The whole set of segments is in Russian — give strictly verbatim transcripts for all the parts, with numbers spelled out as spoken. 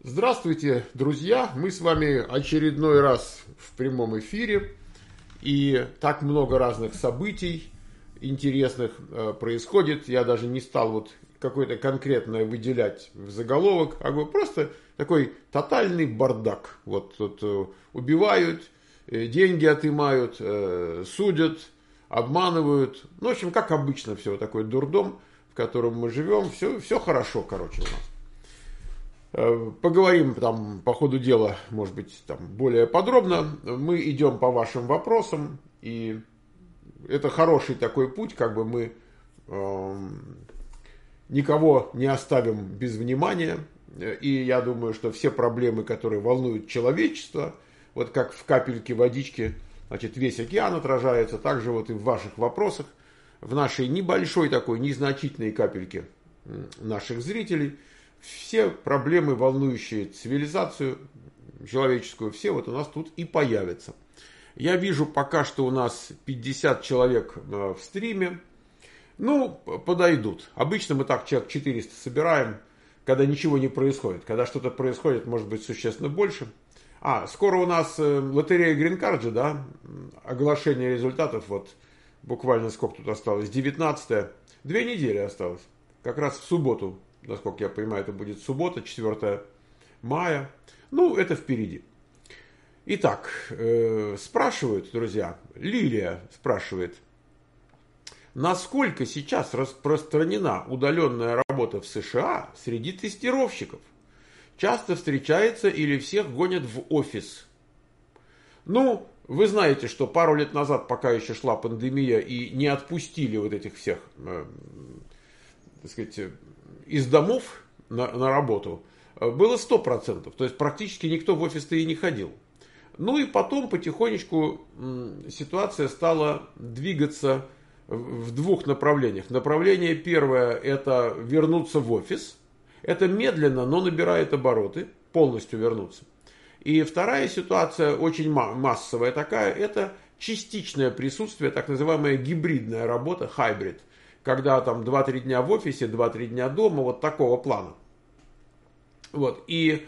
Здравствуйте, друзья! Мы с вами очередной раз в прямом эфире. И так много разных событий интересных э, происходит. Я даже не стал вот какое-то конкретное выделять в заголовок, а говорю, просто такой тотальный бардак. Вот тут э, убивают, э, деньги отымают, э, судят, обманывают. Ну, в общем, как обычно, все такой дурдом, в котором мы живем. Все, все хорошо, короче, у нас. Поговорим там по ходу дела, может быть, там более подробно. Мы идем по вашим вопросам, и это хороший такой путь, как бы мы э, никого не оставим без внимания. И я думаю, что все проблемы, которые волнуют человечество, вот как в капельке водички, значит, весь океан отражается, также вот и в ваших вопросах, в нашей небольшой такой, незначительной капельке наших зрителей. Все проблемы, волнующие цивилизацию человеческую, все вот у нас тут и появятся. Я вижу пока что у нас пятьдесят человек в стриме. Ну, подойдут. Обычно мы так человек четыреста собираем, когда ничего не происходит. Когда что-то происходит, может быть, существенно больше. А, скоро у нас лотерея Green Card, да? Оглашение результатов, вот буквально сколько тут осталось? девятнадцатое. Две недели осталось. Как раз в субботу. Насколько я понимаю, это будет суббота, четвёртое мая. Ну, это впереди. Итак, э, спрашивают, друзья, Лилия спрашивает, насколько сейчас распространена удаленная работа в США среди тестировщиков? Часто встречается или всех гонят в офис? Ну, вы знаете, что пару лет назад, пока еще шла пандемия и не отпустили вот этих всех, э, так сказать, из домов на, на работу, было сто процентов. То есть практически никто в офис-то и не ходил. Ну и потом потихонечку ситуация стала двигаться в двух направлениях. Направление первое — это вернуться в офис. Это медленно, но набирает обороты, полностью вернуться. И вторая ситуация, очень массовая такая, это частичное присутствие, так называемая гибридная работа, hybrid. Когда там два-три дня в офисе, два-три дня дома, вот такого плана. Вот. И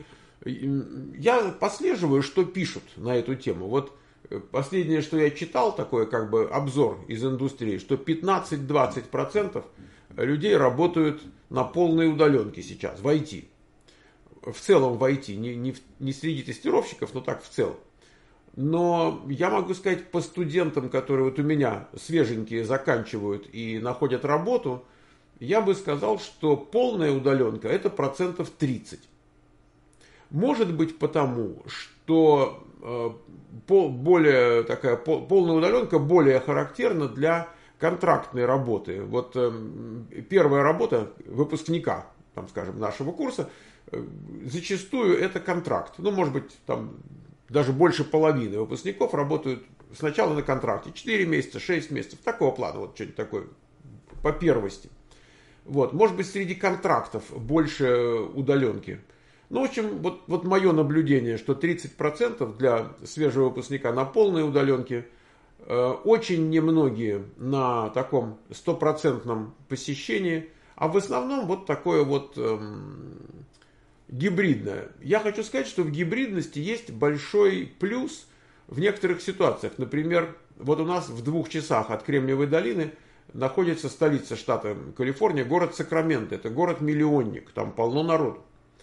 я послеживаю, что пишут на эту тему. Вот последнее, что я читал, такое как бы обзор из индустрии, что пятнадцать-двадцать процентов людей работают на полной удаленке сейчас, в ай ти. В целом в ай ти, не, не, не среди тестировщиков, но так в целом. Но я могу сказать по студентам, которые вот у меня свеженькие заканчивают и находят работу, я бы сказал, что полная удаленка — это процентов тридцать. Может быть потому, что э, пол, более такая пол, полная удаленка более характерна для контрактной работы. Вот э, первая работа выпускника, там, скажем, нашего курса, э, зачастую это контракт. Ну, может быть, там даже больше половины выпускников работают сначала на контракте. четыре месяца, шесть месяцев. Такого плана. Вот что-нибудь такое по первости. Вот. Может быть, среди контрактов больше удаленки. Ну, в общем, вот, вот мое наблюдение, что тридцать процентов для свежего выпускника на полной удаленке. Э, очень немногие на таком стопроцентном посещении. А в основном вот такое вот... Эм, гибридная. Я хочу сказать, что в гибридности есть большой плюс в некоторых ситуациях. Например, вот у нас в двух часах от Кремниевой долины находится столица штата Калифорния, город Сакраменто. Это город-миллионник, там полно народу.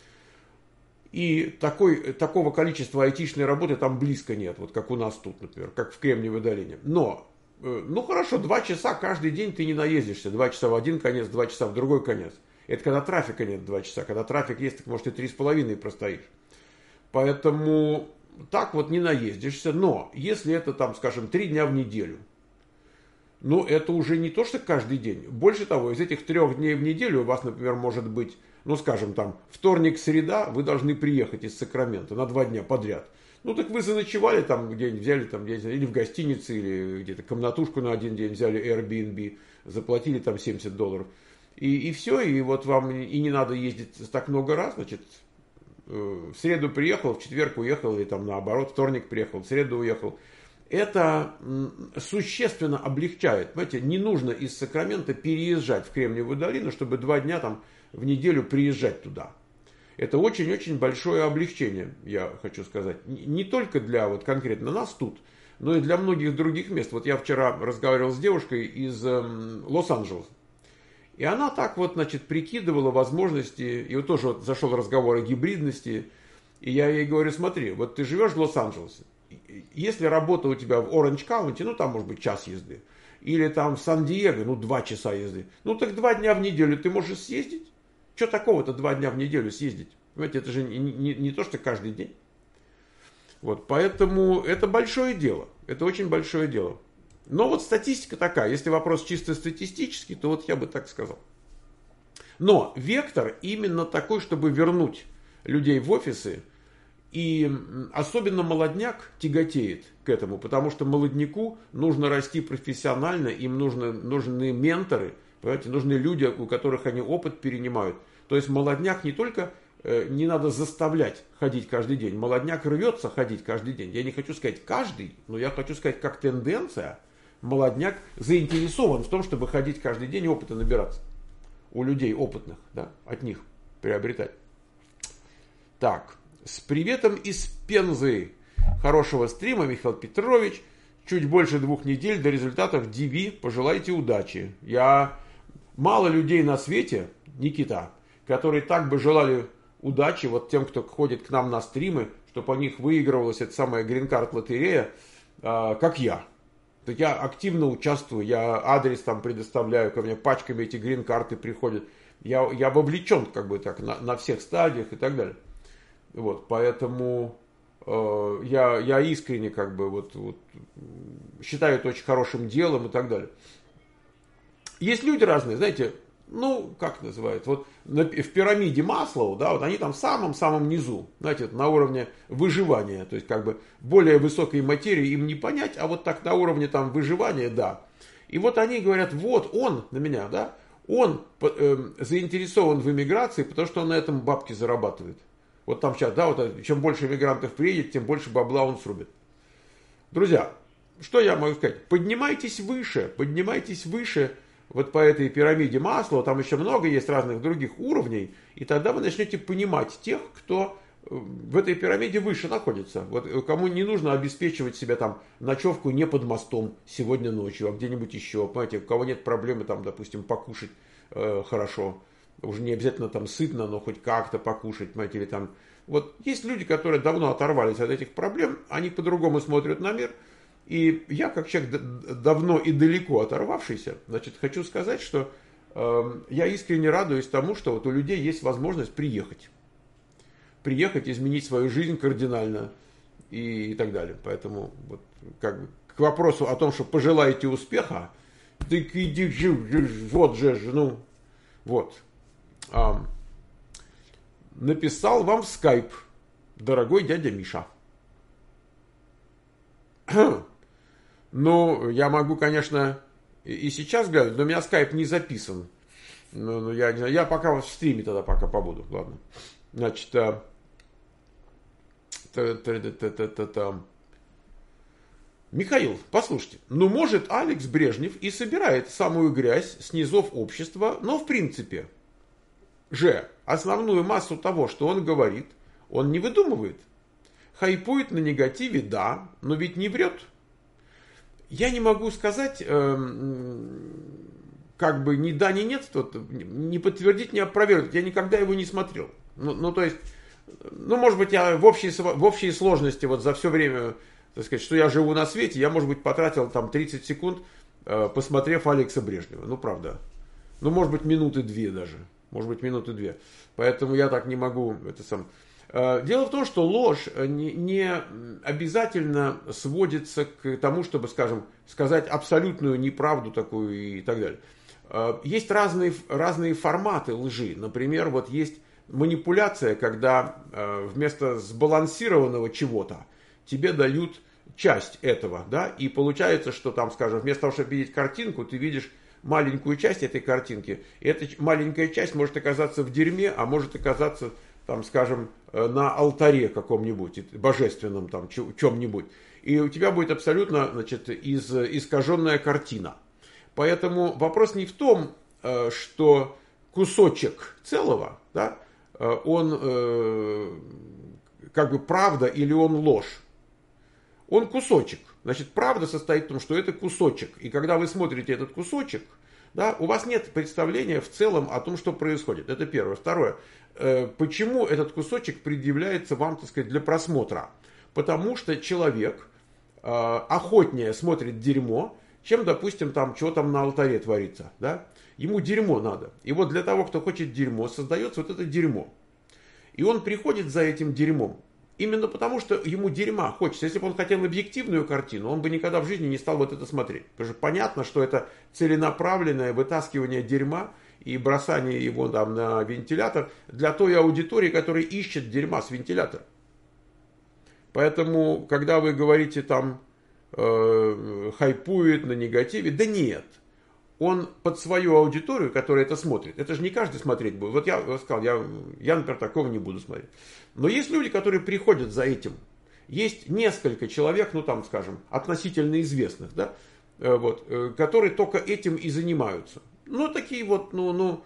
И такой, такого количества айтишной работы там близко нет, вот как у нас тут, например, как в Кремниевой долине. Но, ну хорошо, два часа каждый день ты не наездишься. Два часа в один конец, два часа в другой конец. Это когда трафика нет два часа. Когда трафик есть, так может и три с половиной простоишь. Поэтому так вот не наездишься. Но если это там, скажем, три дня в неделю, ну это уже не то, что каждый день. Больше того, из этих трех дней в неделю у вас, например, может быть, ну скажем там, вторник, среда, вы должны приехать из Сакрамента на два дня подряд. Ну так вы заночевали там где-нибудь, взяли там где-нибудь, или в гостинице, или где-то комнатушку на один день взяли, Airbnb, заплатили там семьдесят долларов. И, и все, и вот вам и не надо ездить так много раз, значит, в среду приехал, в четверг уехал, или там наоборот, вторник приехал, в среду уехал. Это существенно облегчает, понимаете, не нужно из Сакрамента переезжать в Кремниевую долину, чтобы два дня там в неделю приезжать туда. Это очень-очень большое облегчение, я хочу сказать. Не только для вот конкретно нас тут, но и для многих других мест. Вот я вчера разговаривал с девушкой из эм, Лос-Анджелеса. И она так вот, значит, прикидывала возможности, и вот тоже вот зашел разговор о гибридности, и я ей говорю, смотри, вот ты живешь в Лос-Анджелесе, если работа у тебя в Оранж-Каунти, ну там может быть час езды, или там в Сан-Диего, ну два часа езды, ну так два дня в неделю ты можешь съездить? Что такого-то два дня в неделю съездить? Понимаете, это же не, не, не то, что каждый день. Вот, поэтому это большое дело, это очень большое дело. Но вот статистика такая, если вопрос чисто статистический, то вот я бы так сказал. Но вектор именно такой, чтобы вернуть людей в офисы, и особенно молодняк тяготеет к этому, потому что молодняку нужно расти профессионально, им нужны, нужны менторы, понимаете, нужны люди, у которых они опыт перенимают. То есть молодняк не только э, не надо заставлять ходить каждый день, молодняк рвется ходить каждый день. Я не хочу сказать каждый, но я хочу сказать как тенденция. Молодняк заинтересован в том, чтобы ходить каждый день и опыта набираться. У людей опытных, да, от них приобретать. Так, с приветом из Пензы. Хорошего стрима, Михаил Петрович. Чуть больше двух недель до результатов ди ви. Пожелайте удачи. Я... Мало людей на свете, Никита, которые так бы желали удачи вот тем, кто ходит к нам на стримы, чтобы у них выигрывалась эта самая грин-карт лотерея, как я. Так я активно участвую, я адрес там предоставляю, ко мне пачками эти грин-карты приходят. Я, я вовлечен как бы так на, на всех стадиях и так далее. Вот, поэтому э, я, я искренне как бы вот, вот, считаю это очень хорошим делом и так далее. Есть люди разные, знаете, ну, как называют, вот на, в пирамиде Маслоу, да, вот они там в самом-самом низу, знаете, вот на уровне выживания, то есть как бы более высокой материи им не понять, а вот так на уровне там выживания, да. И вот они говорят, вот он на меня, да, он э, заинтересован в эмиграции, потому что он на этом бабки зарабатывает. Вот там сейчас, да, вот чем больше эмигрантов приедет, тем больше бабла он срубит. Друзья, что я могу сказать? Поднимайтесь выше, поднимайтесь выше, вот по этой пирамиде Маслоу, там еще много есть разных других уровней, и тогда вы начнете понимать тех, кто в этой пирамиде выше находится. Вот кому не нужно обеспечивать себе там ночевку не под мостом сегодня ночью, а где-нибудь еще, понимаете, у кого нет проблемы там, допустим, покушать э, хорошо, уже не обязательно там сытно, но хоть как-то покушать, понимаете, или там... Вот есть люди, которые давно оторвались от этих проблем, они по-другому смотрят на мир. И я, как человек давно и далеко оторвавшийся, значит, хочу сказать, что э, я искренне радуюсь тому, что вот у людей есть возможность приехать. Приехать, изменить свою жизнь кардинально и, и так далее. Поэтому вот, как бы, к вопросу о том, что пожелаете успеха, так иди, вот же, ну, вот. А, написал вам в скайп, дорогой дядя Миша. Ну, я могу, конечно, и сейчас говорить, но у меня скайп не записан. Ну, ну, я не знаю, я пока в стриме тогда пока побуду, ладно. Значит, а... Михаил, послушайте, ну, может, Алекс Брежнев и собирает самую грязь с низов общества, но в принципе же основную массу того, что он говорит, он не выдумывает. Хайпует на негативе, да, но ведь не врет. Я не могу сказать, э, как бы ни да, ни нет, тут, не подтвердить, не опровергнуть. Я никогда его не смотрел. Ну, ну то есть, ну, может быть, я в общей, в общей сложности, вот за все время, так сказать, что я живу на свете, я, может быть, потратил там тридцать секунд, э, посмотрев Алекса Брежнева. Ну, правда. Ну, может быть, минуты две даже. Может быть, минуты две. Поэтому я так не могу это сам... Дело в том, что ложь не обязательно сводится к тому, чтобы, скажем, сказать абсолютную неправду такую и так далее. Есть разные, разные форматы лжи. Например, вот есть манипуляция, когда вместо сбалансированного чего-то тебе дают часть этого, да, и получается, что там, скажем, вместо того, чтобы видеть картинку, ты видишь маленькую часть этой картинки. И эта маленькая часть может оказаться в дерьме, а может оказаться... там, скажем, на алтаре каком-нибудь, божественном там, чем-нибудь. И у тебя будет абсолютно, значит, из, искаженная картина. Поэтому вопрос не в том, что кусочек целого, да, он э, как бы правда или он ложь? Он кусочек. Значит, правда состоит в том, что это кусочек. И когда вы смотрите этот кусочек, да, у вас нет представления в целом о том, что происходит. Это первое. Второе. Э, почему этот кусочек предъявляется вам, так сказать, для просмотра? Потому что человек э, охотнее смотрит дерьмо, чем, допустим, там, что там на алтаре творится. Да? Ему дерьмо надо. И вот для того, кто хочет дерьмо, создается вот это дерьмо. И он приходит за этим дерьмом. Именно потому, что ему дерьма хочется. Если бы он хотел объективную картину, он бы никогда в жизни не стал вот это смотреть. Потому что понятно, что это целенаправленное вытаскивание дерьма и бросание его там на вентилятор для той аудитории, которая ищет дерьма с вентилятора. Поэтому, когда вы говорите там, э, хайпует на негативе, да нет. Он под свою аудиторию, которая это смотрит, это же не каждый смотреть будет. Вот я сказал, я, я, например, такого не буду смотреть. Но есть люди, которые приходят за этим. Есть несколько человек, ну там, скажем, относительно известных, да, вот, которые только этим и занимаются. Ну, такие вот, ну, ну,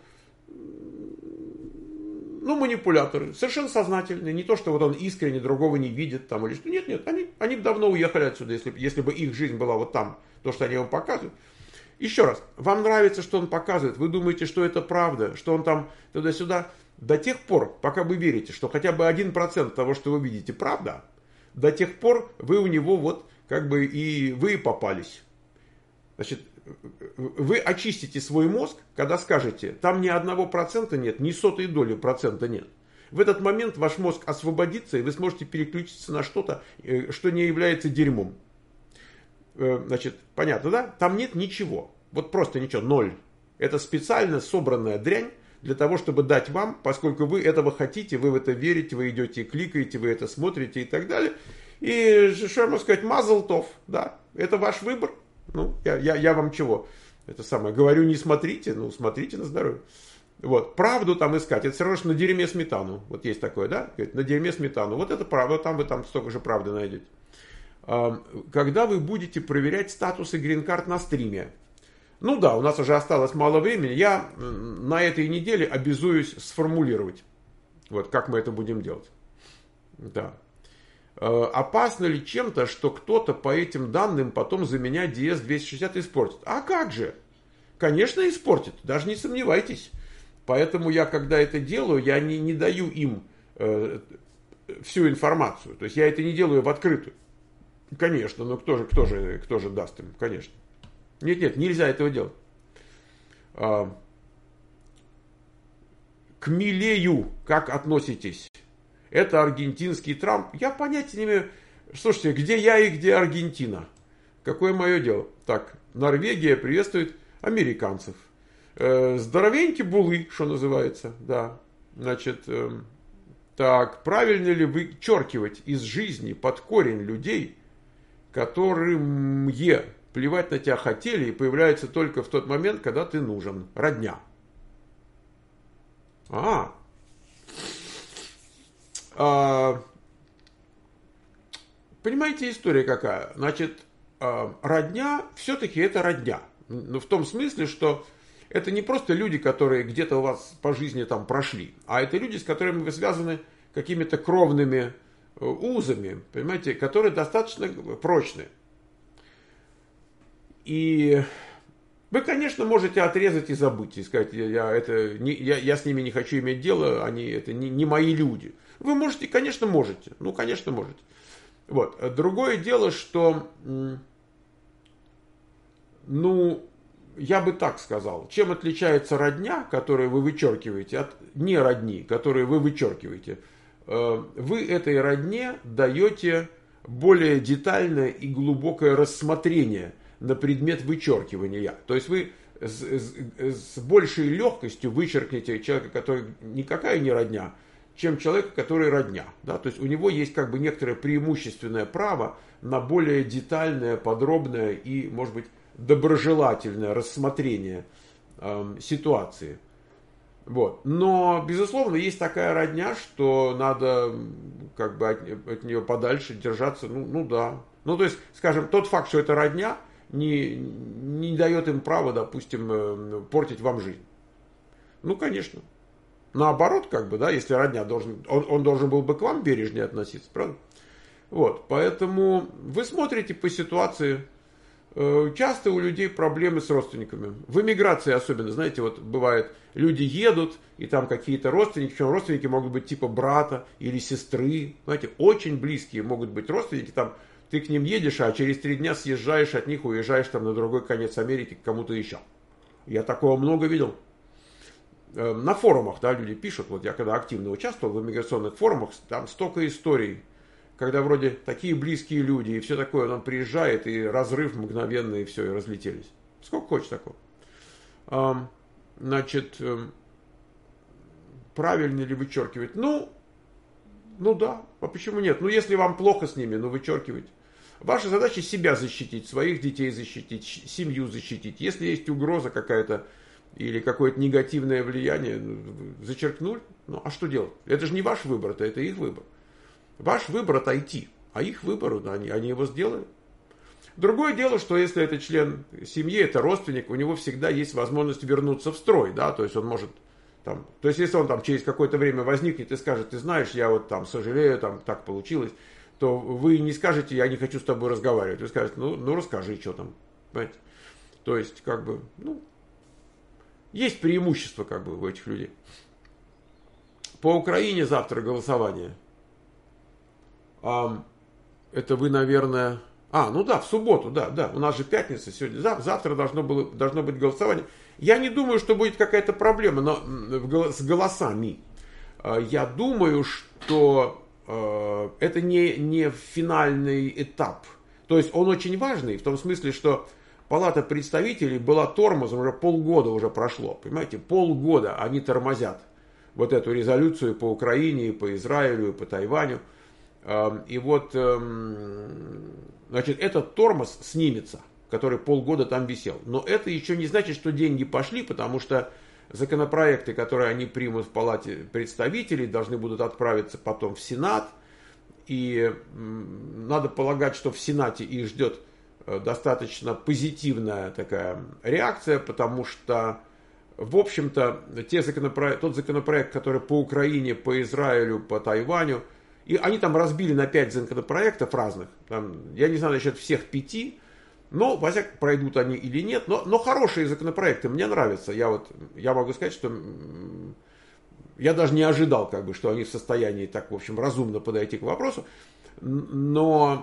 ну, манипуляторы, совершенно сознательные. Не то, что вот он искренне другого не видит, там, или что. Нет, нет, они, они давно уехали отсюда, если, если бы их жизнь была вот там, то, что они вам показывают. Еще раз, вам нравится, что он показывает, вы думаете, что это правда, что он там туда-сюда. До тех пор, пока вы верите, что хотя бы один процент того, что вы видите, правда, до тех пор вы у него вот как бы и вы попались. Значит, вы очистите свой мозг, когда скажете, там ни одного процента нет, ни сотой доли процента нет. В этот момент ваш мозг освободится, и вы сможете переключиться на что-то, что не является дерьмом. Значит, понятно, да? Там нет ничего. Вот просто ничего, ноль. Это специально собранная дрянь для того, чтобы дать вам, поскольку вы этого хотите, вы в это верите, вы идете, кликаете, вы это смотрите и так далее. И, что я могу сказать, мазал тов, да, это ваш выбор. Ну, я, я, я вам чего? Это самое, говорю, не смотрите, ну, смотрите на здоровье. Вот, правду там искать, это все равно, что на дерьме сметану. Вот есть такое, да? На дерьме сметану. Вот это правда, там вы там столько же правды найдете. Когда вы будете проверять статусы грин-карт на стриме. Ну да, у нас уже осталось мало времени. Я на этой неделе обязуюсь сформулировать, вот как мы это будем делать. Да. Опасно ли чем-то, что кто-то по этим данным потом за меня ди эс двести шестьдесят испортит? А как же? Конечно, испортит, даже не сомневайтесь. Поэтому я, когда это делаю, я не, не даю им э, всю информацию. То есть я это не делаю в открытую. Конечно, но кто же, кто же, кто же даст им? Конечно. Нет, нет, нельзя этого делать. А, к Милею как относитесь? Это аргентинский Трамп. Я понятия не имею. Слушайте, где я и где Аргентина? Какое мое дело? Так, Норвегия приветствует американцев. Э, здоровенькие булы, что называется. Да. Значит, э, так, правильно ли вычеркивать из жизни под корень людей, которым е плевать на тебя хотели и появляются только в тот момент, когда ты нужен? Родня. А, а понимаете, история какая? Значит, родня все-таки это родня. Ну, в том смысле, что это не просто люди, которые где-то у вас по жизни там прошли, а это люди, с которыми вы связаны какими-то кровными узами, понимаете, которые достаточно прочные. И вы, конечно, можете отрезать и забыть, и сказать, я, это, не, я, я с ними не хочу иметь дело, они это не, не мои люди. Вы можете, конечно, можете, ну, конечно, можете. Вот. Другое дело, что, ну, я бы так сказал, чем отличается родня, которую вы вычеркиваете, от неродни, которую вы вычеркиваете. Вы этой родне даете более детальное и глубокое рассмотрение на предмет вычеркивания. То есть вы с, с, с большей легкостью вычеркнете человека, который никакая не родня, чем человека, который родня. Да? То есть у него есть как бы некоторое преимущественное право на более детальное, подробное и, может быть, доброжелательное рассмотрение э, ситуации. Вот. Но, безусловно, есть такая родня, что надо как бы от, от нее подальше держаться. Ну, ну да. Ну, то есть, скажем, тот факт, что это родня, не, не дает им права, допустим, портить вам жизнь. Ну, конечно. Наоборот, как бы, да, если родня должен, он, он должен был бы к вам бережнее относиться, правда? Вот, поэтому вы смотрите по ситуации. Часто у людей проблемы с родственниками. В эмиграции особенно, знаете, вот бывает, люди едут, и там какие-то родственники, причем родственники могут быть типа брата или сестры, знаете, очень близкие могут быть родственники, там ты к ним едешь, а через три дня съезжаешь от них, уезжаешь там на другой конец Америки к кому-то еще. Я такого много видел. На форумах, да, люди пишут, вот я когда активно участвовал в иммиграционных форумах, там столько историй, когда вроде такие близкие люди, и все такое, он приезжает, и разрыв мгновенный, и все, и разлетелись. Сколько хочешь такого. Значит, правильно ли вычеркивать? Ну, ну да, а почему нет? Ну, если вам плохо с ними, ну, вычеркивайте. Ваша задача себя защитить, своих детей защитить, семью защитить. Если есть угроза какая-то или какое-то негативное влияние, зачеркнули, ну, а что делать? Это же не ваш выбор, это, это их выбор. Ваш выбор отойти, а их выбор, они, они его сделали. Другое дело, что если это член семьи, это родственник, у него всегда есть возможность вернуться в строй, да, то есть он может, там, то есть если он там через какое-то время возникнет и скажет, ты знаешь, я вот там сожалею, там так получилось, то вы не скажете, я не хочу с тобой разговаривать, вы скажете, ну, ну расскажи, что там, понимаете. То есть, как бы, ну, есть преимущество, как бы, у этих людей. По Украине завтра голосование. А, это вы, наверное... А, ну да, в субботу, да, да. У нас же пятница сегодня. Завтра должно, было, должно быть голосование. Я не думаю, что будет какая-то проблема но, с голосами. Я думаю, что э, это не, не финальный этап. То есть он очень важный, в том смысле, что Палата представителей была тормозом, уже полгода уже прошло. Понимаете, полгода они тормозят вот эту резолюцию по Украине, и по Израилю, и по Тайваню. И вот, значит, этот тормоз снимется, который полгода там висел. Но это еще не значит, что деньги пошли, потому что законопроекты, которые они примут в Палате представителей, должны будут отправиться потом в Сенат. И надо полагать, что в Сенате их ждет достаточно позитивная такая реакция, потому что, в общем-то, те законопроект, тот законопроект, который по Украине, по Израилю, по Тайваню, и они там разбили на пять законопроектов разных. Там, я не знаю насчет всех пяти, но, во всяком, пройдут они или нет. Но, но хорошие законопроекты, мне нравятся. Я, вот, я могу сказать, что я даже не ожидал, как бы, что они в состоянии так, в общем, разумно подойти к вопросу. Но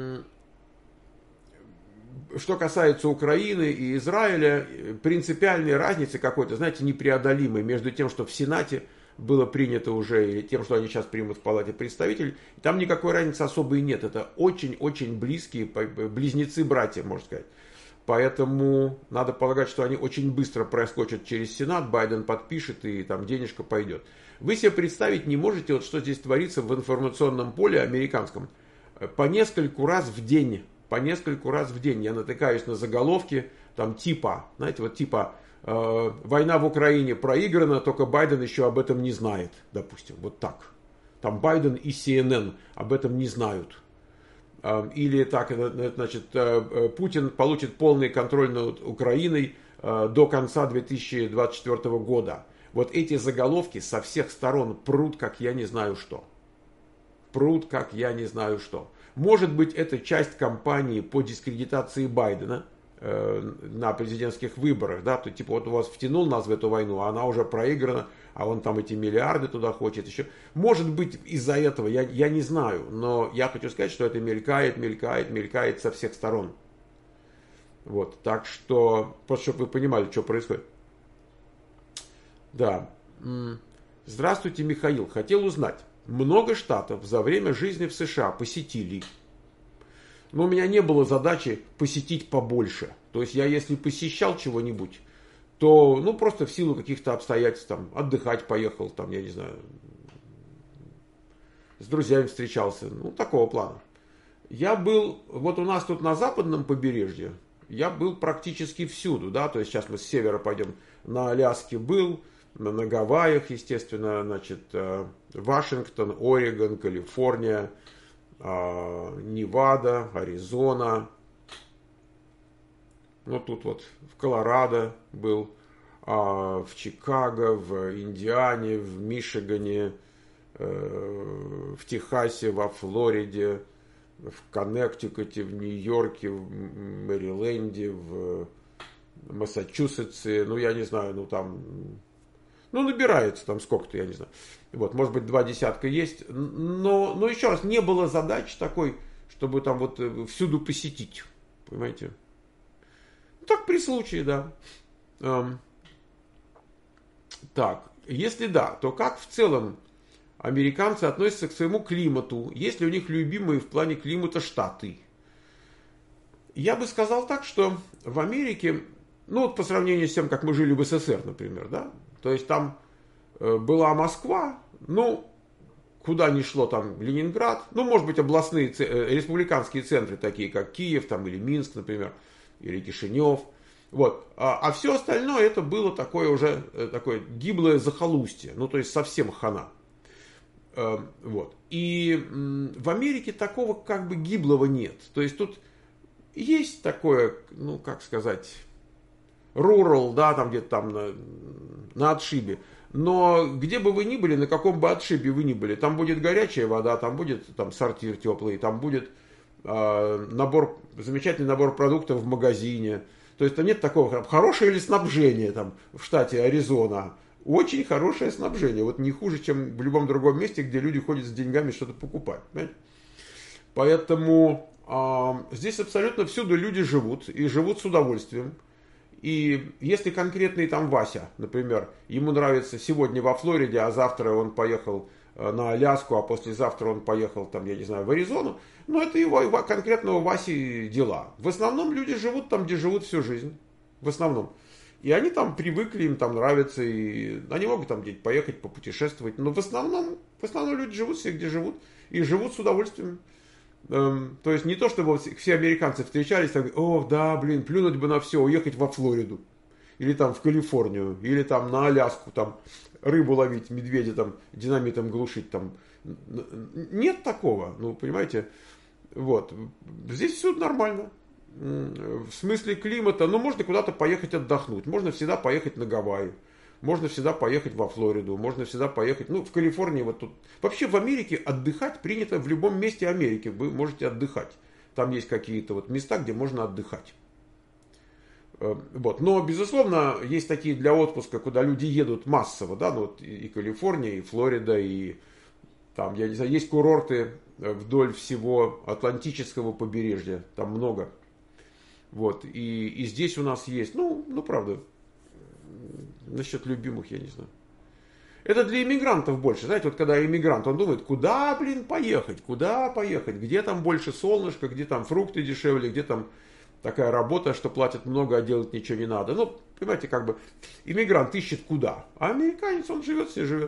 что касается Украины и Израиля, принципиальной разницы какой-то, знаете, непреодолимой между тем, что в Сенате было принято уже, и тем, что они сейчас примут в Палате представителей, там никакой разницы особой нет. Это очень-очень близкие, близнецы-братья, можно сказать. Поэтому надо полагать, что они очень быстро проскочат через Сенат, Байден подпишет, и там денежка пойдет. Вы себе представить не можете, вот что здесь творится в информационном поле американском. По нескольку раз в день, по нескольку раз в день я натыкаюсь на заголовки, там типа, знаете, вот типа, война в Украине проиграна, только Байден еще об этом не знает, допустим, вот так. Там Байден и си эн эн об этом не знают. Или так, значит, Путин получит полный контроль над Украиной до конца две тысячи двадцать четвёртого года. Вот эти заголовки со всех сторон прут, как я не знаю что. Прут, как я не знаю что. Может быть, это часть кампании по дискредитации Байдена на президентских выборах, да, то типа вот у вас втянул нас в эту войну, а она уже проиграна, а он там эти миллиарды туда хочет еще. Может быть, из-за этого, я, я не знаю, но я хочу сказать, что это мелькает, мелькает, мелькает со всех сторон. Вот, так что, просто чтобы вы понимали, что происходит. Да. Здравствуйте, Михаил. Хотел узнать, много штатов за время жизни в США посетили? Но у меня не было задачи посетить побольше. То есть я если посещал чего-нибудь, то ну просто в силу каких-то обстоятельств там отдыхать поехал, там, я не знаю, с друзьями встречался, ну такого плана. Я был, вот у нас тут на западном побережье, я был практически всюду, да, то есть сейчас мы с севера пойдем, на Аляске был, на, на Гавайях, естественно, значит, Вашингтон, Орегон, Калифорния, Невада, Аризона, ну тут вот в Колорадо был, а в Чикаго, в Индиане, в Мичигане, в Техасе, во Флориде, в Коннектикуте, в Нью-Йорке, в Мэриленде, в Массачусетсе, ну, я не знаю, ну, там, ну, набирается там сколько-то, я не знаю. Вот, может быть, два десятка есть, но, но еще раз, не было задачи такой, чтобы там вот всюду посетить, понимаете? Ну, так при случае, да. Эм, так, если да, то как в целом американцы относятся к своему климату? Есть ли у них любимые в плане климата штаты? Я бы сказал так, что в Америке, ну вот по сравнению с тем, как мы жили в СССР, например, да, то есть там э, была Москва, ну, куда ни шло там Ленинград, ну, может быть, областные, э, республиканские центры, такие как Киев там, или Минск, например, или Кишинев, вот, а, а все остальное это было такое уже, э, такое гиблое захолустье, ну, то есть совсем хана. Вот. И в Америке такого как бы гиблого нет. То есть тут есть такое, ну как сказать, rural, да, там где-то там на, на отшибе. Но где бы вы ни были, на каком бы отшибе вы ни были, там будет горячая вода, там будет там сортир теплый, там будет э, набор, замечательный набор продуктов в магазине. То есть там нет такого, хорошее ли снабжение там в штате Аризона. Очень хорошее снабжение. Вот не хуже, чем в любом другом месте, где люди ходят с деньгами что-то покупать. Понимаете? Поэтому э, здесь абсолютно всюду люди живут. И живут с удовольствием. И если конкретный там Вася, например, ему нравится сегодня во Флориде, а завтра он поехал на Аляску, а послезавтра он поехал там, я не знаю, в Аризону, ну это его, его конкретного Васи дела. В основном люди живут там, где живут всю жизнь. В основном. И они там привыкли, им там нравится, и они могут там где-то поехать, попутешествовать. Но в основном, в основном люди живут все, где живут, и живут с удовольствием. Эм, то есть не то, чтобы все американцы встречались, и говорят, ох, да, блин, плюнуть бы на все, уехать во Флориду. Или там в Калифорнию, или там на Аляску, там рыбу ловить, медведя там динамитом глушить. Там. Нет такого, ну, понимаете. Вот. Здесь все нормально. В смысле климата, ну, можно куда-то поехать отдохнуть, можно всегда поехать на Гавайи, можно всегда поехать во Флориду, можно всегда поехать, ну, в Калифорнии вот тут. Вообще в Америке отдыхать принято в любом месте Америки, вы можете отдыхать. Там есть какие-то вот места, где можно отдыхать. Вот. Но, безусловно, есть такие для отпуска, куда люди едут массово, да, ну, вот и Калифорния, и Флорида, и там, я не знаю, есть курорты вдоль всего Атлантического побережья, там много. Вот, и, и здесь у нас есть, ну, ну, правда, насчет любимых, я не знаю. Это для иммигрантов больше, знаете, вот когда иммигрант, он думает, куда, блин, поехать, куда поехать, где там больше солнышка, где там фрукты дешевле, где там такая работа, что платят много, а делать ничего не надо. Ну, понимаете, как бы, иммигрант ищет куда, а американец, он живет, все живет.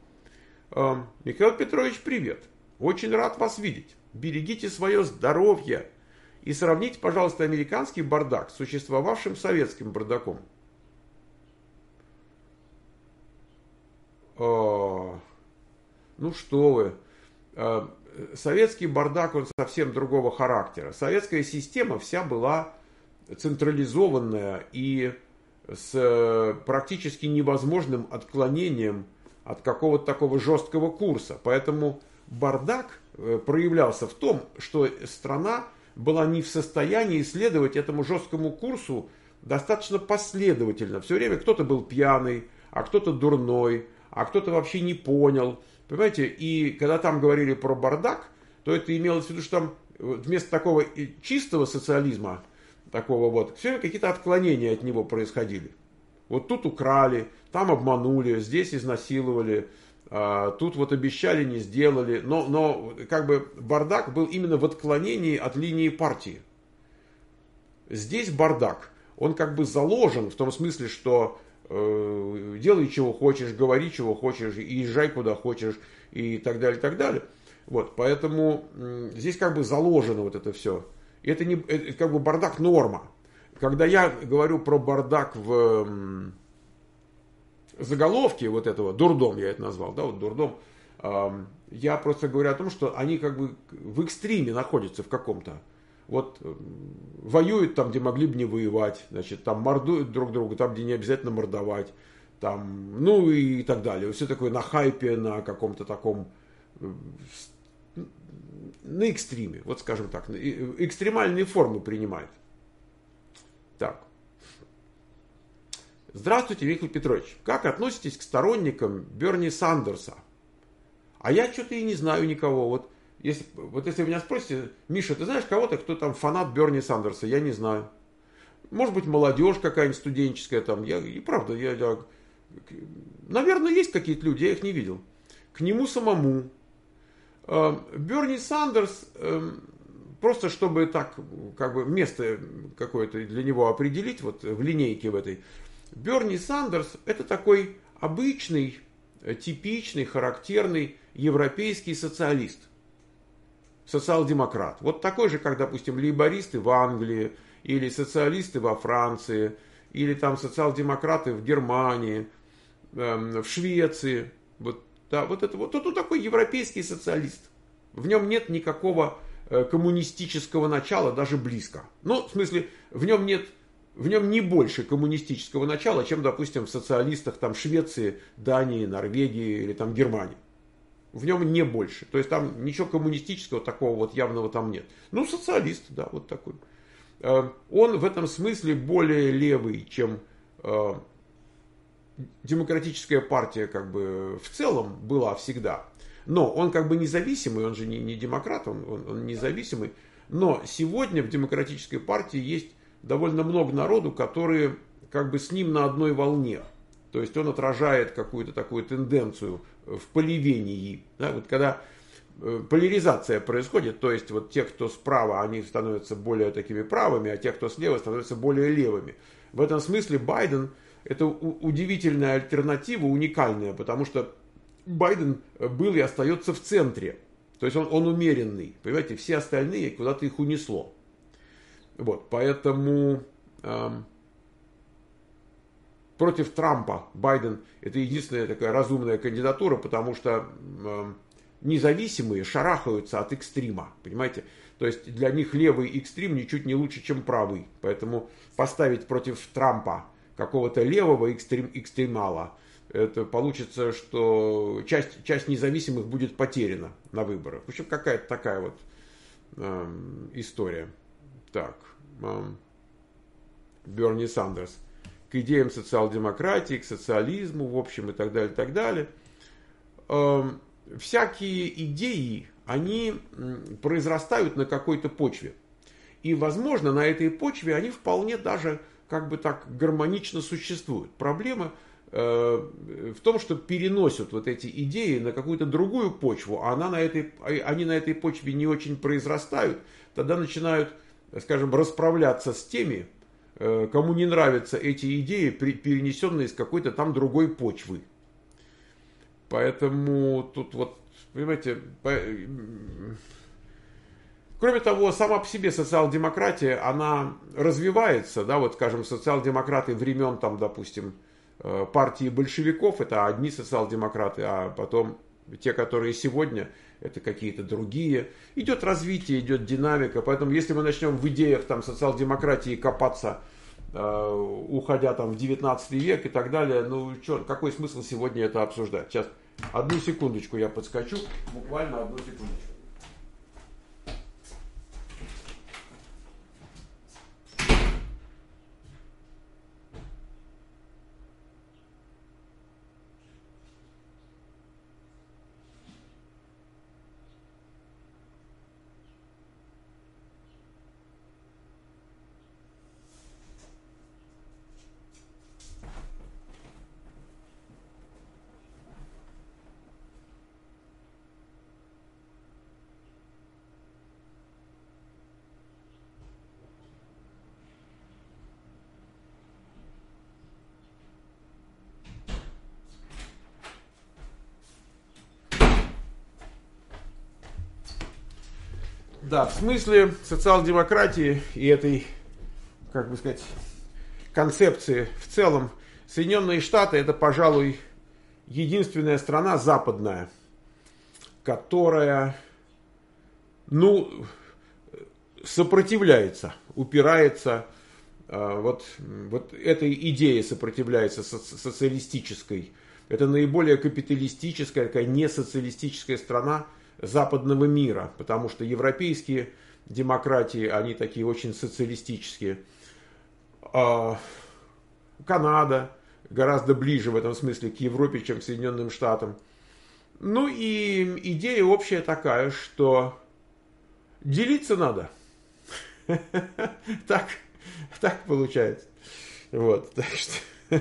Михаил Петрович, привет, очень рад вас видеть, берегите свое здоровье. И сравните, пожалуйста, американский бардак с существовавшим советским бардаком. О, ну что вы. Советский бардак, он совсем другого характера. Советская система вся была централизованная и с практически невозможным отклонением от какого-то такого жесткого курса. Поэтому бардак проявлялся в том, что страна была не в состоянии следовать этому жесткому курсу достаточно последовательно. Все время кто-то был пьяный, а кто-то дурной, а кто-то вообще не понял. Понимаете, и когда там говорили про бардак, то это имелось в виду, что там вместо такого чистого социализма, такого вот, все время какие-то отклонения от него происходили. Вот тут украли, там обманули, здесь изнасиловали, тут вот обещали, не сделали. Но, но как бы бардак был именно в отклонении от линии партии. Здесь бардак, он как бы заложен в том смысле, что э, делай чего хочешь, говори чего хочешь, и езжай куда хочешь, и так далее, и так далее. Вот, поэтому э, здесь как бы заложено вот это все. И это, не, это как бы бардак норма. Когда я говорю про бардак в заголовке вот этого, дурдом я это назвал, да, вот дурдом, я просто говорю о том, что они как бы в экстриме находятся в каком-то. вот воюют там, где могли бы не воевать, значит, там мордуют друг друга, там, где не обязательно мордовать, там, ну и так далее. Все такое на хайпе, на каком-то таком, на экстриме, вот скажем так, экстремальные формы принимает. Так. Здравствуйте, Михаил Петрович. Как относитесь к сторонникам Берни Сандерса? А я что-то и не знаю никого. Вот если, вот если вы меня спросите, Миша, ты знаешь кого-то, кто там фанат Берни Сандерса? Я не знаю. Может быть, молодежь какая-нибудь студенческая там. Я, и правда, я, я, наверное, есть какие-то люди, я их не видел. К нему самому. Берни Сандерс, просто чтобы так, как бы место какое-то для него определить, вот в линейке в этой. Берни Сандерс это такой обычный, типичный, характерный европейский социалист. Социал-демократ. Вот такой же, как, допустим, лейбористы в Англии, или социалисты во Франции, или там социал-демократы в Германии, э, в Швеции. Вот, да, вот это вот, вот он такой европейский социалист. В нем нет никакого э, коммунистического начала, даже близко. Ну, в смысле, в нем нет, в нем не больше коммунистического начала, чем, допустим, в социалистах там Швеции, Дании, Норвегии или там Германии. В нем не больше. То есть там ничего коммунистического такого вот явного там нет. Ну, социалист, да, вот такой. Он в этом смысле более левый, чем демократическая партия как бы в целом была всегда. Но он как бы независимый, он же не, не демократ, он, он, он независимый. Но сегодня в демократической партии есть довольно много народу, которые как бы с ним на одной волне. То есть он отражает какую-то такую тенденцию в поливении. Да, вот когда поляризация происходит, то есть вот те, кто справа, они становятся более такими правыми, а те, кто слева, становятся более левыми. В этом смысле Байден это удивительная альтернатива, уникальная, потому что Байден был и остается в центре. То есть он, он умеренный. Понимаете, все остальные куда-то их унесло. Вот, поэтому э, против Трампа Байден это единственная такая разумная кандидатура, потому что э, независимые шарахаются от экстрима. Понимаете? То есть для них левый экстрим ничуть не лучше, чем правый. Поэтому поставить против Трампа какого-то левого экстрим, экстремала, это получится, что часть, часть независимых будет потеряна на выборах. В общем, какая-то такая вот э, история. Так, э, Берни Сандерс. К идеям социал-демократии, к социализму, в общем, и так далее, и так далее. Э, всякие идеи, они произрастают на какой-то почве. И, возможно, на этой почве они вполне даже как бы так гармонично существуют. Проблема в том, что переносят вот эти идеи на какую-то другую почву, а она на этой, они на этой почве не очень произрастают, тогда начинают, скажем, расправляться с теми, кому не нравятся эти идеи, перенесенные из какой-то там другой почвы. Поэтому тут вот, понимаете, кроме того, сама по себе социал-демократия, она развивается, да, вот, скажем, социал-демократы времен, там, допустим, партии большевиков, это одни социал-демократы, а потом те, которые сегодня, это какие-то другие. Идет развитие, идет динамика, поэтому если мы начнем в идеях там социал-демократии копаться, э, уходя там в девятнадцатый век и так далее, ну, чё, какой смысл сегодня это обсуждать? Сейчас, одну секундочку я подскочу, буквально одну секундочку. Да, в смысле социал-демократии и этой, как бы сказать, концепции в целом, Соединенные Штаты это, пожалуй, единственная страна западная, которая, ну, сопротивляется, упирается, вот, вот этой идее сопротивляется социалистической. Это наиболее капиталистическая, такая несоциалистическая страна западного мира, потому что европейские демократии, они такие очень социалистические. Канада гораздо ближе в этом смысле к Европе, чем к Соединенным Штатам. Ну и идея общая такая, что делиться надо. Так, так получается. Вот, так что...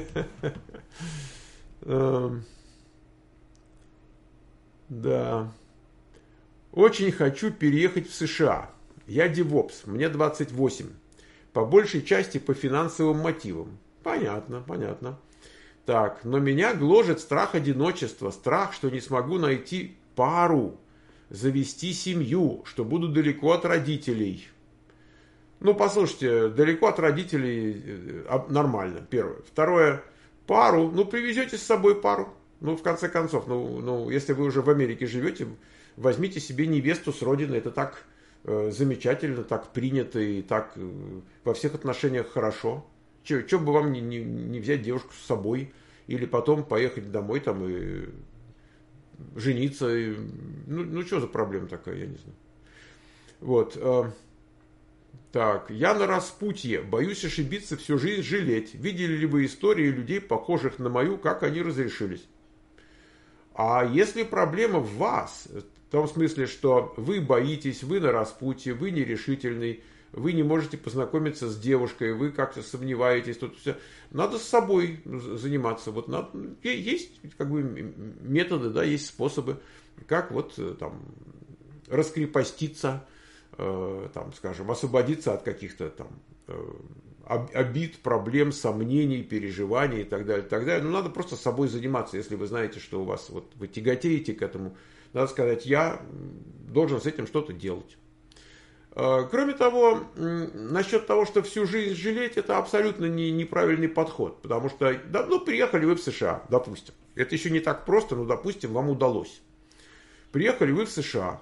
Да. Очень хочу переехать в США. Я девопс, мне двадцать восемь. По большей части по финансовым мотивам. Понятно, понятно. Так, но меня гложет страх одиночества, страх, что не смогу найти пару, завести семью, что буду далеко от родителей. Ну, послушайте, далеко от родителей нормально, первое. Второе, пару, ну, привезете с собой пару. Ну, в конце концов, ну, ну если вы уже в Америке живете, возьмите себе невесту с родины, это так э, замечательно, так принято и так э, во всех отношениях хорошо. Че бы вам не, не, не взять девушку с собой или потом поехать домой там и жениться. И, ну, ну, что за проблема такая, я не знаю. Вот. Э, так, я на распутье, боюсь ошибиться, всю жизнь жалеть. Видели ли вы истории людей, похожих на мою, как они разрешились? А если проблема в вас, в том смысле, что вы боитесь, вы на распутье, вы нерешительный, вы не можете познакомиться с девушкой, вы как-то сомневаетесь, тут все. Надо с собой заниматься. Вот надо, есть как бы методы, да, есть способы, как вот там раскрепоститься, э, там, скажем, освободиться от каких-то там э, обид, проблем, сомнений, переживаний и так далее, и так далее. Ну, надо просто с собой заниматься, если вы знаете, что у вас вот вы тяготеете к этому. Надо сказать, я должен с этим что-то делать. Кроме того, насчет того, что всю жизнь жалеть, это абсолютно не, неправильный подход. Потому что, да, ну, приехали вы в США, допустим. Это еще не так просто, но, допустим, вам удалось. Приехали вы в США.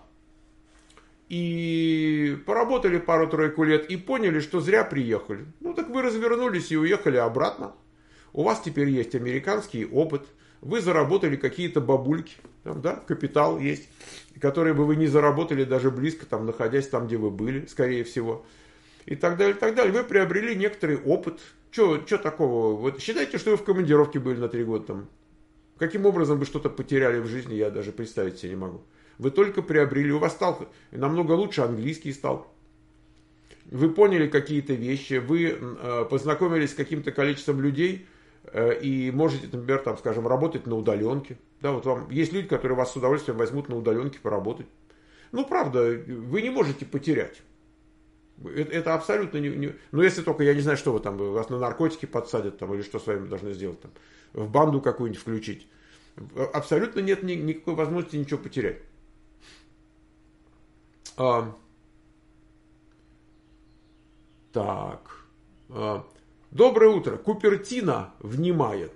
И поработали пару-тройку лет и поняли, что зря приехали. Ну, так вы развернулись и уехали обратно. У вас теперь есть американский опыт. Вы заработали какие-то бабульки, там, да, капитал есть, которые бы вы не заработали даже близко, там, находясь там, где вы были, скорее всего. И так далее, и так далее. Вы приобрели некоторый опыт. Что такого? Вот считайте, что вы в командировке были на три года там. Каким образом вы что-то потеряли в жизни, я даже представить себе не могу. Вы только приобрели, у вас стал намного лучше английский стал. Вы поняли какие-то вещи, вы э, познакомились с каким-то количеством людей э, и можете, например, там, скажем, работать на удаленке. Да, вот вам есть люди, которые вас с удовольствием возьмут на удаленке поработать. Ну, правда, вы не можете потерять. Это, это абсолютно не, не... Ну, если только, я не знаю, что вы там, вас на наркотики подсадят там, или что с вами должны сделать там, в банду какую-нибудь включить. Абсолютно нет ни, никакой возможности ничего потерять. А, так. А, доброе утро. Купертино внимает.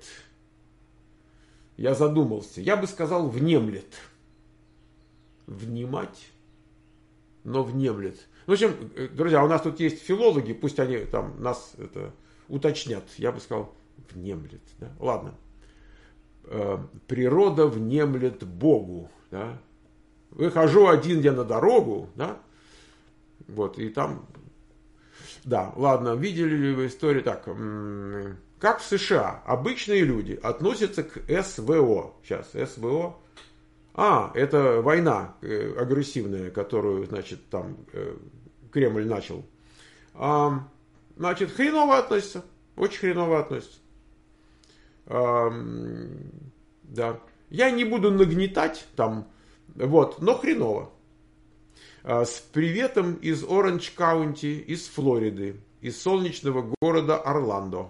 Я задумался. Я бы сказал внемлет. Внимать, но внемлет. В общем, друзья, у нас тут есть филологи, пусть они там нас это уточнят. Я бы сказал внемлет. Да? Ладно. А, природа внемлет Богу. Да? Выхожу один я на дорогу, да, вот, и там, да, ладно, видели ли вы историю, так, как в США обычные люди относятся к СВО, сейчас, СВО, а, это война агрессивная, которую, значит, там Кремль начал, а, значит, хреново относятся, очень хреново относятся, а, да, я не буду нагнетать, там, вот, но хреново. С приветом из Оранж Каунти, из Флориды, из солнечного города Орландо.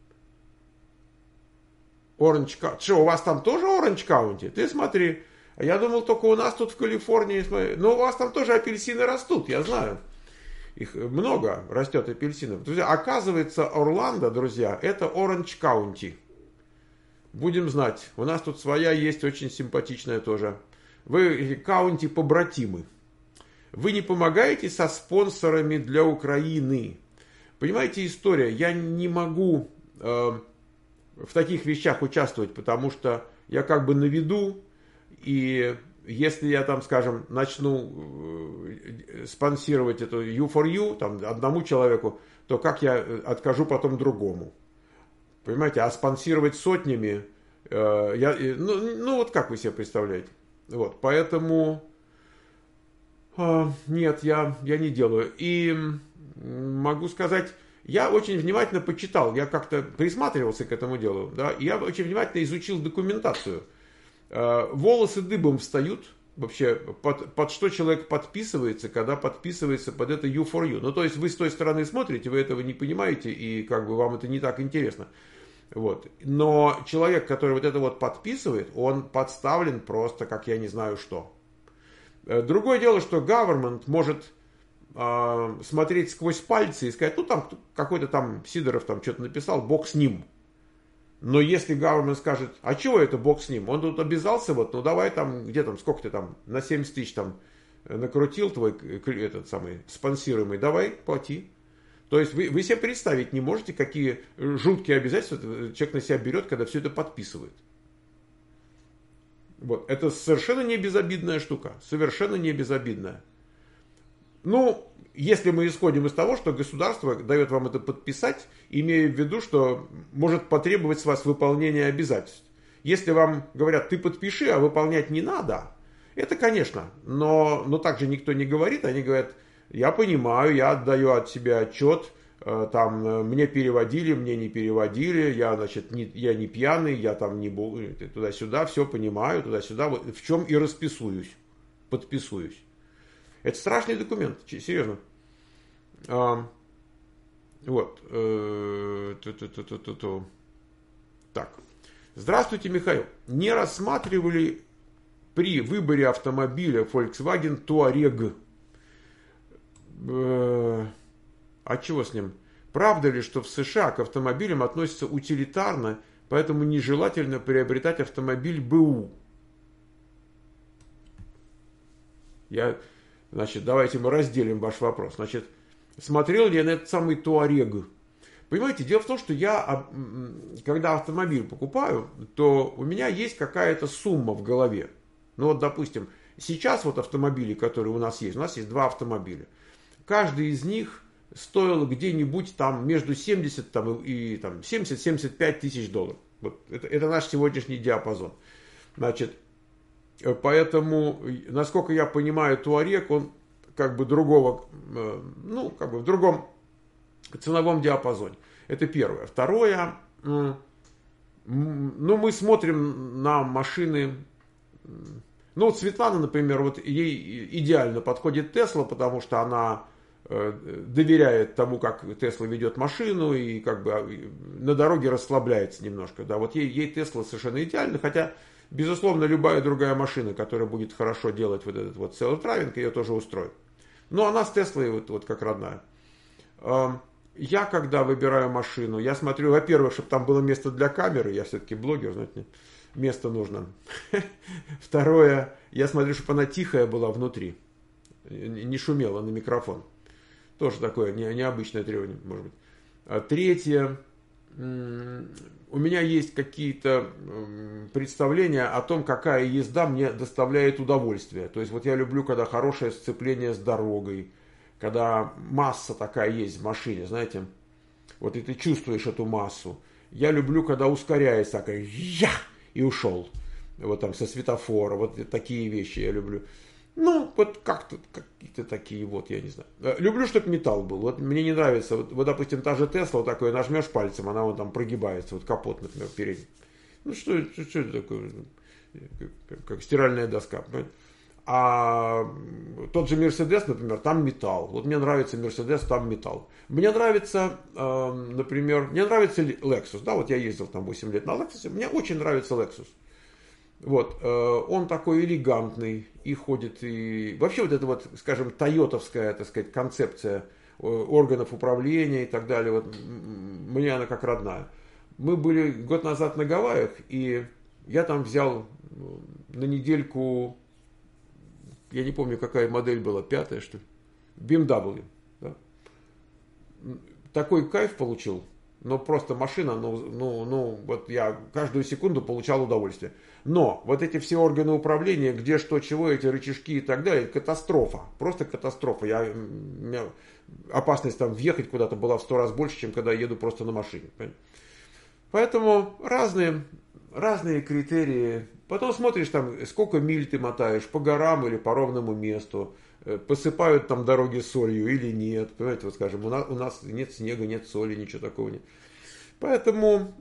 Оранж Каунти. Что, у вас там тоже Оранж Каунти? Ты смотри. Я думал, только у нас тут в Калифорнии. Но у вас там тоже апельсины растут, я знаю. Их много растет апельсинов. Друзья, оказывается, Орландо, друзья, это Оранж Каунти. Будем знать. У нас тут своя есть, очень симпатичная тоже. Вы каунти побратимы. Вы не помогаете со спонсорами для Украины. Понимаете, история, я не могу э, в таких вещах участвовать, потому что я как бы на виду, и если я там, скажем, начну э, спонсировать эту ю фор ю, там, одному человеку, то как я откажу потом другому? Понимаете, а спонсировать сотнями, э, я, ну, ну вот как вы себе представляете? Вот, поэтому э, нет, я, я не делаю. И могу сказать, я очень внимательно почитал, я как-то присматривался к этому делу, да, и я очень внимательно изучил документацию. Э, волосы дыбом встают. Вообще, под, под что человек подписывается, когда подписывается под это ю фор ю. Ну, то есть, вы с той стороны смотрите, вы этого не понимаете, и как бы вам это не так интересно. Вот. Но человек, который вот это вот подписывает, он подставлен просто, как я не знаю что. Другое дело, что government может э, смотреть сквозь пальцы и сказать, ну, там какой-то там Сидоров там что-то написал, бог с ним. Но если government скажет, а чего это бог с ним? Он тут обязался, вот, ну давай там, где там, сколько ты там, на семьдесят тысяч там накрутил твой этот самый спонсируемый, давай, плати. То есть вы, вы себе представить не можете, какие жуткие обязательства человек на себя берет, когда все это подписывает. Вот, это совершенно не безобидная штука, совершенно не безобидная. Ну, если мы исходим из того, что государство дает вам это подписать, имея в виду, что может потребовать с вас выполнения обязательств. Если вам говорят, ты подпиши, а выполнять не надо, это, конечно, но, но так же никто не говорит, они говорят, я понимаю, я отдаю от себя отчет, там, мне переводили, мне не переводили, я, значит, не, я не пьяный, я там не туда-сюда, все понимаю, туда-сюда, вот, в чем и расписуюсь, подписуюсь. Это страшный документ, серьезно. А, вот. Э, так. Здравствуйте, Михаил. Не рассматривали при выборе автомобиля Volkswagen Touareg? Э, а чего с ним? Правда ли, что в США к автомобилям относятся утилитарно, поэтому нежелательно приобретать автомобиль БУ? Я... Значит, давайте мы разделим ваш вопрос. Значит, смотрел ли я на этот самый Touareg? Понимаете, дело в том, что я, когда автомобиль покупаю, то у меня есть какая-то сумма в голове. Ну вот, допустим, сейчас вот автомобили, которые у нас есть, у нас есть два автомобиля. Каждый из них стоил где-нибудь там между семьдесят там, и там, семьдесят-семьдесят пять тысяч долларов. Вот это, это наш сегодняшний диапазон. Значит, поэтому, насколько я понимаю, Touareg, он как бы другого, ну, как бы в другом ценовом диапазоне. Это первое. Второе, ну, мы смотрим на машины, ну, вот Светлана, например, вот ей идеально подходит Tesla, потому что она доверяет тому, как Tesla ведет машину, и как бы на дороге расслабляется немножко. Да, вот ей, ей Tesla совершенно идеально, хотя... Безусловно, любая другая машина, которая будет хорошо делать вот этот вот селф-драйвинг, ее тоже устроит. Но она с Теслой вот, вот как родная. Я, когда выбираю машину, я смотрю, во-первых, чтобы там было место для камеры, я все-таки блогер, знаете, место нужно. Второе, я смотрю, чтобы она тихая была внутри, не шумела на микрофон. Тоже такое необычное требование, может быть. Третье, у меня есть какие-то представления о том, какая езда мне доставляет удовольствие. То есть вот я люблю, когда хорошее сцепление с дорогой, когда масса такая есть в машине, знаете, вот и ты чувствуешь эту массу. Я люблю, когда ускоряется такая, я, и ушел, вот там со светофора, вот такие вещи я люблю. Ну, вот как-то, какие-то такие вот, я не знаю. Люблю, чтобы металл был. Вот мне не нравится, вот, вот допустим, та же Тесла, вот такое, нажмешь пальцем, она вот там прогибается, вот капот, например, передний. Ну, что, что, что это такое? Как, как стиральная доска. Понимаете? А тот же Мерседес, например, там металл. Вот мне нравится Мерседес, там металл. Мне нравится, э, например, мне нравится Lexus. Да, вот я ездил там восемь лет на Lexus. Мне очень нравится Lexus. Вот, э, он такой элегантный и ходит, и вообще вот эта вот, скажем, тойотовская, так сказать, концепция органов управления и так далее, вот, мне она как родная. Мы были год назад на Гавайях, и я там взял на недельку я не помню, какая модель была, пятая, что ли, би эм дабл ю. Да? Такой кайф получил, но просто машина, ну, ну, ну, вот я каждую секунду получал удовольствие. Но вот эти все органы управления, где что, чего, эти рычажки и так далее, катастрофа, просто катастрофа. Я, у меня опасность там въехать куда-то была в сто раз больше, чем когда я еду просто на машине. Понимаете? Поэтому разные, разные критерии. Потом смотришь там, сколько миль ты мотаешь, по горам или по ровному месту. Посыпают там дороги солью или нет. Понимаете, вот скажем, у нас, у нас нет снега, нет соли, ничего такого нет. Поэтому,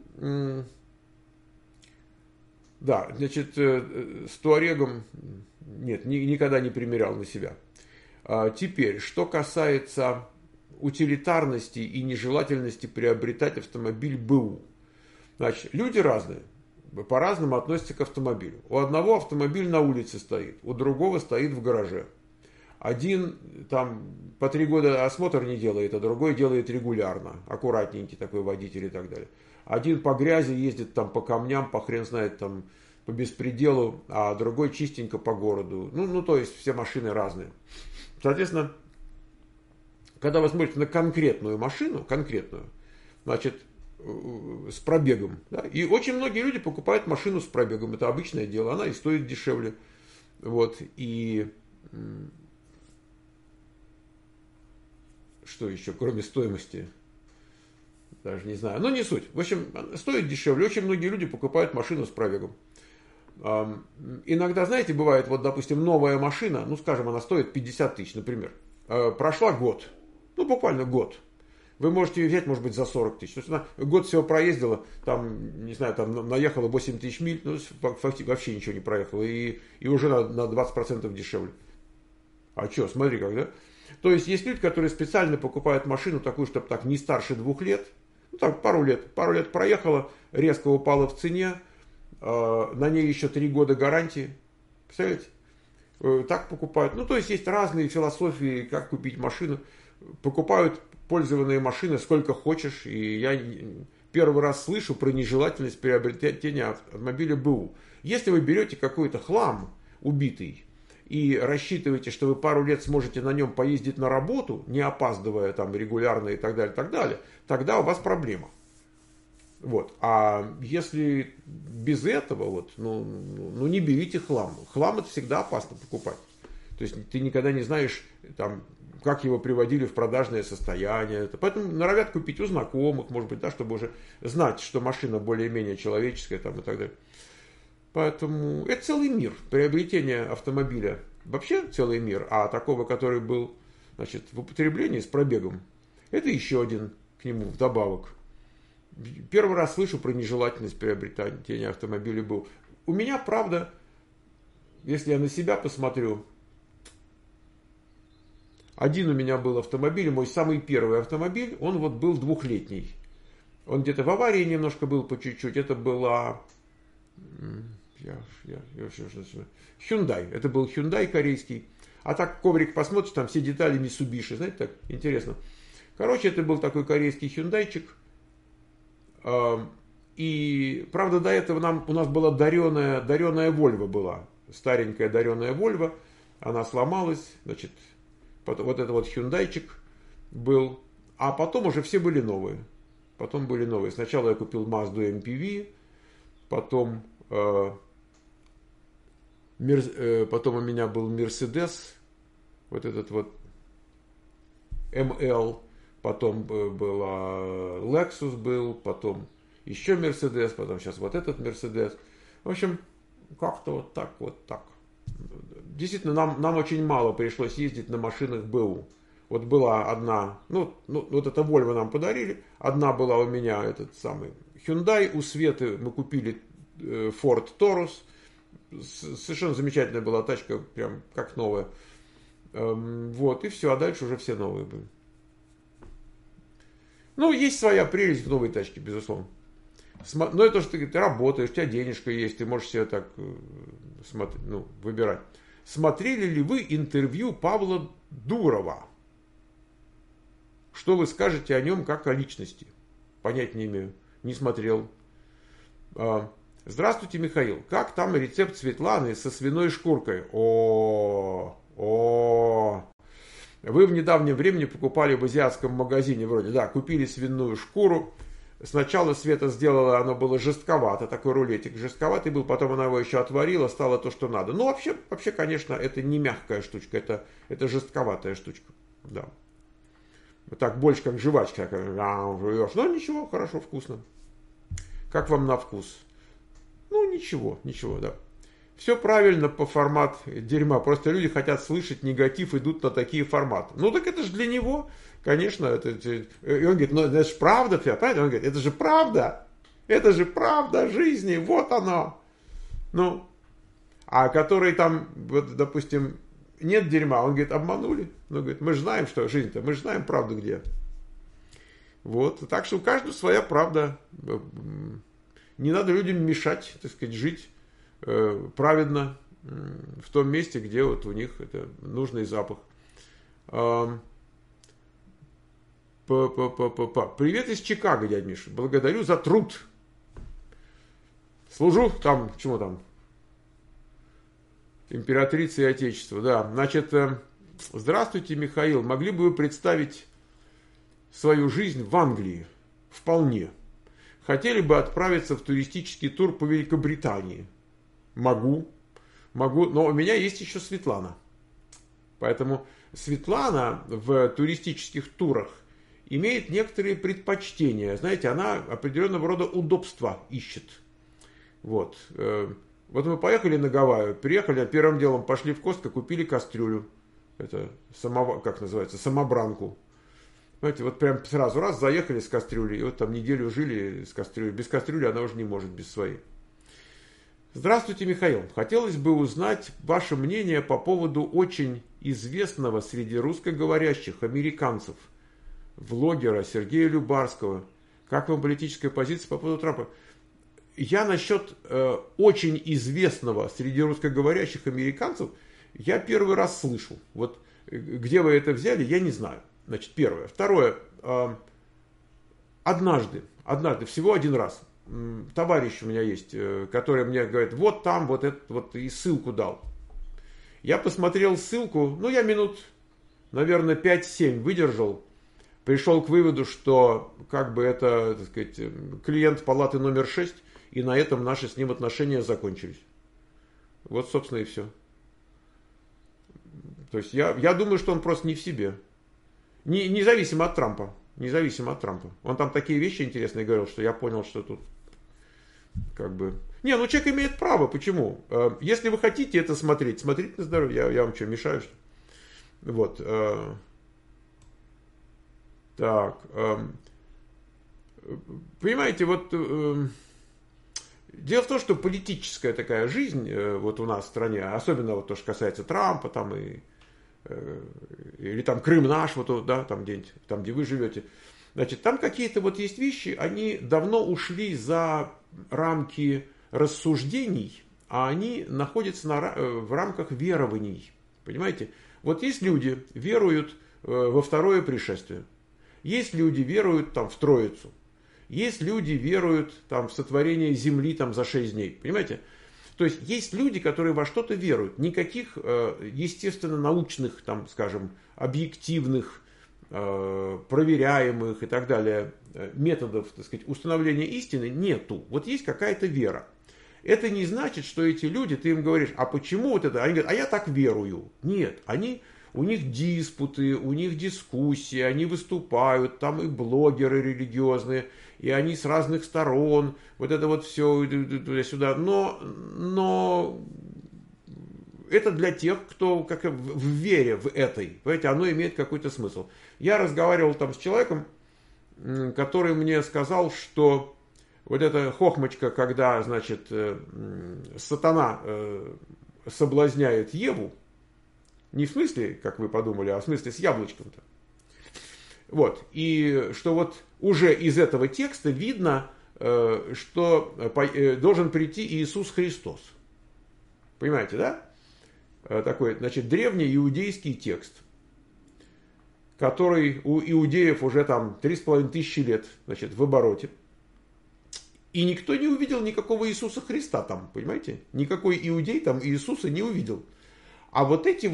да, значит, с Туарегом нет, ни, никогда не примерял на себя. А теперь, что касается утилитарности и нежелательности приобретать автомобиль БУ. Значит, люди разные, по-разному относятся к автомобилю. У одного автомобиль на улице стоит, у другого стоит в гараже. Один там по три года осмотр не делает, а другой делает регулярно. Аккуратненький такой водитель и так далее. Один по грязи ездит там по камням, по хрен знает там по беспределу, а другой чистенько по городу. Ну, ну то есть все машины разные. Соответственно, когда вы смотрите на конкретную машину, конкретную, значит, с пробегом, да, и очень многие люди покупают машину с пробегом. Это обычное дело, она и стоит дешевле. Вот, и что еще, кроме стоимости? Даже не знаю. Но не суть. В общем, стоит дешевле. Очень многие люди покупают машину с пробегом. Иногда, знаете, бывает, вот, допустим, новая машина, ну, скажем, она стоит пятьдесят тысяч, например. Прошла год. Ну, буквально год. Вы можете ее взять, может быть, за сорок тысяч. То есть она год всего проездила, там, не знаю, там наехала восемь тысяч миль, ну, вообще ничего не проехала. И, и уже на, на двадцать процентов дешевле. А что, смотри как, да? То есть есть люди, которые специально покупают машину такую, чтобы так не старше двух лет. Ну так, пару лет. Пару лет проехала, резко упала в цене. Э, на ней еще три года гарантии. Представляете? Э, так покупают. Ну, то есть есть разные философии, как купить машину. Покупают пользованные машины сколько хочешь. И я первый раз слышу про нежелательность приобретения автомобиля БУ. Если вы берете какой-то хлам убитый, и рассчитываете, что вы пару лет сможете на нем поездить на работу, не опаздывая там регулярно и так далее, так далее, тогда у вас проблема. Вот. А если без этого, вот, ну, ну не берите хлам. Хлам это всегда опасно покупать. То есть ты никогда не знаешь, там, как его приводили в продажное состояние. Поэтому норовят купить у знакомых, может быть, да, чтобы уже знать, что машина более-менее человеческая там, и так далее. Поэтому это целый мир. Приобретение автомобиля вообще целый мир. А такого, который был, значит, в употреблении с пробегом, это еще один к нему вдобавок. Первый раз слышу про нежелательность приобретения автомобиля был. У меня, правда, если я на себя посмотрю, один у меня был автомобиль, мой самый первый автомобиль, он вот был двухлетний. Он где-то в аварии немножко был по чуть-чуть. Это была... Я, я, я все, Hyundai. Это был Hyundai корейский. А так коврик посмотришь, там все детали Mitsubishi. Знаете, так интересно. Короче, это был такой корейский Hyundaiчик. И, правда, до этого нам, у нас была дареная, дареная Volvo была. Старенькая дареная Volvo. Она сломалась. Значит, вот это вот Hyundaiчик был. А потом уже все были новые. Потом были новые. Сначала я купил Mazda эм пи ви. Потом... Потом у меня был Mercedes, вот этот вот эм эл, потом была Lexus был, потом еще Mercedes, потом сейчас вот этот Mercedes. В общем, как-то вот так, вот так. Действительно, нам, нам очень мало пришлось ездить на машинах БУ. Вот была одна, ну, ну вот это Volvo нам подарили, одна была у меня этот самый Hyundai, у Светы мы купили Ford Taurus. Совершенно замечательная была тачка, прям как новая. Вот, и все, а дальше уже все новые были. Ну, есть своя прелесть в новой тачке, безусловно. Но это же ты, ты работаешь, у тебя денежка есть, ты можешь себе так смотри, ну, выбирать. Смотрели ли вы интервью Павла Дурова? Что вы скажете о нем как о личности? Понять не имею, не смотрел. Здравствуйте, Михаил. Как там рецепт Светланы со свиной шкуркой? О, О, вы в недавнем времени покупали в азиатском магазине вроде, да, купили свиную шкуру. Сначала Света сделала, оно было жестковато, такой рулетик жестковатый был, потом она его еще отварила, стало то, что надо. Ну, вообще, вообще, конечно, это не мягкая штучка, это, это жестковатая штучка, да. Вот так, больше как жвачка, как, ну, ничего, хорошо, вкусно. Как вам на вкус? Ну, ничего, ничего, да. Все правильно по формат дерьма, просто люди хотят слышать негатив, идут на такие форматы. Ну, так это же для него... Конечно, это, и он говорит, ну это же правда, правда? Он говорит, это же правда, это же правда жизни, вот оно. Ну, а который там, вот, допустим, нет дерьма, он говорит, обманули. Ну, говорит, мы же знаем, что жизнь-то, мы же знаем правду где. Вот, так что у каждого своя правда. Не надо людям мешать, так сказать, жить э, праведно э, в том месте, где вот у них это нужный запах. П-п-п-п-п. Привет из Чикаго, дядь Миша. Благодарю за труд. Служу там, чему там? Императрице и Отечеству, да. Значит, здравствуйте, Михаил. Могли бы вы представить свою жизнь в Англии? Вполне. Хотели бы отправиться в туристический тур по Великобритании? Могу. Могу, но у меня есть еще Светлана. Поэтому Светлана в туристических турах имеет некоторые предпочтения. Знаете, она определенного рода удобства ищет. Вот. Вот мы поехали на Гавайи, приехали, первым делом пошли в Костко, купили кастрюлю. Это самова, как называется, самобранку. Знаете, вот прям сразу раз заехали с кастрюлей, и вот там неделю жили с кастрюлей. Без кастрюли она уже не может, без своей. Здравствуйте, Михаил. Хотелось бы узнать ваше мнение по поводу очень известного среди русскоговорящих американцев влогера Сергея Любарского. Как вам политическая позиция по поводу Трампа? Я насчет э, очень известного среди русскоговорящих американцев, я первый раз слышу. Вот где вы это взяли, я не знаю. Значит, первое. Второе. Э, однажды, однажды, всего один раз, э, товарищ у меня есть, э, который мне говорит, вот там, вот это, вот и ссылку дал. Я посмотрел ссылку, ну, я минут, наверное, пять-семь выдержал. Пришел к выводу, что как бы это, так сказать, клиент палаты номер шесть, и на этом наши с ним отношения закончились. Вот, собственно, и все. То есть я, я думаю, что он просто не в себе. Не, независимо от Трампа. Независимо от Трампа. Он там такие вещи интересные говорил, что я понял, что тут как бы... Не, ну человек имеет право. Почему? Если вы хотите это смотреть, смотрите на здоровье. Я, я вам что, мешаю, что ли? Вот. Так, э, понимаете, вот э, дело в том, что политическая такая жизнь э, вот у нас в стране, особенно вот то, что касается Трампа, там и э, или там Крым наш, вот, да, там где-нибудь, там, где вы живете, значит, там какие-то вот есть вещи, они давно ушли за рамки рассуждений, а они находятся на, в рамках верований, понимаете? Вот есть люди, веруют э, во второе пришествие. Есть люди, веруют там в Троицу. Есть люди, веруют там в сотворение земли там за шесть дней. Понимаете? То есть есть люди, которые во что-то веруют. Никаких, естественно, научных, там, скажем, объективных, проверяемых и так далее методов, так сказать, установления истины нету. Вот есть какая-то вера. Это не значит, что эти люди, ты им говоришь, а почему вот это? Они говорят, а я так верую. Нет, они... У них диспуты, у них дискуссии, они выступают, там и блогеры религиозные, и они с разных сторон, вот это вот все туда-сюда. Но, но это для тех, кто как в вере в этой, понимаете, оно имеет какой-то смысл. Я разговаривал там с человеком, который мне сказал, что вот эта хохмочка, когда, значит, сатана соблазняет Еву, не в смысле, как вы подумали, а в смысле с яблочком-то. Вот. И что вот уже из этого текста видно, что должен прийти Иисус Христос. Понимаете, да? Такой, значит, древний иудейский текст, который у иудеев уже там три с половиной тысячи лет, значит, в обороте. И никто не увидел никакого Иисуса Христа там, понимаете? Никакой иудей там Иисуса не увидел. А вот эти вот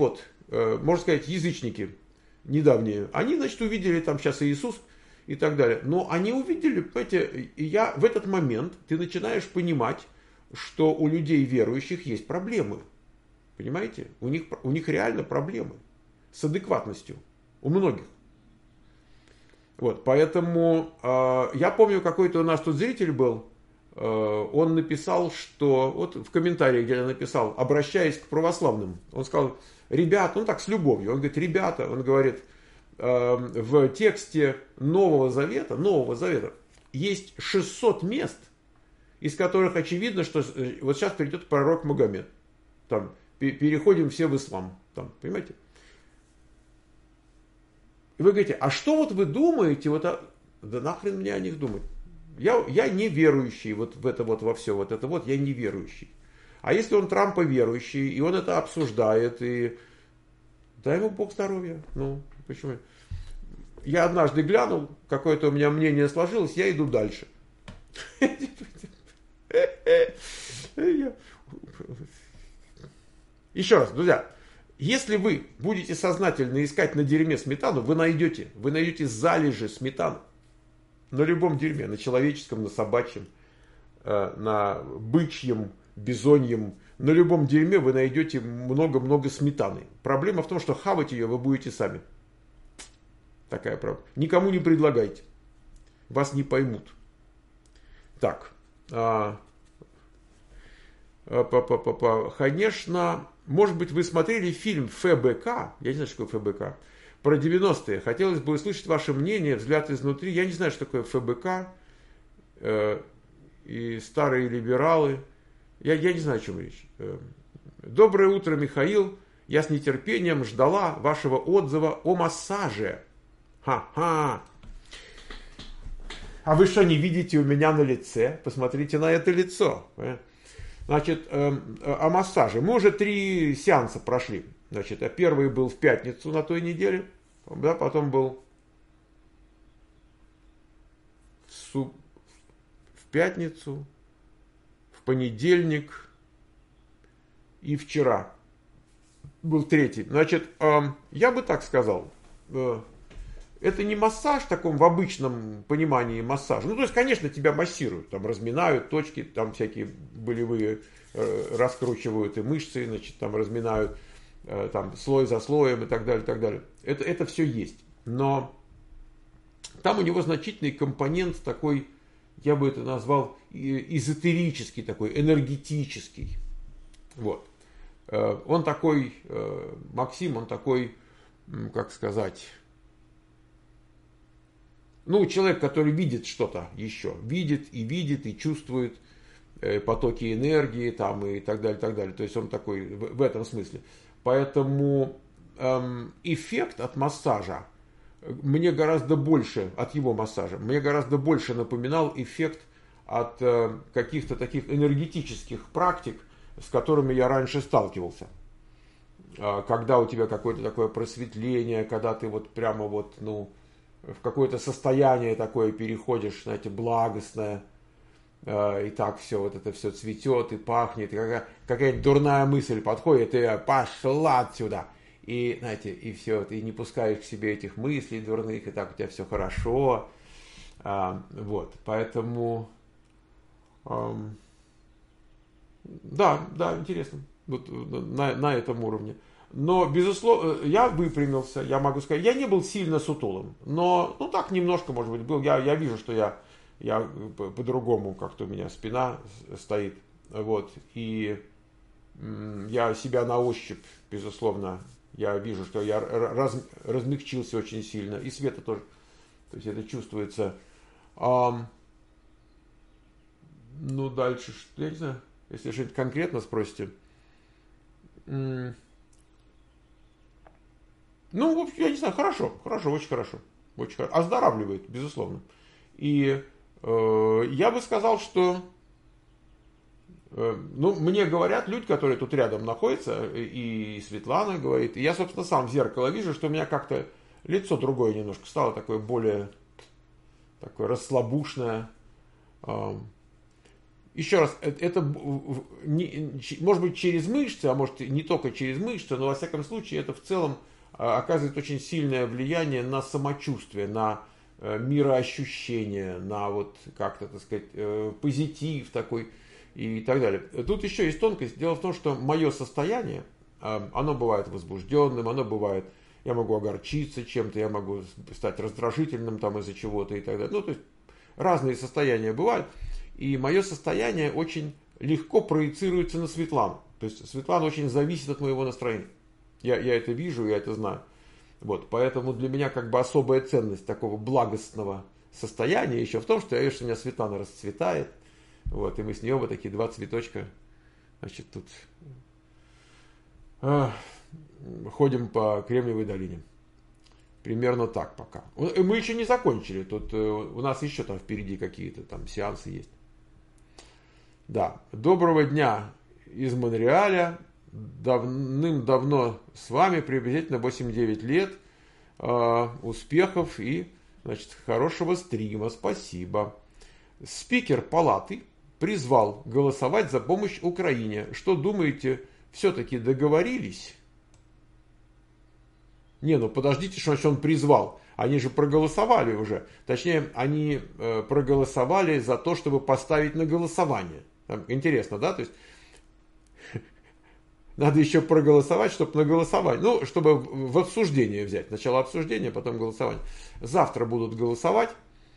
можно сказать, язычники недавние, они, значит, увидели там сейчас Иисус и так далее. Но они увидели, понимаете, и я в этот момент, ты начинаешь понимать, что у людей верующих есть проблемы. Понимаете? У них, у них реально проблемы с адекватностью. У многих. Вот, поэтому э, я помню, какой-то у нас тут зритель был, э, он написал, что, вот в комментарии, где я написал, обращаясь к православным, он сказал, ребята, ну так с любовью, он говорит, ребята, он говорит, э, в тексте Нового Завета, Нового Завета есть шестьсот мест, из которых очевидно, что вот сейчас придет пророк Магомед, там, переходим все в ислам, там, понимаете? И вы говорите, а что вот вы думаете, вот, а... да нахрен мне о них думать? Я, я не верующий вот в это вот, во все вот это вот, я не верующий. А если он Трампа верующий, и он это обсуждает, и дай ему Бог здоровья. Ну, почему? Я однажды глянул, какое-то у меня мнение сложилось, я иду дальше. Еще раз, друзья. Если вы будете сознательно искать на дерьме сметану, вы найдете, вы найдете залежи сметаны. На любом дерьме, на человеческом, на собачьем, на бычьем, бизоньем, на любом дерьме вы найдете много-много сметаны. Проблема в том, что хавать ее вы будете сами. Такая правда. Никому не предлагайте. Вас не поймут. Так. А, па-па-па-па. Конечно... Может быть, вы смотрели фильм ФБК, я не знаю, что такое ФБК, про девяностые. Хотелось бы услышать ваше мнение, взгляд изнутри. Я не знаю, что такое ФБК э, и старые либералы. Я, я не знаю, о чем речь. Доброе утро, Михаил. Я с нетерпением ждала вашего отзыва о массаже. Ха-ха. А вы что, не видите у меня на лице? Посмотрите на это лицо. Значит, э, о массаже. Мы уже три сеанса прошли. Значит, первый был в пятницу на той неделе, да, потом был в, суб... в пятницу, в понедельник и вчера был третий. Значит, э, я бы так сказал, э, это не массаж в таком в обычном понимании массажа. Ну, то есть, конечно, тебя массируют, там разминают точки, там всякие болевые э, раскручивают и мышцы, значит, там разминают э, там слой за слоем и так далее, и так далее. Это, это все есть. Но там у него значительный компонент такой, я бы это назвал эзотерический такой, энергетический. Вот. Э, он такой, э, Максим, он такой, как сказать... Ну, человек, который видит что-то еще, видит и видит, и чувствует э, потоки энергии там, и так далее, так далее. То есть он такой в, в этом смысле. Поэтому эм, эффект от массажа мне гораздо больше, от его массажа, мне гораздо больше напоминал эффект от э, каких-то таких энергетических практик, с которыми я раньше сталкивался. Э, когда у тебя какое-то такое просветление, когда ты вот прямо вот, ну... в какое-то состояние такое переходишь, знаете, благостное, э, и так все, вот это все цветет и пахнет, и какая, какая-нибудь дурная мысль подходит, и пошла отсюда, и, знаете, и все, ты не пускаешь к себе этих мыслей дурных, и так у тебя все хорошо, а, вот, поэтому, эм, да, да, интересно, вот на, на этом уровне. Но, безусловно, я выпрямился, я могу сказать, я не был сильно сутулым, но, ну, так немножко, может быть, был. Я, я вижу, что я, я по-другому как-то у меня спина стоит, вот, и м, я себя на ощупь, безусловно, я вижу, что я раз, размягчился очень сильно, и Света тоже, то есть это чувствуется. А, ну, дальше, я не знаю, если что-нибудь конкретно спросите. М- Ну, в общем, я не знаю, хорошо, хорошо, очень хорошо, очень хорошо. Оздоравливает, безусловно. И э, я бы сказал, что, э, ну, мне говорят люди, которые тут рядом находятся, и Светлана говорит, и я, собственно, сам в зеркало вижу, что у меня как-то лицо другое немножко стало, такое более, такое расслабушное. Э, еще раз, это не, может быть через мышцы, а может не только через мышцы, но во всяком случае это в целом оказывает очень сильное влияние на самочувствие, на мироощущение, на вот как-то, так сказать, позитив такой и так далее. Тут еще есть тонкость. Дело в том, что мое состояние, оно бывает возбужденным, оно бывает, я могу огорчиться чем-то, я могу стать раздражительным там из-за чего-то и так далее. Ну, то есть разные состояния бывают. И мое состояние очень легко проецируется на Светлану. То есть Светлана очень зависит от моего настроения. Я, я это вижу, я это знаю. Вот, поэтому для меня как бы особая ценность такого благостного состояния еще в том, что я вижу, что у меня Светлана расцветает. Вот, и мы с ней оба такие два цветочка, значит, тут э, ходим по Кремниевой долине. Примерно так пока. Мы еще не закончили. Тут э, у нас еще там впереди какие-то там сеансы есть. Да. Доброго дня из Монреаля. Давным-давно с вами, приблизительно восемь-девять лет. Э, успехов и, значит, хорошего стрима. Спасибо. Спикер палаты призвал голосовать за помощь Украине. Что думаете, все-таки договорились? Не, ну подождите, что значит он призвал? Они же проголосовали уже. Точнее, они э, проголосовали за то, чтобы поставить на голосование. Там, интересно, да? То есть надо еще проголосовать, чтобы на голосование. Ну, чтобы в обсуждение взять. Сначала обсуждение, потом голосование. Завтра будут голосовать.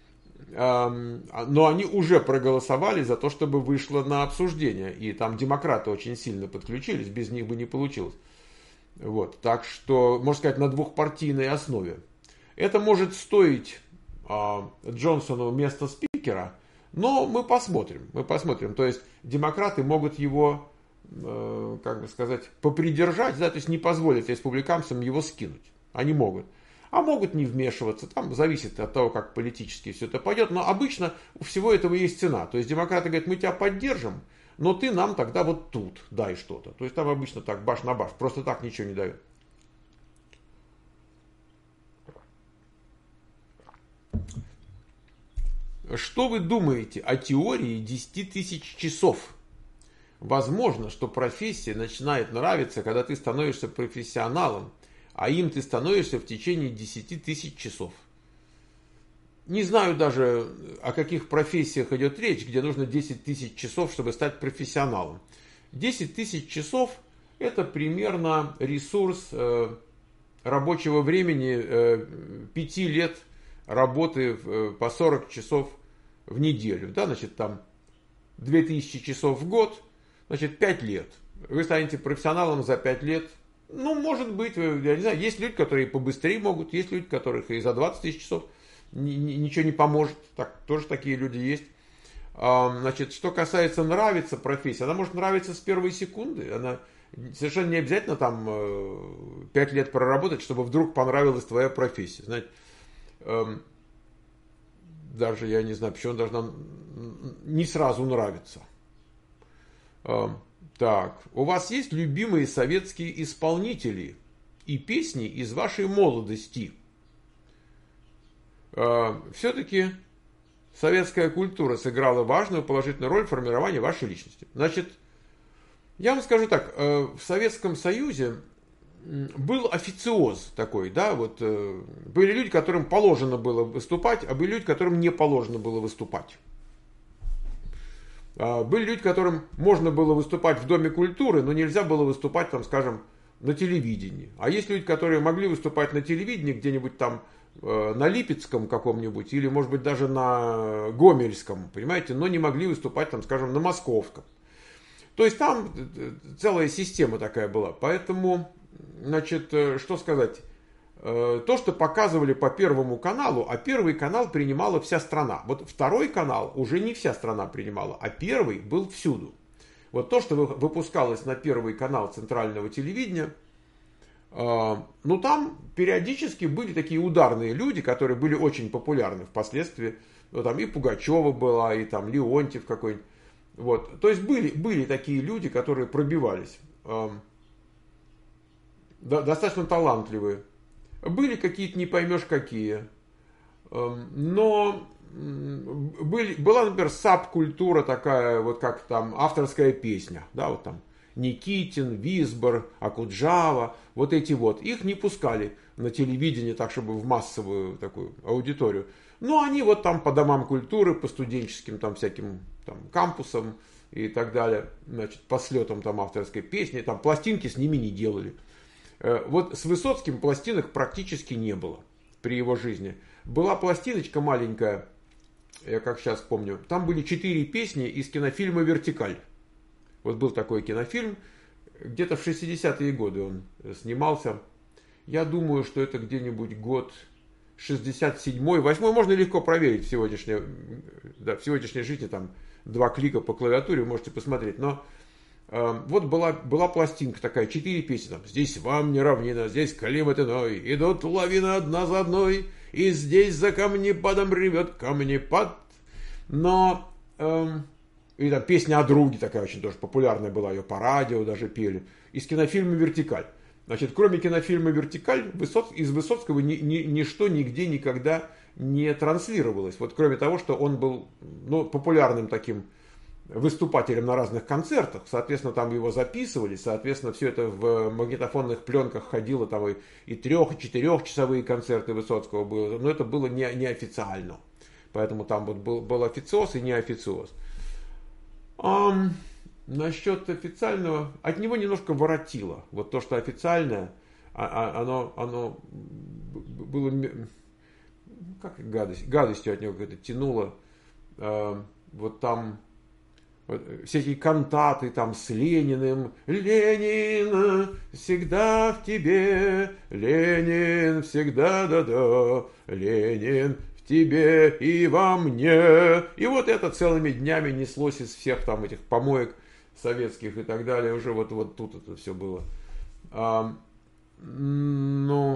Но они уже проголосовали за то, чтобы вышло на обсуждение. И там демократы очень сильно подключились, без них бы не получилось. Вот. Так что, можно сказать, на двухпартийной основе. Это может стоить а, Джонсону место спикера, но мы посмотрим. Мы посмотрим. То есть демократы могут его, э, как бы сказать, попридержать, да, то есть не позволить республиканцам его скинуть. Они могут. А могут не вмешиваться, там зависит от того, как политически все это пойдет. Но обычно у всего этого есть цена. То есть демократы говорят, мы тебя поддержим, но ты нам тогда вот тут дай что-то. То есть там обычно так, баш на баш, просто так ничего не дают. Что вы думаете о теории десяти тысяч часов? Возможно, что профессия начинает нравиться, когда ты становишься профессионалом, а им ты становишься в течение десяти тысяч часов. Не знаю даже, о каких профессиях идет речь, где нужно десять тысяч часов, чтобы стать профессионалом. десять тысяч часов – это примерно ресурс э, рабочего времени э, пяти лет работы э, по сорок часов в неделю. Да, значит, там две тысячи часов в год, значит, пять лет. Вы станете профессионалом за пять лет. Ну, может быть, я не знаю, есть люди, которые побыстрее могут, есть люди, которых и за двадцать тысяч часов ничего не поможет. Так, тоже такие люди есть. Значит, что касается нравится профессия, она может нравиться с первой секунды. Она совершенно не обязательно там пять лет проработать, чтобы вдруг понравилась твоя профессия. Знаете, даже я не знаю, почему она должна не сразу нравиться. Так, у вас есть любимые советские исполнители и песни из вашей молодости? Все-таки советская культура сыграла важную положительную роль в формировании вашей личности. Значит, я вам скажу так, в Советском Союзе был официоз такой, да, вот были люди, которым положено было выступать, а были люди, которым не положено было выступать. Были люди, которым можно было выступать в Доме культуры, но нельзя было выступать, там, скажем, на телевидении. А есть люди, которые могли выступать на телевидении где-нибудь там э, на Липецком каком-нибудь, или, может быть, даже на Гомельском, понимаете, но не могли выступать, там, скажем, на Московском. То есть там целая система такая была. Поэтому, значит, что сказать? То, что показывали по Первому каналу, а Первый канал принимала вся страна. Вот Второй канал уже не вся страна принимала, а Первый был всюду. Вот то, что выпускалось на Первый канал центрального телевидения, ну там периодически были такие ударные люди, которые были очень популярны впоследствии. Ну, там и Пугачева была, и там Леонтьев какой-нибудь. Вот. То есть были, были такие люди, которые пробивались. Достаточно талантливые. Были какие-то не поймешь какие. Но были, была, например, саб-культура такая, вот как там авторская песня, да, вот там Никитин, Висбор, Акуджава, вот эти вот. Их не пускали на телевидение так, чтобы в массовую такую аудиторию. Но они вот там по домам культуры, по студенческим там всяким там кампусам и так далее, значит, по слетам там авторской песни, там пластинки с ними не делали. Вот с Высоцким пластинок практически не было при его жизни. Была пластиночка маленькая, я как сейчас помню, там были четыре песни из кинофильма «Вертикаль». Вот был такой кинофильм, где-то в шестидесятые годы он снимался. Я думаю, что это где-нибудь год шестьдесят седьмой, восьмой, можно легко проверить в сегодняшней, да, в сегодняшней жизни, там два клика по клавиатуре, вы можете посмотреть. Но э, вот была, была пластинка такая, четыре песни, там, здесь вам не равнина, здесь климат иной, идут лавины одна за одной, и здесь за камнепадом ревет камнепад. Но, э, и там песня о друге такая очень тоже популярная была, ее по радио даже пели, из кинофильма «Вертикаль». Значит, кроме кинофильма «Вертикаль», Высоц... из Высоцкого ни, ни, ничто нигде никогда не транслировалось. Вот кроме того, что он был, ну, популярным таким выступателем на разных концертах, соответственно, там его записывали, соответственно, все это в магнитофонных пленках ходило, там и, и трех, и четырехчасовые концерты Высоцкого было, но это было не, неофициально. Поэтому там вот был, был официоз и неофициоз. Um... Насчет официального, от него немножко воротило. Вот то, что официальное, оно, оно было, как гадость, гадостью от него как-то тянуло. Вот там вот, все эти кантаты там с Лениным. Ленин всегда в тебе, Ленин всегда да-да, Ленин в тебе и во мне. И вот это целыми днями неслось из всех там этих помоек советских и так далее, уже вот, вот тут это все было. А, ну,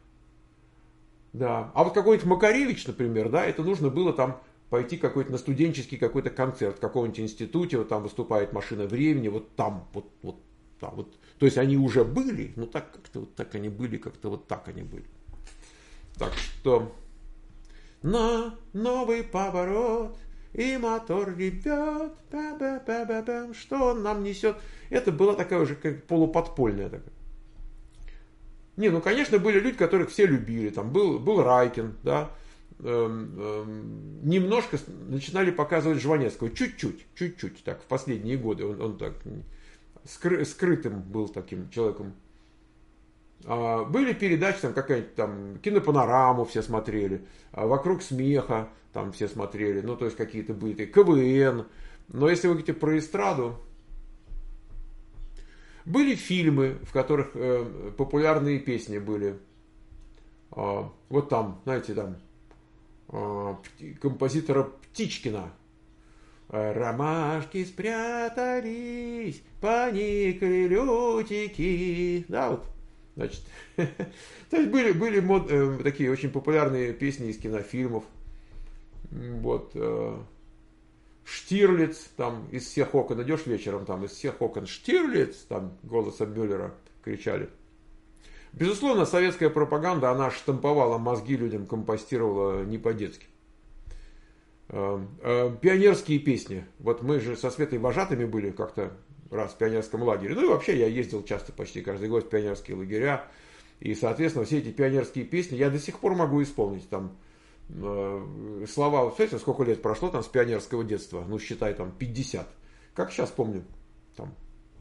да. А вот какой-нибудь Макаревич, например, да, это нужно было там пойти какой-то на студенческий какой-то концерт в каком-нибудь институте, вот там выступает «Машина времени», вот там, вот, вот там, вот. То есть они уже были, но так как-то вот так они были, как-то вот так они были. Так что на новый поворот и мотор ревет, ба-ба-ба-ба-бам, что он нам несет. Это была такая уже как полуподпольная такая. Не, ну, конечно, были люди, которых все любили. Там был, был Райкин, да. Эм, эм, немножко начинали показывать Жванецкого. Чуть-чуть, чуть-чуть. Так, в последние годы он, он так скры, скрытым был таким человеком. А, были передачи, там какая-нибудь там кинопанораму все смотрели. А, «Вокруг смеха» там все смотрели. Ну, то есть какие-то были. КВН. Но если вы говорите про эстраду, были фильмы, в которых э, популярные песни были. Э, вот там, знаете, там э, композитора Птичкина. Ромашки спрятались, поникли лютики. Да, вот. Значит, то есть были, были мод, э, такие очень популярные песни из кинофильмов. Вот. Э, Штирлиц, там из всех окон, идешь вечером, там из всех окон Штирлиц, там голосом Мюллера кричали. Безусловно, советская пропаганда, она штамповала мозги людям, компостировала не по-детски. Пионерские песни. Вот мы же со Светой вожатыми были как-то раз в пионерском лагере. Ну и вообще я ездил часто, почти каждый год в пионерские лагеря. И, соответственно, все эти пионерские песни я до сих пор могу исполнить. Там слова, вот смотрите, сколько лет прошло там с пионерского детства, ну считай там пятьдесят, как сейчас помню там.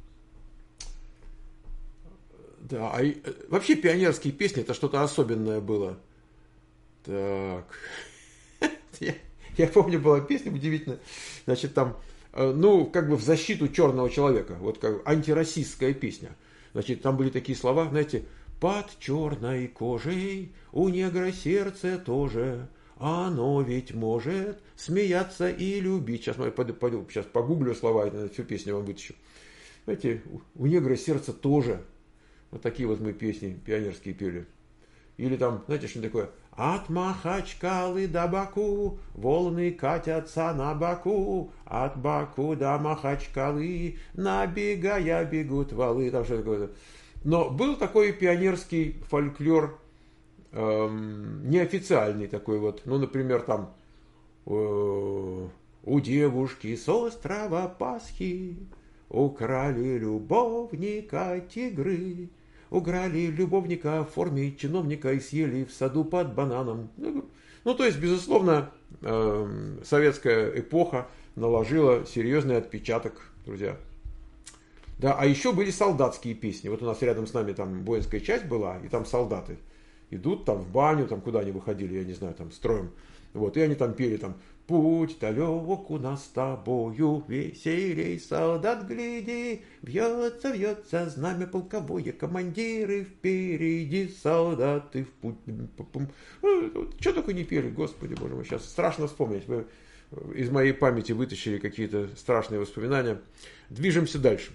Да, а вообще пионерские песни это что-то особенное было. Так, я, я помню, была песня удивительная, значит там, ну как бы в защиту черного человека, вот как антироссийская песня, значит там были такие слова, знаете, под черной кожей у негра сердце тоже. Оно ведь может смеяться и любить. Сейчас, пойду, сейчас погуглю слова, всю песню вам вытащу. Знаете, у негра сердце тоже. Вот такие вот мы песни пионерские пели. Или там, знаете, что такое? От Махачкалы до Баку волны катятся на Баку. От Баку до Махачкалы набегая бегут валы. Там что такое? Но был такой пионерский фольклор, эм, неофициальный такой вот, ну, например, там У девушки с острова Пасхи украли любовника тигры. Уграли любовника в форме чиновника и съели в саду под бананом. Ну, то есть, безусловно, советская эпоха наложила серьезный отпечаток, друзья. Да, а еще были солдатские песни. Вот у нас рядом с нами там воинская часть была, и там солдаты идут там в баню, там куда они выходили, я не знаю, там строем. Вот, и они там пели там: «Путь далек у нас с тобою, веселей, солдат, гляди, вьется, вьется знамя полковое, командиры впереди, солдаты в путь». Что только не пели, Господи Боже мой, сейчас страшно вспомнить. Вы из моей памяти вытащили какие-то страшные воспоминания. Движемся дальше.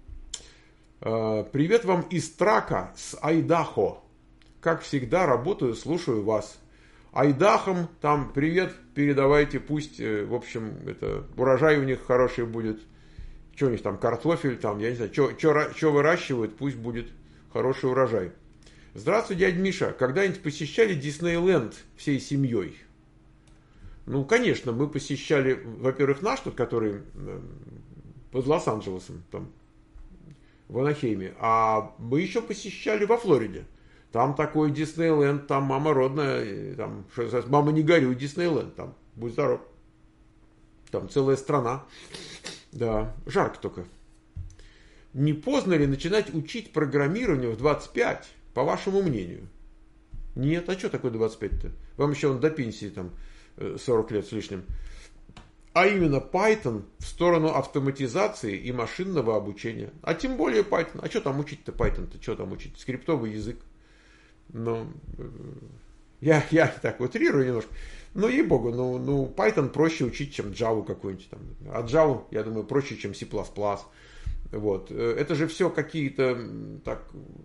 Привет вам из Трака, с Айдахо. Как всегда, работаю, слушаю вас. Айдахам там привет передавайте, пусть, в общем, это урожай у них хороший будет. Что у них там, картофель, там, я не знаю, что выращивают, пусть будет хороший урожай. Здравствуй, дядя Миша, когда-нибудь посещали Диснейленд всей семьей? Ну, конечно, мы посещали, во-первых, наш тут, который под Лос-Анджелесом, там, в Анахейме, а мы еще посещали во Флориде. Там такой Диснейленд, там мама родная, там, мама не горюй, Диснейленд, там, будь здоров. Там целая страна. Да, жарко только. Не поздно ли начинать учить программированию в двадцать пять, по вашему мнению? Нет, а что такое двадцать пять-то? Вам еще он до пенсии там сорок лет с лишним. А именно Python в сторону автоматизации и машинного обучения. А тем более Python. А что там учить-то Python-то? Что там учить? Скриптовый язык. Ну, я, я так утрирую немножко. Ну, ей-богу, ну, ну, Python проще учить, чем Java какой-нибудь там. А Java, я думаю, проще, чем C++. Вот. Это же все какие-то так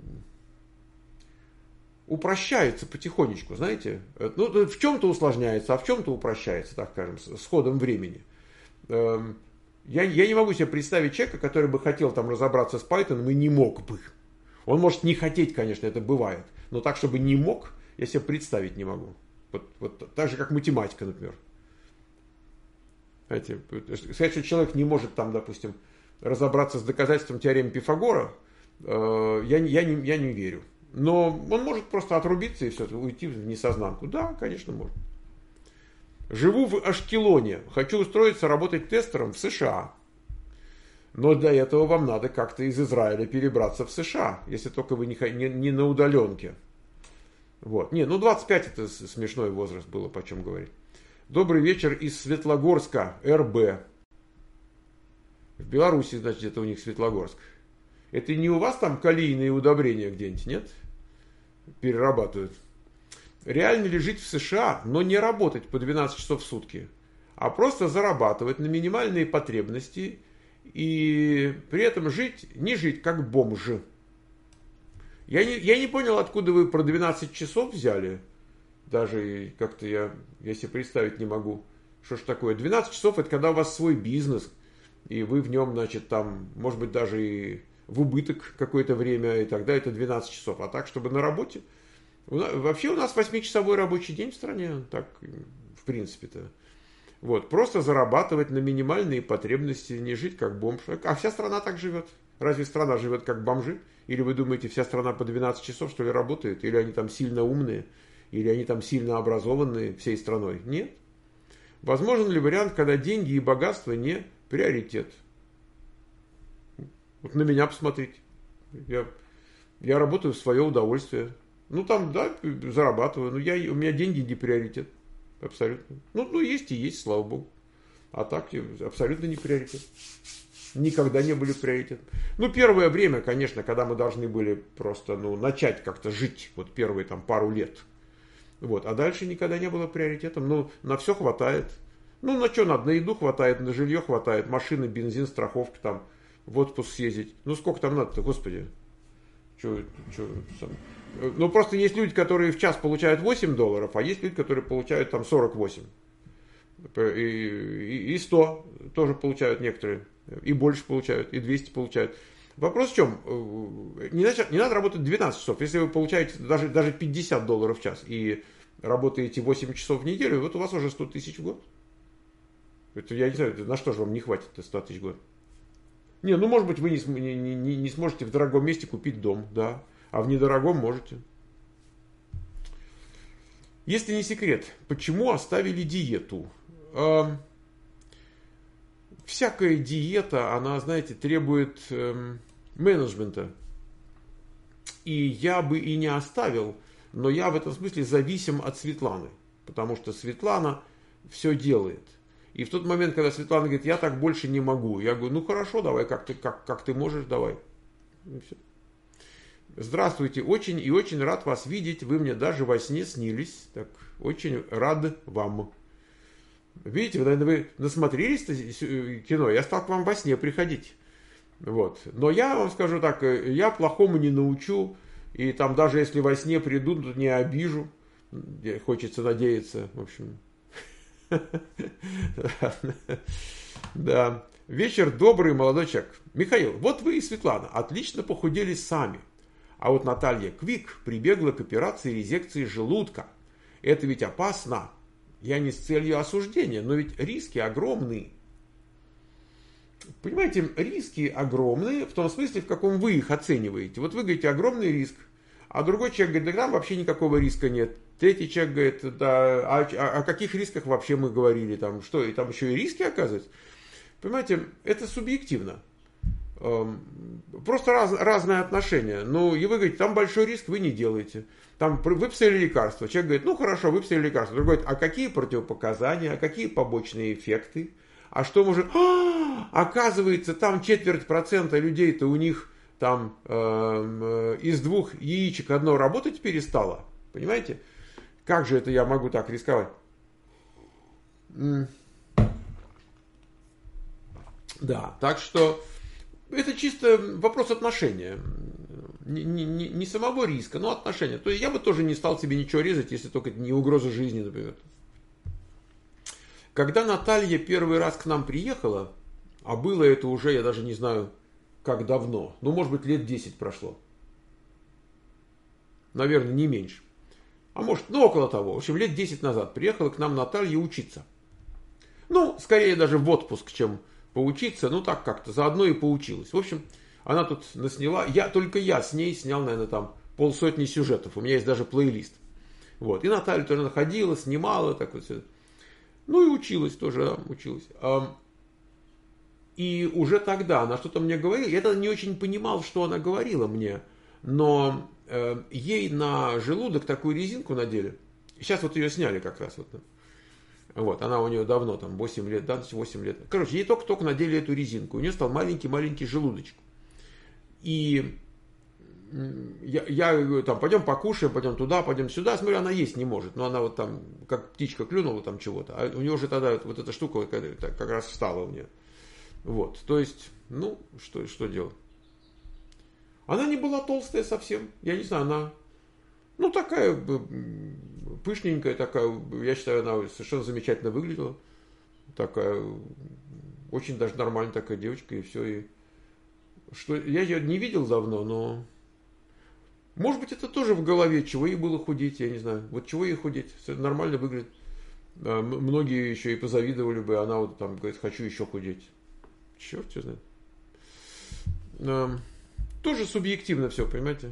упрощаются потихонечку, знаете. Ну, в чем-то усложняется, а в чем-то упрощается, так скажем, с ходом времени. Я, я не могу себе представить человека, который бы хотел там разобраться с Python и не мог бы. Он может не хотеть, конечно, это бывает. Но так, чтобы не мог, я себе представить не могу. Вот, вот так же, как математика, например. Знаете, сказать, что человек не может там, допустим, разобраться с доказательством теоремы Пифагора, э, я, я, не, я не верю. Но он может просто отрубиться и все, уйти в несознанку. Да, конечно, может. Живу в Ашкелоне. Хочу устроиться работать тестером в США. Но для этого вам надо как-то из Израиля перебраться в США, если только вы не, не, не на удаленке. Вот. Не, ну двадцать пять это смешной возраст было, по чем говорить. Добрый вечер из Светлогорска, эр бэ. В Беларуси, значит, это у них Светлогорск. Это не у вас там калийные удобрения где-нибудь, нет? Перерабатывают. Реально ли жить в США, но не работать по двенадцать часов в сутки, а просто зарабатывать на минимальные потребности и при этом жить, не жить как бомжи? Я не, я не понял, откуда вы про двенадцать часов взяли. Даже как-то я, я себе представить не могу. Что ж такое? двенадцать часов это когда у вас свой бизнес, и вы в нем, значит, там, может быть, даже и в убыток какое-то время, и тогда это двенадцать часов. А так, чтобы на работе. Вообще у нас восьмичасовой рабочий день в стране, так, в принципе-то. Вот, просто зарабатывать на минимальные потребности, не жить как бомж. А вся страна так живет. Разве страна живет как бомжи? Или вы думаете, вся страна по двенадцать часов, что ли, работает? Или они там сильно умные? Или они там сильно образованные всей страной? Нет. Возможен ли вариант, когда деньги и богатство не приоритет? Вот на меня посмотрите. Я, я работаю в свое удовольствие. Ну, там, да, зарабатываю. Но я, у меня деньги не приоритет. Абсолютно. Ну, ну, есть и есть, слава богу. А так, абсолютно не приоритет. Никогда не были приоритетом. Ну, первое время, конечно, когда мы должны были просто, ну, начать как-то жить. Вот первые там пару лет. Вот. А дальше никогда не было приоритетом. Ну, на все хватает. Ну, на что надо? На еду хватает, на жилье хватает. Машина, бензин, страховка там. В отпуск съездить. Ну, сколько там надо-то, господи. Че, че, сам... Ну, просто есть люди, которые в час получают восемь долларов, а есть люди, которые получают там сорок восемь. И, и, и сто тоже получают некоторые. И больше получают, и двести получают. Вопрос в чем? Не надо, не надо работать двенадцать часов. Если вы получаете даже, даже пятьдесят долларов в час и работаете восемь часов в неделю, вот у вас уже сто тысяч в год. Это, я не знаю, на что же вам не хватит сто тысяч в год? Не, ну может быть вы не, не, не, не сможете в дорогом месте купить дом, да. А в недорогом можете. Если не секрет, почему оставили диету? Э, всякая диета, она, знаете, требует э, менеджмента. И я бы и не оставил, но я в этом смысле зависим от Светланы. Потому что Светлана все делает. И в тот момент, когда Светлана говорит, я так больше не могу, я говорю, ну хорошо, давай, как ты, как, как ты можешь, давай. И все. Здравствуйте, очень и очень рад вас видеть. Вы мне даже во сне снились. Так, очень рад вам. Видите, вы, наверное, вы насмотрелись кино, я стал к вам во сне приходить. Вот. Но я вам скажу так, я плохому не научу. И там даже если во сне придут, то не обижу. Хочется надеяться, в общем. Да. Вечер добрый, молодой человек. Михаил, вот вы и Светлана отлично похудели сами. А вот Наталья Квик прибегла к операции резекции желудка. Это ведь опасно. Я не с целью осуждения, но ведь риски огромные. Понимаете, риски огромные в том смысле, в каком вы их оцениваете. Вот вы говорите, огромный риск, а другой человек говорит, да там вообще никакого риска нет. Третий человек говорит, да, а, а, о каких рисках вообще мы говорили, там, что, и там еще и риски оказываются. Понимаете, это субъективно. Просто раз, разное отношение. Ну, и вы говорите, там большой риск, вы не делаете. Там выписали лекарство. Человек говорит, ну хорошо, выписали лекарство. Другой говорит, а какие противопоказания, а какие побочные эффекты? А что может... А, оказывается, там четверть процента людей-то у них там э, э, из двух яичек одно работать перестало. Понимаете? Как же это я могу так рисковать? Да, так что это чисто вопрос отношения. Не, не, не самого риска, но отношения. То есть я бы тоже не стал себе ничего резать, если только не угроза жизни, например. Когда Наталья первый раз к нам приехала, а было это уже, я даже не знаю, как давно, ну, может быть, лет десять прошло. Наверное, не меньше. А может, ну, около того. В общем, лет десять назад приехала к нам Наталья учиться. Ну, скорее даже в отпуск, чем поучиться. Ну, так как-то, заодно и поучилась. В общем, она тут насняла. Я, только я с ней снял, наверное, там полсотни сюжетов. У меня есть даже плейлист. Вот. И Наталья тоже находила, снимала. Так вот. Ну, и училась тоже, да, училась. И уже тогда она что-то мне говорила. Я тогда не очень понимал, что она говорила мне. Но э, ей на желудок такую резинку надели. Сейчас вот ее сняли как раз. Вот, вот она у нее давно, там, восемь лет, да, восемь лет. Короче, ей только-только надели эту резинку. У нее стал маленький-маленький желудочек. И я, я говорю, там, пойдем покушаем, пойдем туда, пойдем сюда. Смотрю, она есть не может. Но она вот там, как птичка клюнула там чего-то. А у нее уже тогда вот, вот эта штука как раз встала у нее. Вот, то есть, ну, что, что делать? Она не была толстая совсем. Я не знаю, она, ну, такая пышненькая, такая, я считаю, она совершенно замечательно выглядела. Такая, очень даже нормальная такая девочка, и все. И что, я ее не видел давно, но... Может быть, это тоже в голове, чего ей было худеть, я не знаю. Вот чего ей худеть, нормально выглядит. Многие еще и позавидовали бы, она вот там говорит, хочу еще худеть. Черт его знает. Тоже субъективно все, понимаете.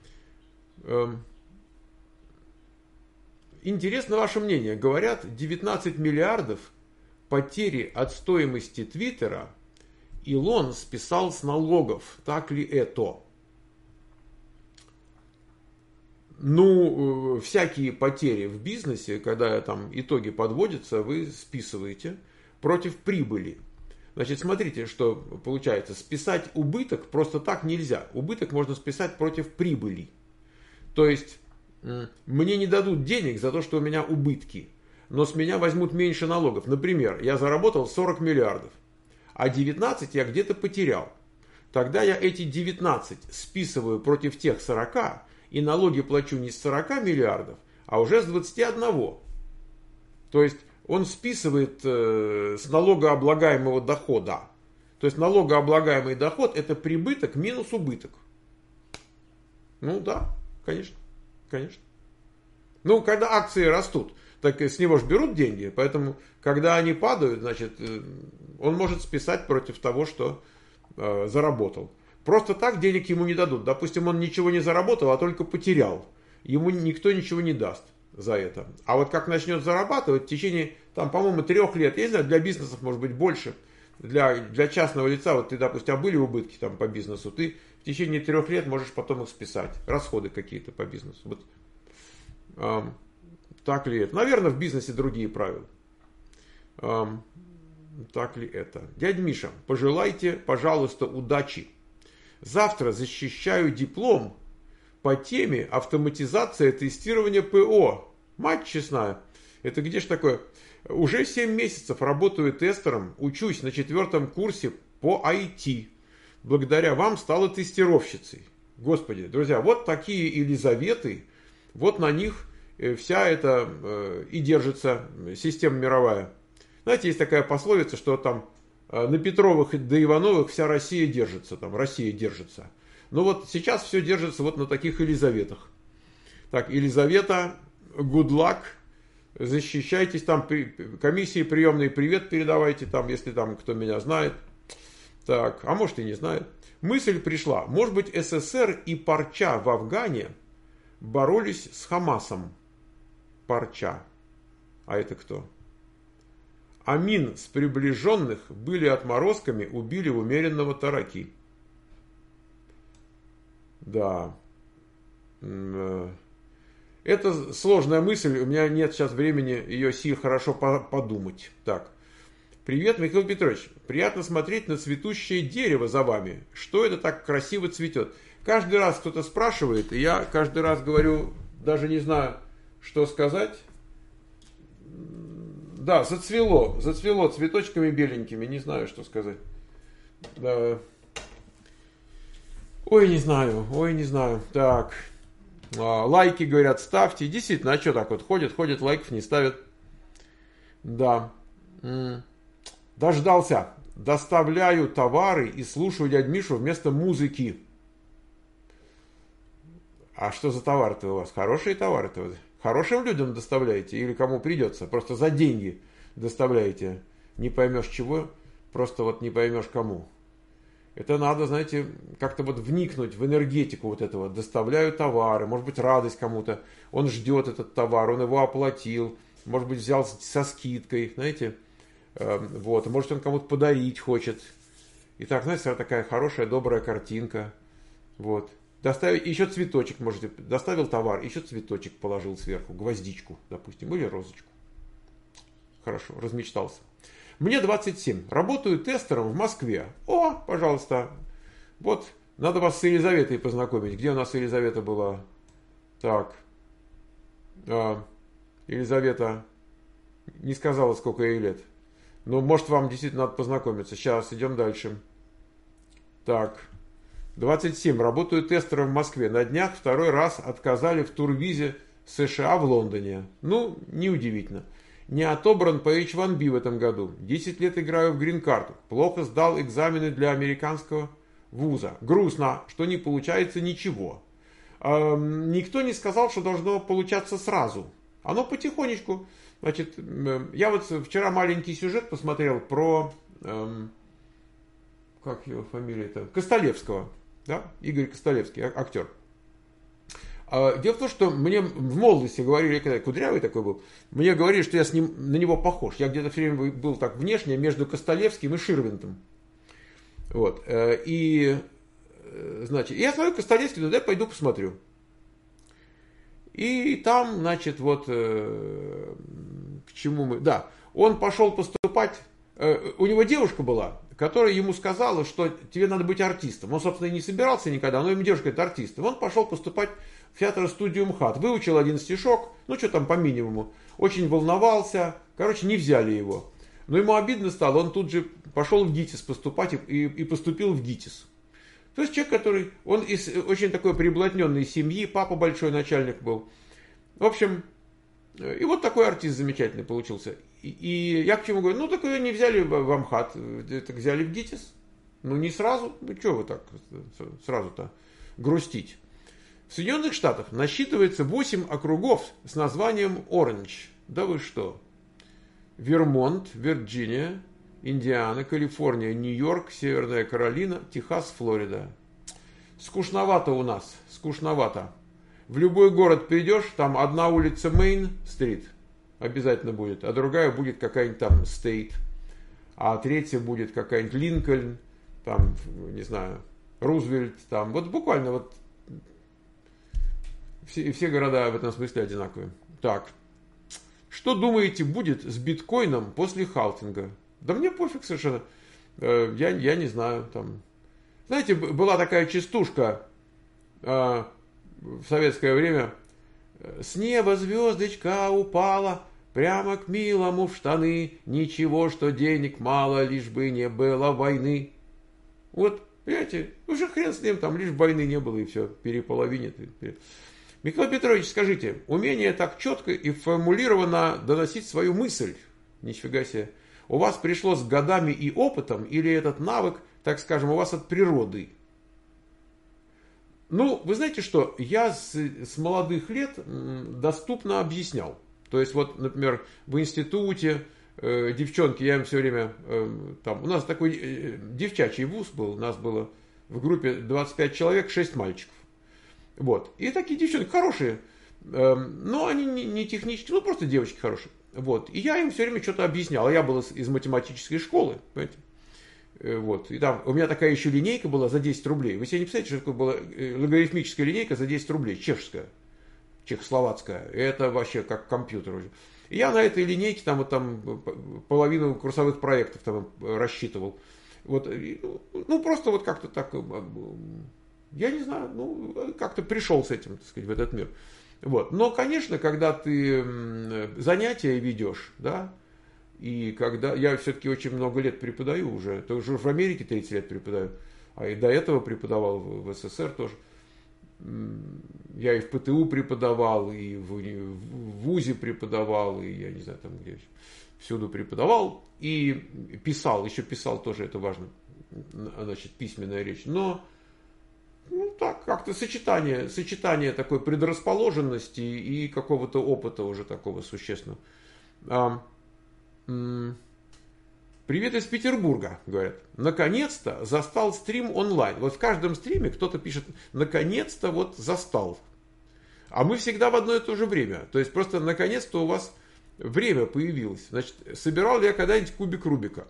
Интересно ваше мнение. Говорят, девятнадцать миллиардов потери от стоимости Твиттера Илон списал с налогов. Так ли это? Ну, всякие потери в бизнесе, когда там итоги подводятся, вы списываете против прибыли. Значит, смотрите, что получается. Списать убыток просто так нельзя. Убыток можно списать против прибыли. То есть, мне не дадут денег за то, что у меня убытки. Но с меня возьмут меньше налогов. Например, я заработал сорок миллиардов. А девятнадцать я где-то потерял. Тогда я эти девятнадцать списываю против тех сорока. И налоги плачу не с сорока миллиардов, а уже с двадцати одного. То есть, он списывает э, с налогооблагаемого дохода. То есть налогооблагаемый доход это прибыток минус убыток. Ну да, конечно, конечно. Ну, когда акции растут, так с него же берут деньги, поэтому, когда они падают, значит, он может списать против того, что э, заработал. Просто так денег ему не дадут. Допустим, он ничего не заработал, а только потерял. Ему никто ничего не даст за это. А вот как начнет зарабатывать в течение, там, по-моему, трех лет, я не знаю, для бизнесов может быть больше, для, для частного лица, вот ты, допустим, а были убытки там по бизнесу, ты в течение трех лет можешь потом их списать, расходы какие-то по бизнесу. Вот. Эм, так ли это? Наверное, в бизнесе другие правила. Эм, так ли это? Дядя Миша, пожелайте, пожалуйста, удачи. Завтра защищаю диплом по теме автоматизация тестирования ПО. Мать честная, это где ж такое? Уже семь месяцев работаю тестером, учусь на четвертом курсе по ай ти. Благодаря вам стала тестировщицей. Господи, друзья, вот такие Елизаветы, вот на них вся эта э, и держится система мировая. Знаете, есть такая пословица, что там э, на Петровых до Ивановых вся Россия держится, там Россия держится. Но вот сейчас все держится вот на таких Елизаветах. Так, Елизавета, good luck, защищайтесь там, комиссии приемные привет передавайте там, если там кто меня знает. Так, а может и не знает. Мысль пришла, может быть СССР и Парча в Афгане боролись с Хамасом. Парча. А это кто? Амин с приближенных были отморозками, убили умеренного Тараки. Да. Это сложная мысль, у меня нет сейчас времени ее си хорошо подумать. Так. Привет, Михаил Петрович. Приятно смотреть на цветущее дерево за вами. Что это так красиво цветет? Каждый раз кто-то спрашивает, и я каждый раз говорю, даже не знаю, что сказать. Да, зацвело, зацвело цветочками беленькими, не знаю, что сказать. Да. Ой, не знаю, ой, не знаю. Так, лайки, говорят, ставьте. Действительно, а что так вот ходят, ходят, лайков не ставят. Да. Дождался. Доставляю товары и слушаю дядь Мишу вместо музыки. А что за товары-то у вас? Хорошие товары-то? Хорошим людям доставляете или кому придется? Просто за деньги доставляете. Не поймешь чего, просто вот не поймешь кому. Это надо, знаете, как-то вот вникнуть в энергетику вот этого. Доставляю товары, может быть, радость кому-то. Он ждет этот товар, он его оплатил, может быть, взял со скидкой, знаете. Вот, может, он кому-то подарить хочет. И так, знаете, такая хорошая, добрая картинка. Вот. Доставить, еще цветочек можете. Доставил товар, еще цветочек положил сверху, гвоздичку, допустим, или розочку. Хорошо, размечтался. Мне двадцать семь. Работаю тестером в Москве. О, пожалуйста. Вот, надо вас с Елизаветой познакомить. Где у нас Елизавета была? Так. А, Елизавета не сказала, сколько ей лет. Но, может, вам действительно надо познакомиться. Сейчас, идем дальше. Так. двадцать семь. Работаю тестером в Москве. На днях второй раз отказали в турвизе США в Лондоне. Ну, неудивительно. Не отобран по эйч один би в этом году. десять лет играю в грин-карту. Плохо сдал экзамены для американского вуза. Грустно, что не получается ничего. Эм, никто не сказал, что должно получаться сразу. Оно потихонечку. Значит, я вот вчера маленький сюжет посмотрел про... Эм, как его фамилия-то? Костолевского. Да? Игорь Костолевский, актер. Дело в том, что мне в молодости говорили, когда я кудрявый такой был, мне говорили, что я с ним, на него похож. Я где-то все время был так внешне между Костолевским и Ширвинтом. Вот. И, значит, я смотрю Костолевский, ну, да, пойду посмотрю. И там, значит, вот, к чему мы... Да, он пошел поступать, у него девушка была, которая ему сказала, что тебе надо быть артистом. Он, собственно, и не собирался никогда, но ему девушка говорит, артистом. Он пошел поступать в театр-студию МХАТ. Выучил один стишок, ну что там по минимуму. Очень волновался. Короче, не взяли его. Но ему обидно стало, он тут же пошел в ГИТИС поступать и, и поступил в ГИТИС. То есть человек, который, он из очень такой приблотненной семьи, папа большой начальник был. В общем, и вот такой артист замечательный получился. И, и я к чему говорю, ну так ее не взяли в МХАТ, так взяли в ГИТИС. Ну не сразу, ну что вы так сразу-то грустить. В Соединенных Штатах насчитывается восемь округов с названием Оранж. Да вы что? Вермонт, Вирджиния, Индиана, Калифорния, Нью-Йорк, Северная Каролина, Техас, Флорида. Скучновато у нас, скучновато. В любой город придешь, там одна улица Мейн-стрит обязательно будет, а другая будет какая-нибудь там Стейт, а третья будет какая-нибудь Линкольн, там, не знаю, Рузвельт, там, вот буквально вот все, все города в этом смысле одинаковые. Так, что думаете будет с биткоином после халвинга? Да мне пофиг совершенно, я, я не знаю, там, знаете, была такая частушка э, в советское время, с неба звездочка упала, прямо к милому в штаны, ничего, что денег мало, лишь бы не было войны. Вот, понимаете, уже хрен с ним, там лишь войны не было, и все, переполовинит. Михаил Петрович, скажите, умение так четко и формулированно доносить свою мысль, нифига себе, у вас пришло с годами и опытом, или этот навык, так скажем, у вас от природы? Ну, вы знаете что, я с, с молодых лет доступно объяснял. То есть, вот, например, в институте э, девчонки, я им все время, э, там, у нас такой э, девчачий вуз был, у нас было в группе двадцать пять человек, шесть мальчиков. Вот, и такие девчонки хорошие, э, но они не, не технические, ну, просто девочки хорошие. Вот, и я им все время что-то объяснял, я был из, из математической школы, понимаете. Вот. И там у меня такая еще линейка была за десять рублей. Вы себе не представляете, что такое была логарифмическая линейка за десять рублей, чешская, чехословацкая. Это вообще как компьютер. И я на этой линейке там, вот, там половину курсовых проектов там рассчитывал. Вот. Ну, просто вот как-то так, я не знаю, ну, как-то пришел с этим, так сказать, в этот мир. Вот. Но, конечно, когда ты занятия ведешь, да, и когда я все-таки очень много лет преподаю уже, то уже в Америке тридцать лет преподаю, а и до этого преподавал в, в СССР тоже. Я и в ПТУ преподавал, и в, в ВУЗе преподавал, и я не знаю, там где всюду преподавал, и писал, еще писал тоже, это важно, значит, письменная речь. Но, ну так, как-то сочетание, сочетание такой предрасположенности и какого-то опыта уже такого существенного. Привет из Петербурга, говорят. Наконец-то застал стрим онлайн. Вот в каждом стриме кто-то пишет, наконец-то вот застал. А мы всегда в одно и то же время. То есть просто наконец-то у вас время появилось. Значит, собирал ли я когда-нибудь кубик Рубика?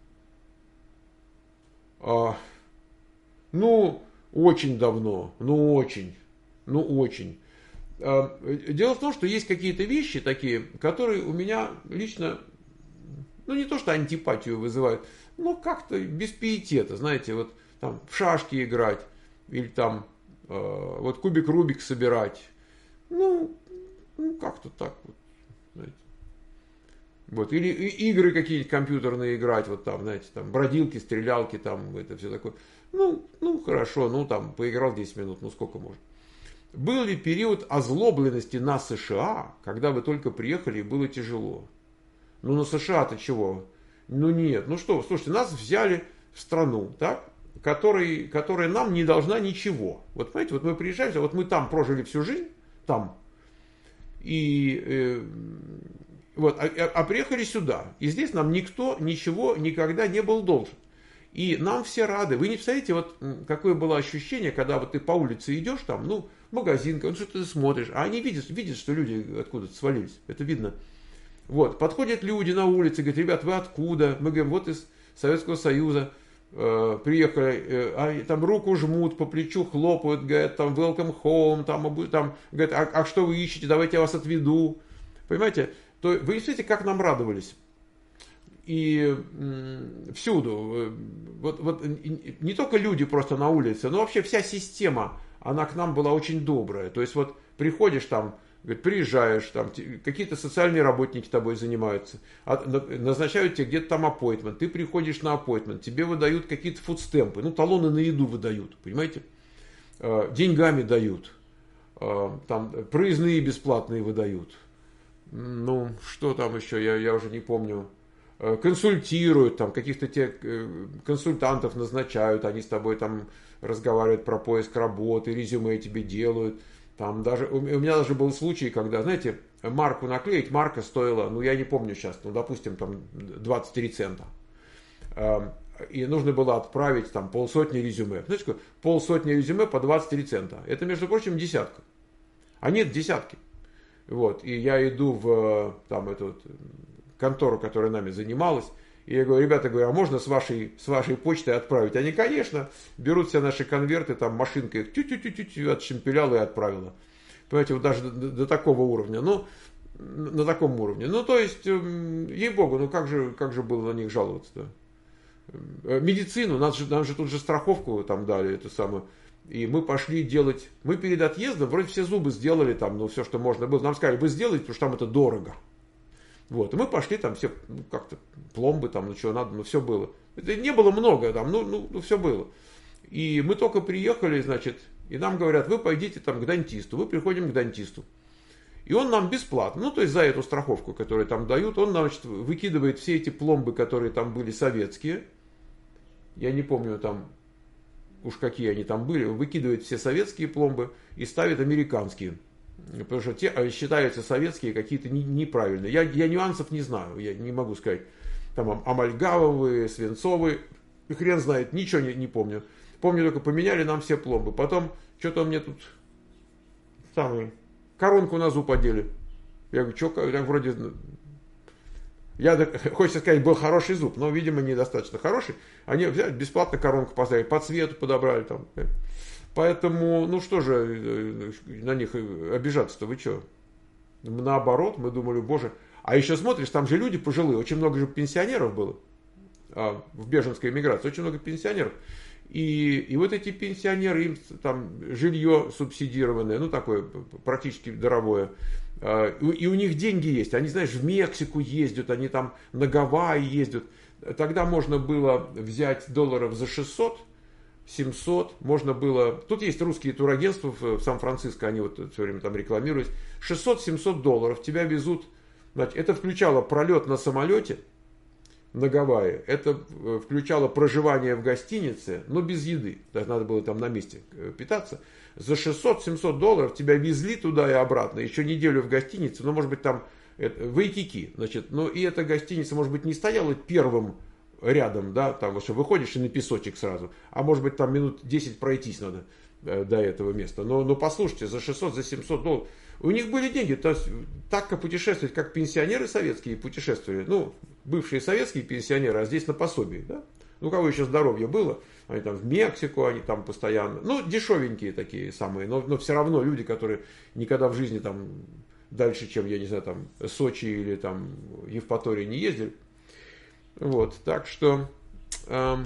А, ну, очень давно. Ну, очень. Ну, очень. А, дело в том, что есть какие-то вещи такие, которые у меня лично... Ну, не то, что антипатию вызывают, но как-то без пиетета, знаете, вот там в шашки играть, или там э, вот кубик Рубик собирать. Ну, ну как-то так вот, знаете. Вот, или игры какие-нибудь компьютерные играть, вот там, знаете, там бродилки, стрелялки, там, это все такое. Ну, ну, хорошо, ну, там, поиграл десять минут, ну, сколько можно. Был ли период озлобленности на США, когда вы только приехали и было тяжело? Ну, на США-то чего? Ну, нет. Ну, что, слушайте, нас взяли в страну, так, который, которая нам не должна ничего. Вот, понимаете, вот мы приезжаем, вот мы там прожили всю жизнь, там, и, э, вот, а, а приехали сюда. И здесь нам никто ничего никогда не был должен. И нам все рады. Вы не представляете, вот, какое было ощущение, когда вот ты по улице идешь, там, ну, магазин, ну, что ты смотришь, а они видят, видят, что люди откуда-то свалились. Это видно. Вот, подходят люди на улице, говорят, ребят, вы откуда? Мы говорим, вот из Советского Союза э, приехали, э, а, там руку жмут, по плечу хлопают, говорят, там, welcome home, там, там говорят, а, а что вы ищете, давайте я вас отведу. Понимаете? То вы не знаете, как нам радовались. И м, всюду, вот, вот не только люди просто на улице, но вообще вся система, она к нам была очень добрая. То есть вот приходишь там, говорит, приезжаешь, там какие-то социальные работники тобой занимаются, назначают тебе где-то там аппоинтмент, ты приходишь на аппоинтмент, тебе выдают какие-то фудстемпы, ну талоны на еду выдают, понимаете, деньгами дают, там проездные бесплатные выдают, ну что там еще, я, я уже не помню, консультируют, там каких-то те консультантов назначают, они с тобой там разговаривают про поиск работы, резюме тебе делают. Там даже, у меня даже был случай, когда, знаете, марку наклеить, марка стоила, ну я не помню сейчас, ну допустим там двадцать три цента. И нужно было отправить там полсотни резюме. Знаете, полсотни резюме по двадцать три цента. Это, между прочим, десятка. А нет, десятки. Вот. И я иду в там, эту контору, которая нами занималась. И я говорю, ребята, говорю, а можно с вашей, с вашей почтой отправить? Они, конечно, берут все наши конверты, там машинка их тю-тю-тю-тю отшемпеляла и отправила. Понимаете, вот даже до, до такого уровня. Ну, на таком уровне. Ну, то есть, ей-богу, ну как же, как же было на них жаловаться-то? Медицину, нам же, нам же тут же страховку там дали, эту самую. И мы пошли делать, мы перед отъездом вроде все зубы сделали там, ну все, что можно было. Нам сказали, вы сделаете, потому что там это дорого. Вот, и мы пошли там все, ну, как-то пломбы там, ну что надо, ну все было. Это не было много там, ну, ну, ну все было. И мы только приехали, значит, и нам говорят, вы пойдите там к дантисту. Мы приходим к дантисту. И он нам бесплатно, ну то есть за эту страховку, которую там дают, он, значит, выкидывает все эти пломбы, которые там были советские. Я не помню там, уж какие они там были, выкидывает все советские пломбы и ставит американские. Потому что те считаются советские какие-то неправильные. Я, я нюансов не знаю, я не могу сказать. Там амальгамовые, свинцовые, хрен знает, ничего не, не помню. Помню только, поменяли нам все пломбы. Потом, что-то мне тут самый, коронку на зуб одели. Я говорю, что, так вроде... Я, хочется сказать, был хороший зуб, но, видимо, недостаточно хороший. Они взяли, бесплатно коронку поставили, по цвету подобрали там. Поэтому, ну что же на них обижаться-то, вы что? Наоборот, мы думали, боже. А еще смотришь, там же люди пожилые, очень много же пенсионеров было а, в беженской эмиграции, очень много пенсионеров. И, и вот эти пенсионеры, им там жилье субсидированное, ну такое практически даровое. И у них деньги есть. Они, знаешь, в Мексику ездят, они там на Гавайи ездят. Тогда можно было взять долларов за шестьсот, семьсот. Можно было... Тут есть русские турагентства в Сан-Франциско, они вот все время там рекламируют. шестьсот-семьсот долларов тебя везут. Значит, это включало пролет на самолете на Гавайи. Это включало проживание в гостинице, но без еды. Надо было там на месте питаться. За шестьсот-семьсот долларов тебя везли туда и обратно, еще неделю в гостинице, ну, может быть, там в Итики, значит, ну, и эта гостиница, может быть, не стояла первым рядом, да, там, вот, что выходишь и на песочек сразу, а может быть, там минут десять пройтись надо э, до этого места, но, но послушайте, за шестьсот, за семьсот долларов, у них были деньги, то есть, так как путешествовать, как пенсионеры советские путешествовали, ну, бывшие советские пенсионеры, а здесь на пособии, да, ну, у кого еще здоровье было, они там в Мексику, они там постоянно, ну, дешевенькие такие самые, но, но все равно люди, которые никогда в жизни там дальше, чем, я не знаю, там, Сочи или там Евпатории не ездили. Вот, так что, эм,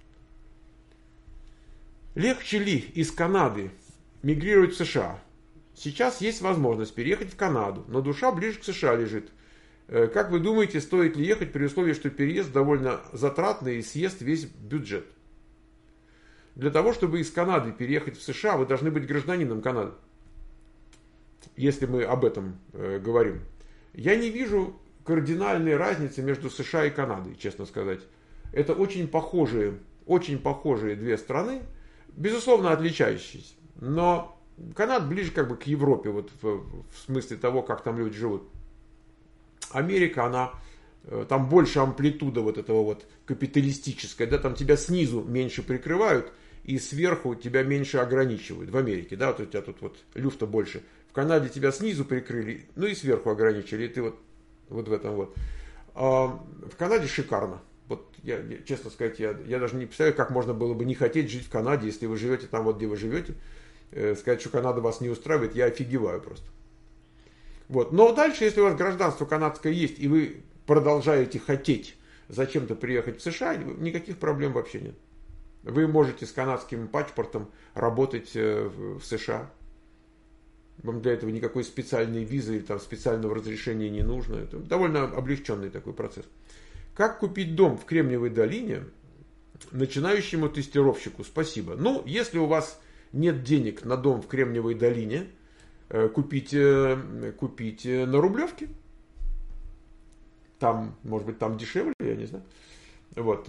легче ли из Канады мигрировать в США? Сейчас есть возможность переехать в Канаду, но душа ближе к США лежит. Как вы думаете, стоит ли ехать при условии, что переезд довольно затратный и съест весь бюджет? Для того, чтобы из Канады переехать в США, вы должны быть гражданином Канады. Если мы об этом э, говорим. Я не вижу кардинальной разницы между США и Канадой, честно сказать. Это очень похожие, очень похожие две страны, безусловно отличающиеся. Но Канада ближе как бы к Европе, вот в, в смысле того, как там люди живут. Америка, она, там больше амплитуда вот этого вот капиталистическая, да, там тебя снизу меньше прикрывают и сверху тебя меньше ограничивают. В Америке, да, вот у тебя тут вот люфта больше. В Канаде тебя снизу прикрыли, ну и сверху ограничили, и ты вот, вот в этом вот. А в Канаде шикарно. Вот я, я честно сказать, я, я даже не представляю, как можно было бы не хотеть жить в Канаде, если вы живете там, вот где вы живете. Э, сказать, что Канада вас не устраивает, я офигеваю просто. Вот. Но дальше, если у вас гражданство канадское есть, и вы продолжаете хотеть зачем-то приехать в США, никаких проблем вообще нет. Вы можете с канадским паспортом работать в США. Вам для этого никакой специальной визы или там специального разрешения не нужно. Это довольно облегченный такой процесс. Как купить дом в Кремниевой долине начинающему тестировщику? Спасибо. Ну, если у вас нет денег на дом в Кремниевой долине, купите, купите на Рублевке. Там, может быть, там дешевле, я не знаю. Вот.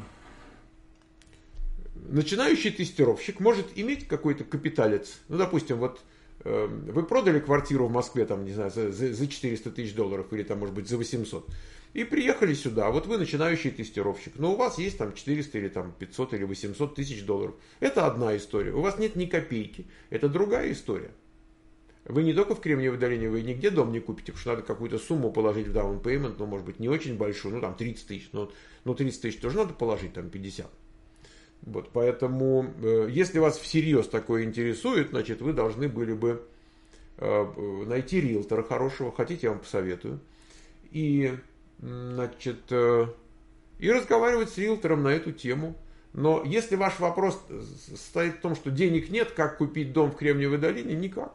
Начинающий тестировщик может иметь какой-то капиталец. Ну, допустим, вот вы продали квартиру в Москве, там, не знаю, за, за четыреста тысяч долларов или там, может быть, за восемьсот. И приехали сюда. Вот вы начинающий тестировщик. Но у вас есть там четыреста или там пятьсот или восемьсот тысяч долларов. Это одна история. У вас нет ни копейки. Это другая история. Вы не только в Кремниевой долине, вы нигде дом не купите, потому что надо какую-то сумму положить в down payment, ну, может быть, не очень большую, ну, там, тридцать тысяч. Но, ну, тридцать тысяч тоже надо положить, там, пятьдесят. Вот, поэтому, э, если вас всерьез такое интересует, значит, вы должны были бы э, найти риэлтора хорошего, хотите, я вам посоветую, и, значит, э, и разговаривать с риэлтором на эту тему. Но если ваш вопрос состоит в том, что денег нет, как купить дом в Кремниевой долине, никак.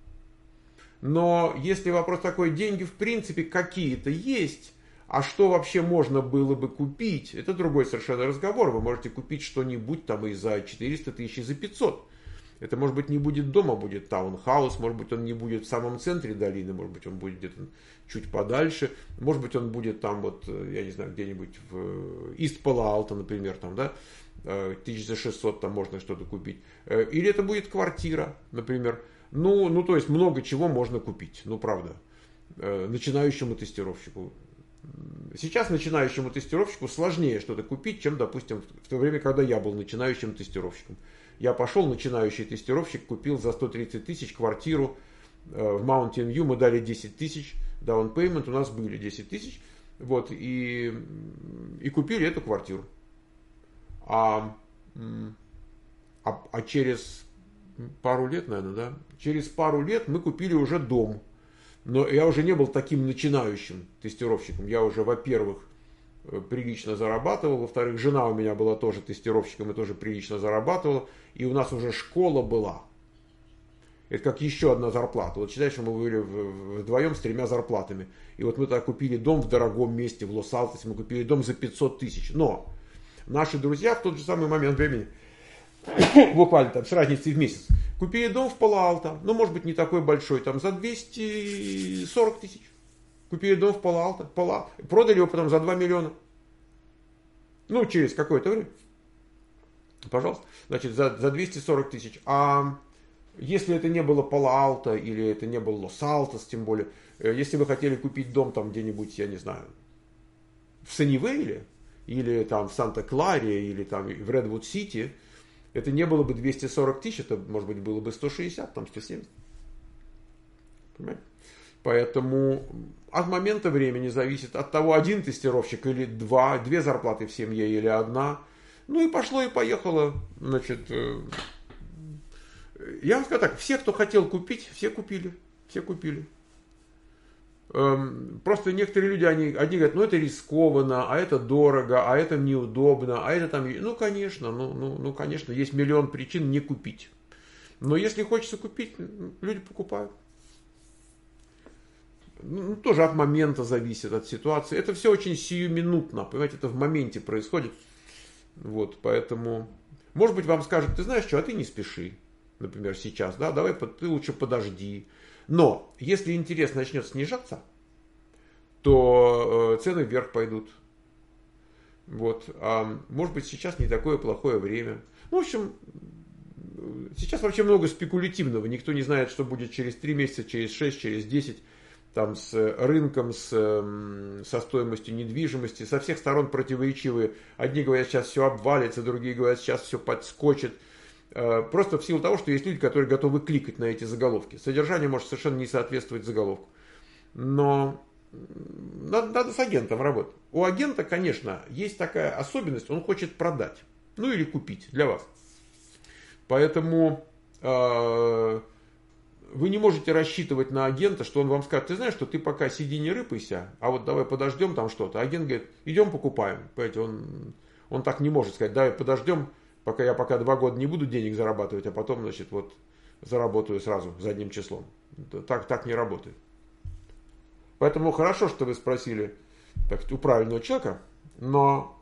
Но если вопрос такой, деньги в принципе какие-то есть, а что вообще можно было бы купить, это другой совершенно разговор. Вы можете купить что-нибудь там и за четыреста тысяч, и за пятьсот. Это, может быть, не будет дома, будет таунхаус, может быть, он не будет в самом центре долины, может быть, он будет где-то чуть подальше, может быть, он будет там вот, я не знаю, где-нибудь в Ист Пало-Алто, например, там, да, тысяча за шестьсот там можно что-то купить. Или это будет квартира, например. Ну, ну, то есть много чего можно купить, ну, правда, начинающему тестировщику. Сейчас начинающему тестировщику сложнее что-то купить, чем, допустим, в то время, когда я был начинающим тестировщиком. Я пошел, начинающий тестировщик, купил за сто тридцать тысяч квартиру в Mountain View, мы дали десять тысяч, down payment у нас были десять тысяч, вот, и, и купили эту квартиру. А, а, а через пару лет, наверное, да, через пару лет мы купили уже дом. Но я уже не был таким начинающим тестировщиком. Я уже, во-первых, прилично зарабатывал. Во-вторых, жена у меня была тоже тестировщиком и тоже прилично зарабатывала. И у нас уже школа была. Это как еще одна зарплата. Вот считай, что мы были вдвоем с тремя зарплатами. И вот мы тогда купили дом в дорогом месте, в Лос-Алтосе. Мы купили дом за пятьсот тысяч. Но наши друзья в тот же самый момент времени, буквально там с разницей в месяц, купили дом в Пало-Алто, ну, может быть, не такой большой, там, за двести сорок тысяч. Купили дом в Пало-Алто, Пало, продали его потом за два миллиона. Ну, через какое-то время. Пожалуйста. Значит, за, за двести сорок тысяч. А если это не было Пало-Алто, или это не был Лос-Алтос, тем более, если вы хотели купить дом там где-нибудь, я не знаю, в Саннивейле, или там в Санта-Кларе, или там в Редвуд-Сити, это не было бы двести сорок тысяч, это, может быть, было бы сто шестьдесят, там сто семьдесят. Понимаете? Поэтому от момента времени зависит от того, один тестировщик или два, две зарплаты в семье или одна. Ну и пошло и поехало. Значит, я вам скажу так, все, кто хотел купить, все купили. Все купили. Просто некоторые люди, они, одни говорят, ну это рискованно, а это дорого, а это неудобно, а это там, ну конечно, ну, ну, ну конечно, есть миллион причин не купить. Но если хочется купить, люди покупают. Ну, тоже от момента зависит, от ситуации. Это все очень сиюминутно, понимаете, это в моменте происходит. Вот, поэтому, может быть, вам скажут, ты знаешь что, а ты не спеши, например, сейчас, да, давай ты лучше подожди. Но если интерес начнет снижаться, то цены вверх пойдут. Вот. А может быть, сейчас не такое плохое время. Ну, в общем, сейчас вообще много спекулятивного. Никто не знает, что будет через три месяца, через шесть, через десять. Там с рынком, с, со стоимостью недвижимости. Со всех сторон противоречивые. Одни говорят, сейчас все обвалится, другие говорят, сейчас все подскочит. Просто в силу того, что есть люди, которые готовы кликать на эти заголовки. Содержание может совершенно не соответствовать заголовку. Но надо, надо с агентом работать. У агента, конечно, есть такая особенность, он хочет продать. Ну или купить для вас. Поэтому э, вы не можете рассчитывать на агента, что он вам скажет, ты знаешь, что ты пока сиди не рыпайся, а вот давай подождем там что-то. Агент говорит, идем покупаем. Понимаете, он, он так не может сказать, давай подождем. Пока я пока два года не буду денег зарабатывать, а потом, значит, вот заработаю сразу задним числом. Так, так не работает. Поэтому хорошо, что вы спросили так, у правильного человека, но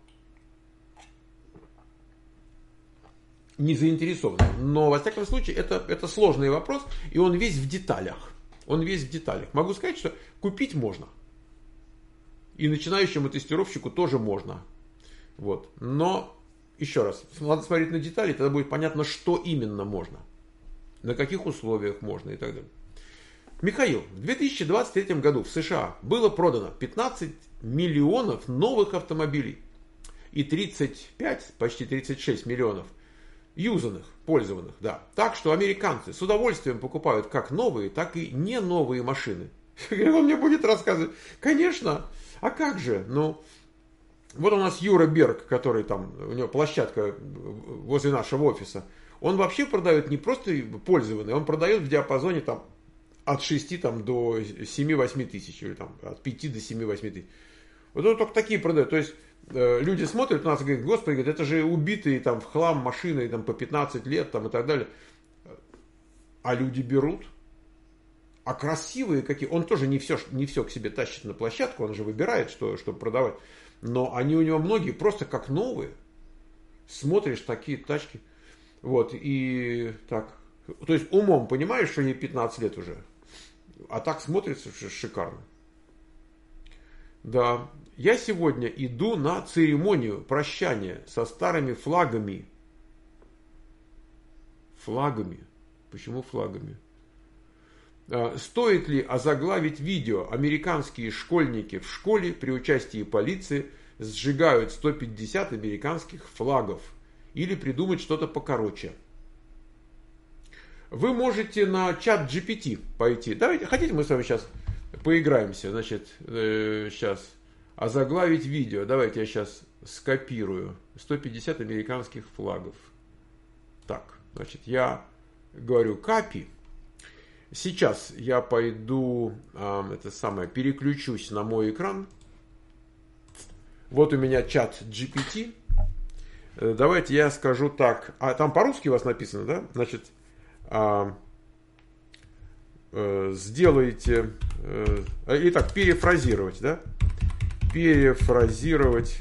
не заинтересованы. Но, во всяком случае, это, это сложный вопрос, и он весь в деталях. Он весь в деталях. Могу сказать, что купить можно. И начинающему тестировщику тоже можно. Вот. Но, еще раз, надо смотреть на детали, тогда будет понятно, что именно можно. На каких условиях можно и так далее. Михаил, в две тысячи двадцать третьем году в США было продано пятнадцать миллионов новых автомобилей и тридцать пять, почти тридцать шесть миллионов юзанных, пользованных, да. Так что американцы с удовольствием покупают как новые, так и не новые машины. Он мне будет рассказывать. Конечно, а как же? Ну, вот у нас Юра Берг, который там, у него площадка возле нашего офиса. Он вообще продает не просто пользованные, он продает в диапазоне там от шести там, до семи-восьми тысяч, или там от пяти до семи-восьми тысяч. Вот он только такие продает. То есть э, люди смотрят на нас и говорят: господи, говорят, это же убитые там в хлам машины там, по пятнадцать лет там, и так далее. А люди берут. А красивые какие. Он тоже не все, не все к себе тащит на площадку, он же выбирает, что, чтобы продавать. Но они у него многие просто как новые. Смотришь, такие тачки. Вот, и так. То есть умом понимаешь, что ей пятнадцать лет уже. А так смотрится шикарно. Да, я сегодня иду на церемонию прощания со старыми флагами. Флагами. Почему флагами? Стоит ли озаглавить видео: американские школьники в школе при участии полиции сжигают сто пятьдесят американских флагов? Или придумать что-то покороче? Вы можете на чат джи пи ти пойти. Давайте, хотите, мы с вами сейчас поиграемся. Значит, э, сейчас озаглавить видео. Давайте я сейчас скопирую. сто пятьдесят американских флагов. Так, значит, я говорю копи. Сейчас я пойду, э, это самое, переключусь на мой экран. Вот у меня чат джи пи ти. Э, давайте я скажу так. А там по-русски у вас написано, да? Значит, э, э, сделайте... Э, итак, перефразировать, да? Перефразировать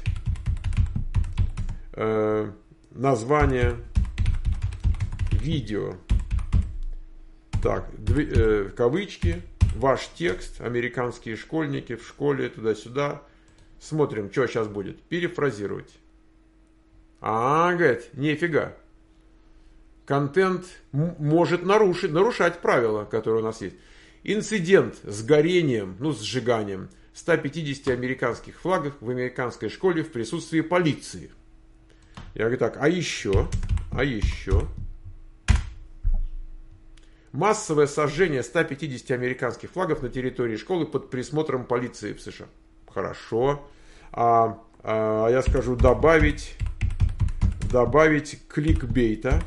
э, название видео. Так, две, э, кавычки, ваш текст, американские школьники в школе, туда-сюда. Смотрим, что сейчас будет. Перефразировать. А, говорит, нифига. Контент может нарушить, нарушать правила, которые у нас есть. Инцидент с горением, ну, сжиганием ста пятидесяти американских флагов в американской школе в присутствии полиции. Я говорю так, а еще, а еще... Массовое сожжение ста пятидесяти американских флагов на территории школы под присмотром полиции в США. Хорошо. А, а я скажу добавить, добавить кликбейта.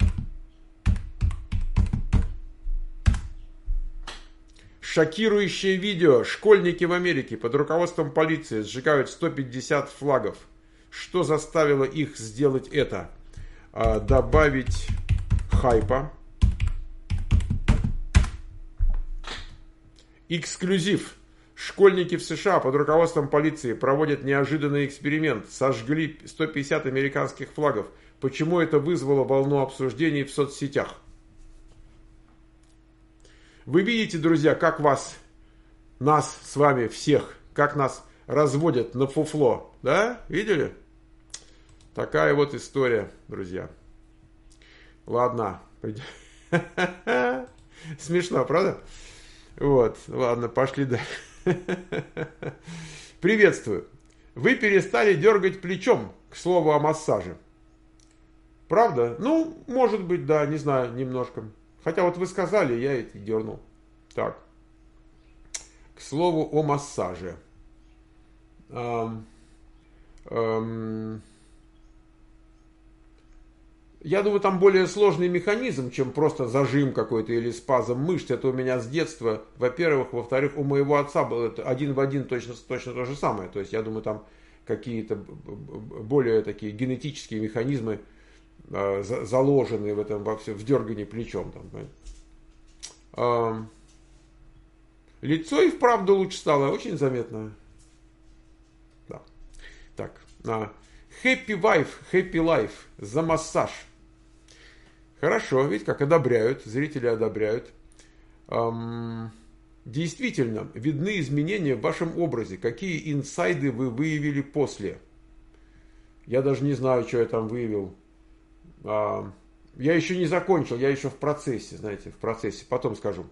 Шокирующее видео. Школьники в Америке под руководством полиции сжигают сто пятьдесят флагов. Что заставило их сделать это? А, добавить хайпа. Эксклюзив. Школьники в США под руководством полиции проводят неожиданный эксперимент. Сожгли сто пятьдесят американских флагов. Почему это вызвало волну обсуждений в соцсетях? Вы видите, друзья, как вас, нас с вами всех, как нас разводят на фуфло. Да? Видели? Такая вот история, друзья. Ладно. Смешно, правда? Вот, ладно, пошли дальше. Приветствую. Вы перестали дергать плечом, к слову о массаже. Правда? Ну, может быть, да, не знаю, немножко. Хотя вот вы сказали, я это дернул. Так. К слову о массаже. Эм, эм, Я думаю, там более сложный механизм, чем просто зажим какой-то или спазм мышц. Это у меня с детства, во-первых. Во-вторых, у моего отца было один в один точно, точно то же самое. То есть, я думаю, там какие-то более такие генетические механизмы э, заложены в этом, во все, в дергании плечом. Там, э, лицо и вправду лучше стало, очень заметно. Да. Так. Happy Wife, Happy Life за массаж. Хорошо, видите, как одобряют, зрители одобряют. Эм, действительно видны изменения в вашем образе. Какие инсайды вы выявили после? Я даже не знаю, что я там выявил. А, я еще не закончил, я еще в процессе, знаете, в процессе. Потом скажу.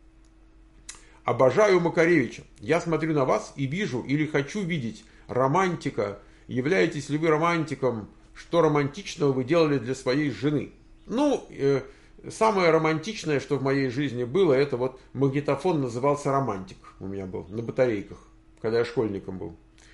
Обожаю Макаревича. Я смотрю на вас и вижу или хочу видеть романтика. Являетесь ли вы романтиком? Что романтичного вы делали для своей жены? Ну, э, самое романтичное, что в моей жизни было, это вот магнитофон назывался «Романтик». У меня был на батарейках, когда я школьником был.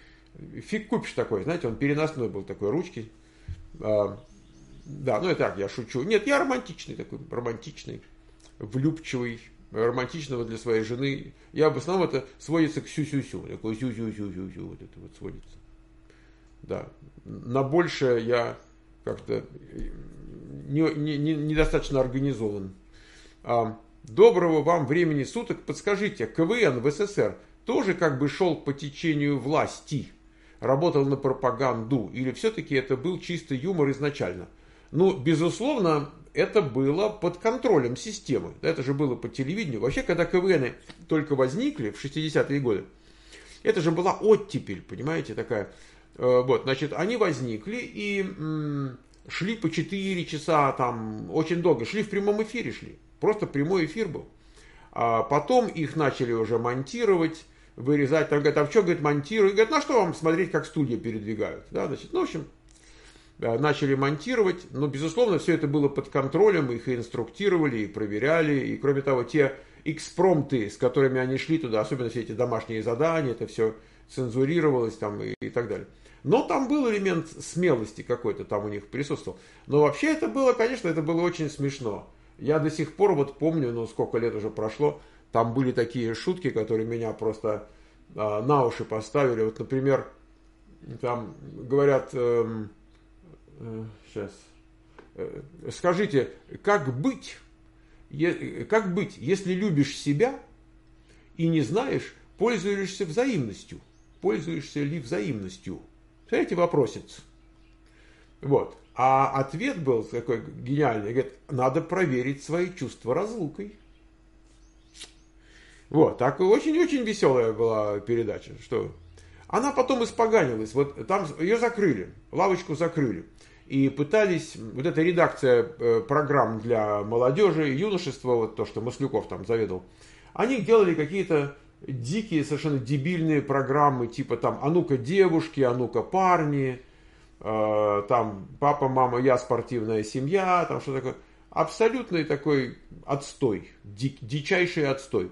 Фиг купишь такой, знаете, он переносной был, такой, ручки. А, да, ну и так, я шучу. Нет, я романтичный такой, романтичный, влюбчивый, романтичного для своей жены. Я в основном это сводится к сю-сю-сю. Такой сю-сю-сю-сю-сю, вот это вот сводится. Да, на большее я как-то не, не, не, недостаточно организован. А, доброго вам времени суток. Подскажите, КВН в СССР тоже как бы шел по течению власти? Работал на пропаганду? Или все-таки это был чистый юмор изначально? Ну, безусловно, это было под контролем системы. Это же было по телевидению. Вообще, когда КВНы только возникли в шестидесятые годы, это же была оттепель, понимаете, такая. Вот, значит, они возникли и м, шли по четыре часа, там, очень долго. Шли в прямом эфире, шли. Просто прямой эфир был. А потом их начали уже монтировать, вырезать. Там говорят, а что, говорит, монтируют? Говорят, ну что вам смотреть, как студии передвигают? Да, значит, ну, в общем, начали монтировать. Но, безусловно, все это было под контролем. Их и инструктировали, и проверяли. И, кроме того, те экспромты, с которыми они шли туда, особенно все эти домашние задания, это все цензурировалось там и, и так далее. Но там был элемент смелости какой-то там у них присутствовал. Но вообще это было, конечно, это было очень смешно. Я до сих пор вот помню, ну сколько лет уже прошло, там были такие шутки, которые меня просто а, на уши поставили. Вот, например, там говорят, э, э, сейчас, э, скажите, как быть, е, как быть, если любишь себя и не знаешь, пользуешься взаимностью? Пользуешься ли взаимностью? Смотрите, вопросец. Вот. А ответ был такой гениальный. Говорит, надо проверить свои чувства разлукой. Вот. Так очень-очень веселая была передача. Что? Она потом испоганилась. Вот там ее закрыли. Лавочку закрыли. И пытались, вот эта редакция программ для молодежи, юношества, вот то, что Маслюков там заведовал, они делали какие-то дикие, совершенно дебильные программы, типа там «А ну-ка девушки», «А ну-ка парни», э, там «Папа, мама, я спортивная семья», там что такое. Абсолютный такой отстой, дик, дичайший отстой.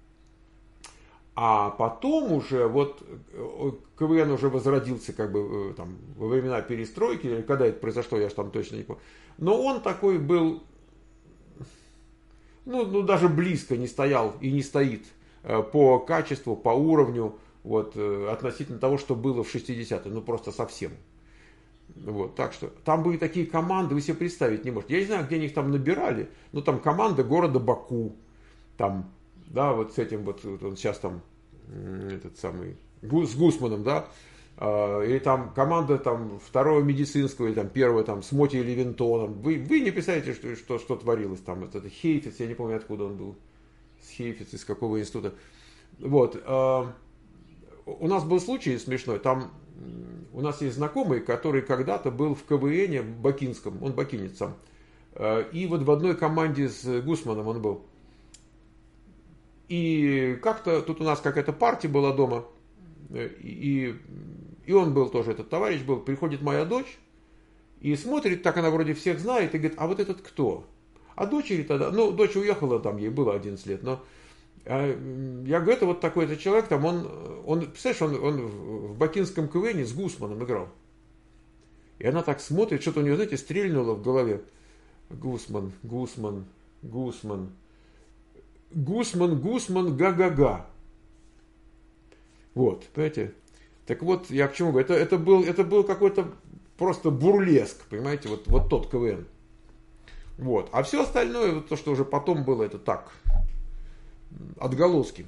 А потом уже, вот КВН уже возродился как бы там во времена перестройки, или когда это произошло, я же там точно не помню. Но он такой был, ну, ну даже близко не стоял и не стоит по качеству, по уровню, вот, относительно того, что было в шестидесятые, ну просто совсем. Вот, так что там были такие команды, вы себе представить не можете. Я не знаю, где они их там набирали, но там команда города Баку, там, да, вот с этим вот, вот он сейчас там, этот самый, с Гусманом, да, или там команда там второго медицинского, или там первого там с Моти Левинтоном. Вы, вы не представляете, что, что, что творилось там, вот это Хейфиц, я не помню, откуда он был. Хейфиц, из какого института. Вот. Э, у нас был случай смешной. Там у нас есть знакомый, который когда-то был в КВНе в Бакинском. Он бакинец сам. Э, и вот в одной команде с Гусманом он был. И как-то тут у нас какая-то партия была дома. И, и он был тоже, этот товарищ был. Приходит моя дочь и смотрит, так она вроде всех знает, и говорит, а вот этот кто? А дочери тогда, ну, дочь уехала, там ей было одиннадцать лет, но а, я говорю, это вот такой-то человек, там он, он представляешь, он, он в бакинском КВНе с Гусманом играл. И она так смотрит, что-то у нее, знаете, стрельнуло в голове. Гусман, Гусман, Гусман, Гусман, Гусман, га-га-га. Вот, понимаете? Так вот, я к чему говорю, это, это был, это был какой-то просто бурлеск, понимаете, вот, вот тот КВН. Вот. А все остальное, то, что уже потом было, это так, отголоски.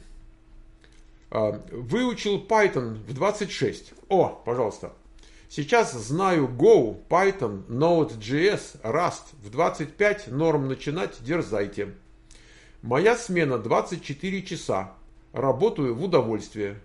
Выучил Python в двадцать шесть. О, пожалуйста. Сейчас знаю Go, Python, Node.js, Rust. В двадцать пять норм начинать, дерзайте. Моя смена двадцать четыре часа. работаю в удовольствие.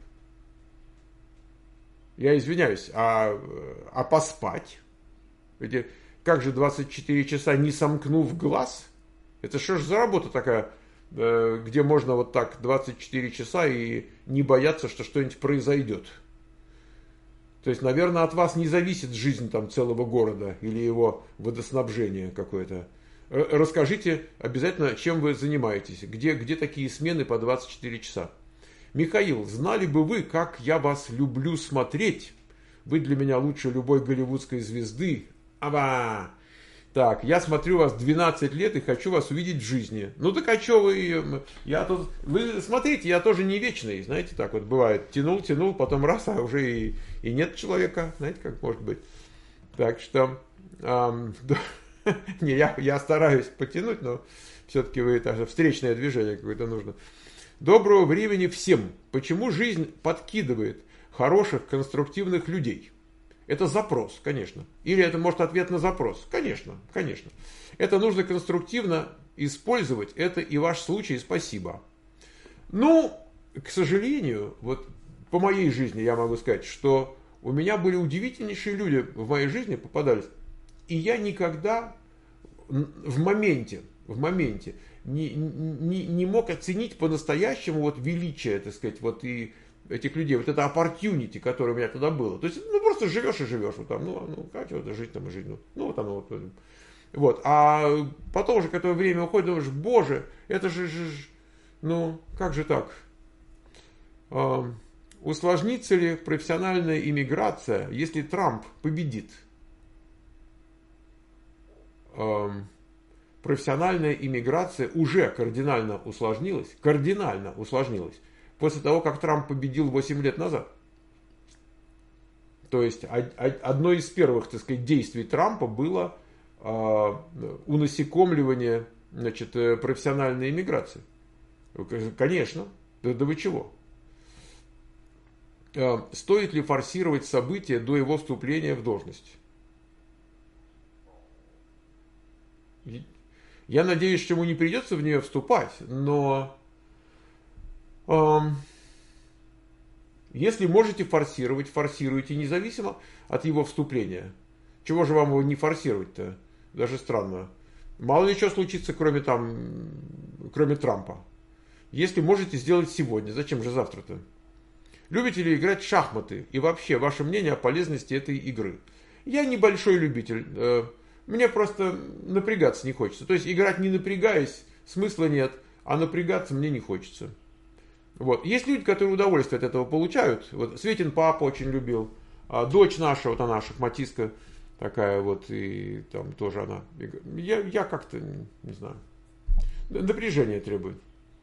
Я извиняюсь, а, а поспать? Ведь как же двадцать четыре часа не сомкнув глаз? Это что ж за работа такая, где можно вот так двадцать четыре часа и не бояться, что что-нибудь произойдет? То есть, наверное, от вас не зависит жизнь там целого города или его водоснабжение какое-то. Расскажите обязательно, чем вы занимаетесь, где, где такие смены по двадцать четыре часа. Михаил, знали бы вы, как я вас люблю смотреть? Вы для меня лучше любой голливудской звезды. Аба! Так, я смотрю вас двенадцать лет и хочу вас увидеть в жизни. Ну так а что вы... Я тут... Вы смотрите, я тоже не вечный, знаете, так вот бывает. Тянул, тянул, потом раз, а уже и, и нет человека. Знаете, как может быть. Так что... Эм, да, не, я, я стараюсь потянуть, но все-таки вы... Это встречное движение какое-то нужно. Доброго времени всем. Почему жизнь подкидывает хороших, конструктивных людей? Это запрос, конечно. Или это может ответ на запрос. Конечно, конечно. Это нужно конструктивно использовать. Это и ваш случай, спасибо. Ну, к сожалению, вот по моей жизни я могу сказать, что у меня были удивительнейшие люди в моей жизни попадались. И я никогда в моменте, в моменте не, не, не мог оценить по-настоящему вот величие, так сказать, вот и этих людей, вот это opportunity, которое у меня тогда было. То есть, ну, просто живешь и живешь, вот там, ну, ну, как это жить там и жить, ну, ну, вот оно, вот, вот. А потом уже, когда время уходит, думаешь, боже, это же, же ну, как же так? А, усложнится ли профессиональная иммиграция, если Трамп победит? А, профессиональная иммиграция уже кардинально усложнилась, кардинально усложнилась, после того, как Трамп победил восемь лет назад. То есть, одно из первых, так сказать, действий Трампа было э, унасекомливание, значит, профессиональной иммиграции. Конечно, да, да вы чего? Э, стоит ли форсировать события до его вступления в должность? Я надеюсь, что ему не придется в нее вступать, но... Если можете форсировать, форсируйте независимо от его вступления. Чего же вам его не форсировать-то? Даже странно. Мало ли что случится, кроме там, кроме Трампа. Если можете сделать сегодня, зачем же завтра-то? Любите ли играть в шахматы? И вообще, ваше мнение о полезности этой игры? Я небольшой любитель. Мне просто напрягаться не хочется. То есть играть не напрягаясь, смысла нет, а напрягаться мне не хочется. Вот. Есть люди, которые удовольствие от этого получают. Вот Светин папа очень любил. А дочь наша, вот она, шахматистка такая вот, и там тоже она. Я, я как-то, не знаю, напряжение требует.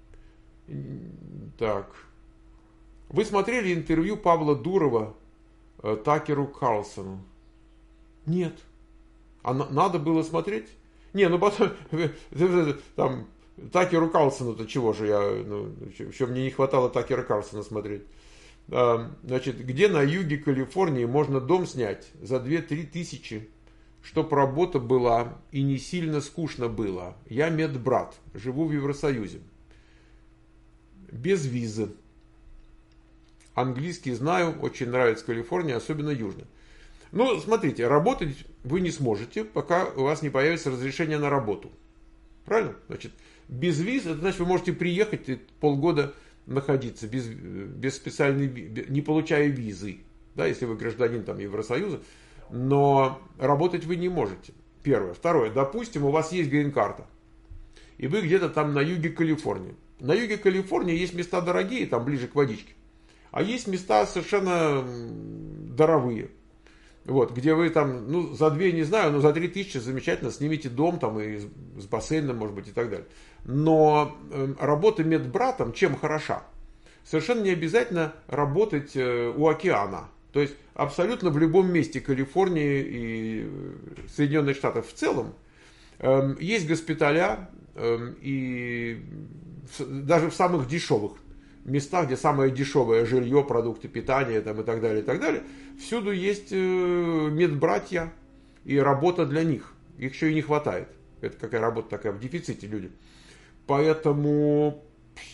Так. Вы смотрели интервью Павла Дурова Такеру Карлсону? Нет. А на, надо было смотреть? Не, ну потом там... Такеру Карлсону-то чего же я, ну, еще мне не хватало Такера Карлсона смотреть. А, значит, где на юге Калифорнии можно дом снять за две-три тысячи, чтоб работа была и не сильно скучно было. Я медбрат, живу в Евросоюзе. Без визы. Английский знаю, очень нравится Калифорния, особенно южно. Ну, смотрите, работать вы не сможете, пока у вас не появится разрешение на работу. Правильно? Значит, без виз, это значит, вы можете приехать и полгода находиться без, без специальной, не получая визы, да, если вы гражданин там Евросоюза, но работать вы не можете. Первое. Второе. Допустим, у вас есть грин-карта, и вы где-то там на юге Калифорнии. На юге Калифорнии есть места дорогие, там ближе к водичке, а есть места совершенно даровые. Вот, где вы там, ну, за две, не знаю, но за три тысячи замечательно снимите дом там и с бассейном, может быть, и так далее. Но э, работа медбратом чем хороша? Совершенно не обязательно работать э, у океана. То есть, абсолютно в любом месте Калифорнии и Соединенных Штатов в целом э, есть госпиталя, э, и в, даже в самых дешевых местах, где самое дешевое жилье, продукты питания там, и так далее, и так далее, всюду есть медбратья и работа для них. Их еще и не хватает. Это какая работа такая, в дефиците люди. Поэтому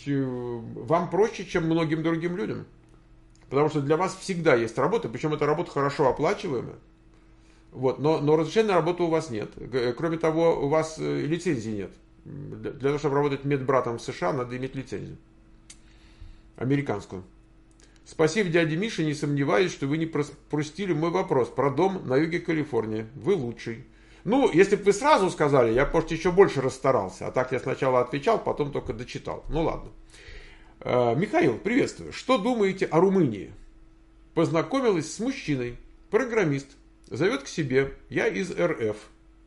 вам проще, чем многим другим людям. Потому что для вас всегда есть работа, причем эта работа хорошо оплачиваемая. Вот, но, но разрешения на работу у вас нет. Кроме того, у вас лицензии нет. Для, для того, чтобы работать медбратом в США, надо иметь лицензию. Американскую. Спасибо, дядя Миша, не сомневаюсь, что вы не пропустили мой вопрос про дом на юге Калифорнии. Вы лучший. Ну, если бы вы сразу сказали, я, может, еще больше расстарался. А так я сначала отвечал, потом только дочитал. Ну, ладно. Михаил, приветствую. Что думаете о Румынии? Познакомилась с мужчиной, программист. Зовет к себе. Я из эр эф.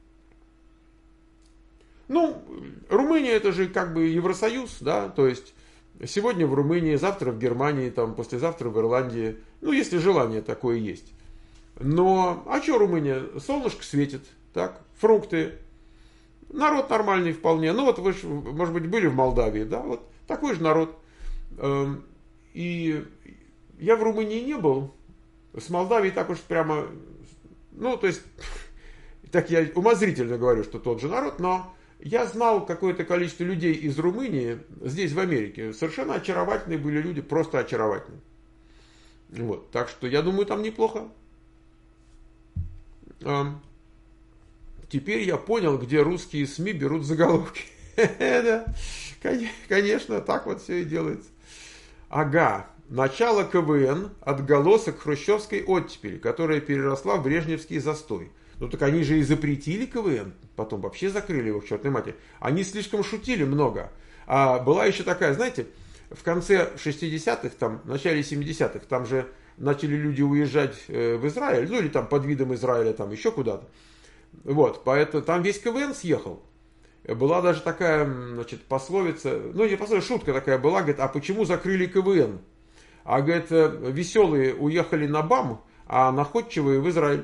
Ну, Румыния это же как бы Евросоюз, да, то есть сегодня в Румынии, завтра в Германии, там, послезавтра в Ирландии. Ну, если желание такое есть. Но, а что Румыния? Солнышко светит, так, фрукты. Народ нормальный вполне. Ну, вот вы, может быть, были в Молдавии, да, вот такой же народ. И я в Румынии не был. С Молдавией так уж прямо... Ну, то есть, так я умозрительно говорю, что тот же народ, но я знал какое-то количество людей из Румынии, здесь, в Америке. Совершенно очаровательные были люди, просто очаровательные. Вот, так что я думаю, там неплохо. Теперь я понял, где русские СМИ берут заголовки. Да, конечно, так вот все и делается. Ага. Начало ка вэ эн – отголосок хрущевской оттепели, которая переросла в брежневский застой. Ну так они же и запретили ка вэ эн, потом вообще закрыли его к чертовой матери. Они слишком шутили много. А была еще такая, знаете, в конце шестидесятых, там, в начале семидесятых, там же начали люди уезжать в Израиль, ну или там под видом Израиля, там еще куда-то. Вот, поэтому там весь ка вэ эн съехал. Была даже такая, значит, пословица, ну не пословица, шутка такая была, говорит, а почему закрыли ка вэ эн? А, говорит, веселые уехали на БАМ, а находчивые в Израиль.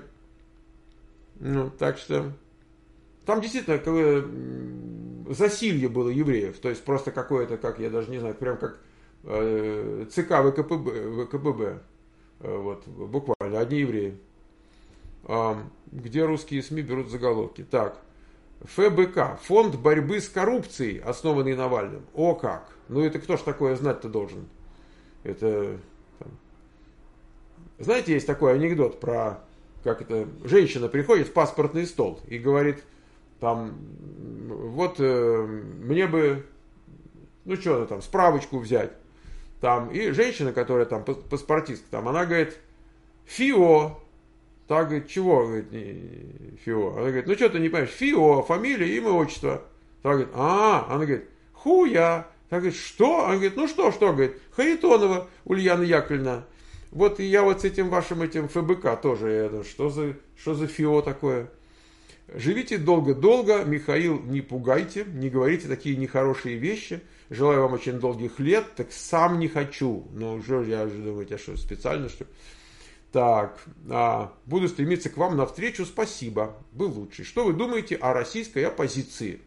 Ну, так что... Там действительно какое засилье было евреев. То есть просто какое-то, как, я даже не знаю, прям как э, ЦК вэ ка пэ бэ. вэ ка бэ бэ. Вот, буквально, одни евреи. А, где русские СМИ берут заголовки? Так. эф бэ ка. Фонд борьбы с коррупцией, основанный Навальным. О как! Ну это кто ж такое знать-то должен? Это, там, знаете, есть такой анекдот про, как это, женщина приходит в паспортный стол и говорит, там, вот э, мне бы, ну что там, справочку взять, там, и женщина, которая там паспортистка, там, она говорит, ФИО, так, говорит, чего, говорит, ФИО, она говорит, ну что ты не понимаешь, ФИО, фамилия, имя, отчество, так, говорит, а, она говорит, хуя. Так говорит, что? Он говорит, ну что, что, говорит, Харитонова Ульяна Яковлевна. Вот и я вот с этим вашим этим эф бэ ка тоже, это, что за, что за ФИО такое? Живите долго-долго, Михаил, не пугайте, не говорите такие нехорошие вещи. Желаю вам очень долгих лет, так сам не хочу. Ну, что я же думаю, я что, специально, что ли? Так, а, буду стремиться к вам навстречу, спасибо, вы лучший. Что вы думаете о российской оппозиции?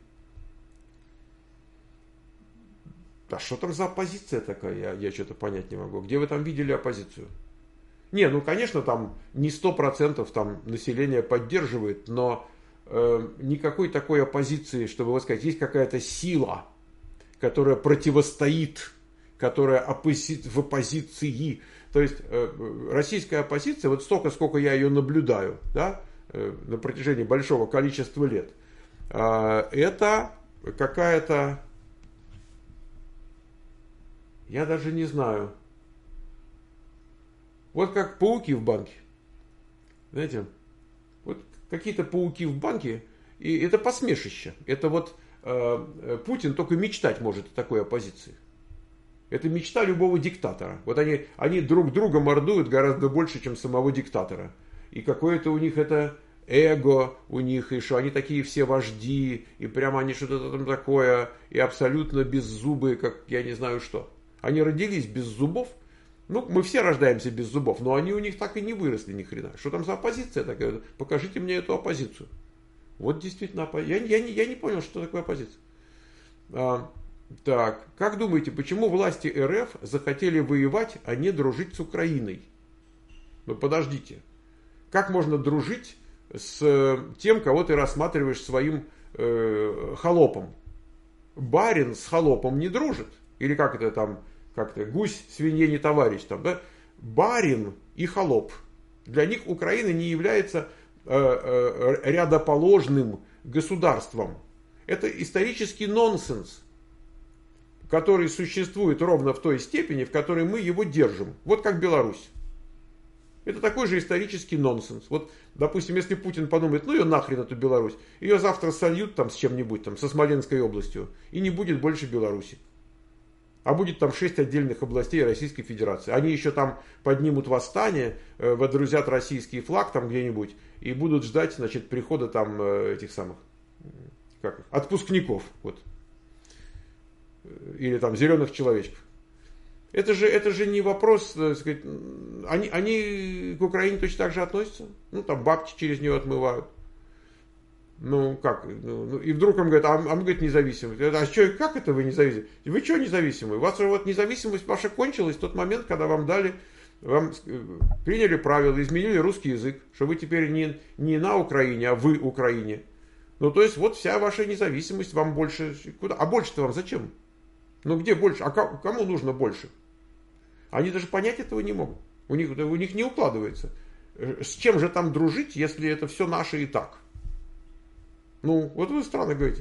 А что там за оппозиция такая? Я, я что-то понять не могу. Где вы там видели оппозицию? Не, ну, конечно, там не сто процентов там население поддерживает, но э, никакой такой оппозиции, чтобы вот сказать, есть какая-то сила, которая противостоит, которая оппози- в оппозиции. То есть э, российская оппозиция, вот столько, сколько я ее наблюдаю, да, э, на протяжении большого количества лет, э, это какая-то... Я даже не знаю. Вот как пауки в банке. Знаете, вот какие-то пауки в банке, и это посмешище. Это вот э, Путин только мечтать может о такой оппозиции. Это мечта любого диктатора. Вот они, они друг друга мордуют гораздо больше, чем самого диктатора. И какое-то у них это эго у них, и что они такие все вожди, и прямо они что-то там такое, и абсолютно беззубые, как я не знаю что. Они родились без зубов. Ну, мы все рождаемся без зубов, но они у них так и не выросли ни хрена. Что там за оппозиция такая? Покажите мне эту оппозицию. Вот действительно оппозиция. Я, я, не, я не понял, что такое оппозиция. А, так, как думаете, почему власти эр эф захотели воевать, а не дружить с Украиной? Ну, подождите. Как можно дружить с тем, кого ты рассматриваешь своим э, холопом? Барин с холопом не дружит. Или как это там, как-то, гусь свинье не товарищ, там, да? Барин и холоп. Для них Украина не является э, э, рядоположным государством. Это исторический нонсенс, который существует ровно в той степени, в которой мы его держим. Вот как Беларусь. Это такой же исторический нонсенс. Вот, допустим, если Путин подумает, ну ее нахрен эту Беларусь, ее завтра сольют там с чем-нибудь, там, со Смоленской областью, и не будет больше Беларуси. А будет там шесть отдельных областей Российской Федерации. Они еще там поднимут восстание, э, водрузят российский флаг там где-нибудь, и будут ждать, значит, прихода там э, этих самых, как их, отпускников, вот. Или там зеленых человечков. Это же, это же не вопрос, так сказать, они, они к Украине точно так же относятся. Ну, там бабки через нее отмывают. Ну, как? Ну, и вдруг он говорит, а, а мы, говорит, независимы. А что, как это вы независимы? Вы что независимы? У вас вот независимость ваша кончилась в тот момент, когда вам дали, вам приняли правила, изменили русский язык, что вы теперь не, не на Украине, а вы Украине. Ну, то есть, вот вся ваша независимость вам больше... Куда? А больше-то вам зачем? Ну где больше? А кому нужно больше? Они даже понять этого не могут. У них, у них не укладывается. С чем же там дружить, если это все наше и так? Ну, вот вы странно говорите.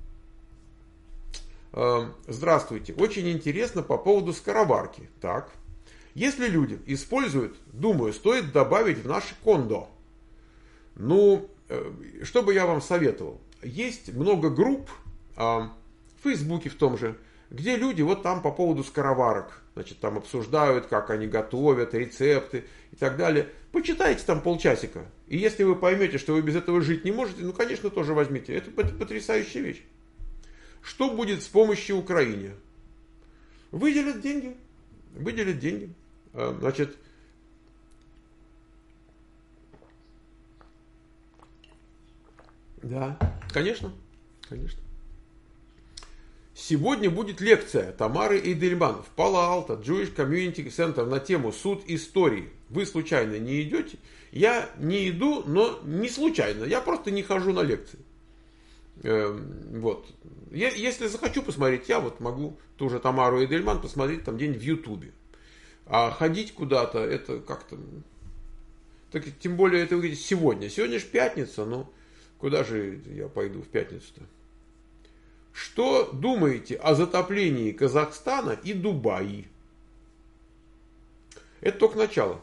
Здравствуйте. Очень интересно по поводу скороварки. Так. Если люди используют, думаю, стоит добавить в наше кондо. Ну, что бы я вам советовал? Есть много групп, в Фейсбуке в том же, где люди вот там по поводу скороварок, значит, там обсуждают, как они готовят, рецепты и так далее. Почитайте там полчасика. И если вы поймете, что вы без этого жить не можете, ну, конечно, тоже возьмите. Это потрясающая вещь. Что будет с помощью Украине? Выделят деньги. Выделят деньги. Значит, да, конечно, конечно. Сегодня будет лекция Тамары Эйдельман в Пало-Алто Jewish Community Center на тему «Суд истории». Вы случайно не идете? Я не иду, но не случайно. Я просто не хожу на лекции. Эм, вот. Я, если захочу посмотреть, я вот могу ту же Тамару Эйдельман посмотреть там где-нибудь в Ютубе. А ходить куда-то, это как-то... Так, тем более, это вы говорите, сегодня. Сегодня же пятница, ну куда же я пойду в пятницу-то? Что думаете о затоплении Казахстана и Дубаи? Это только начало.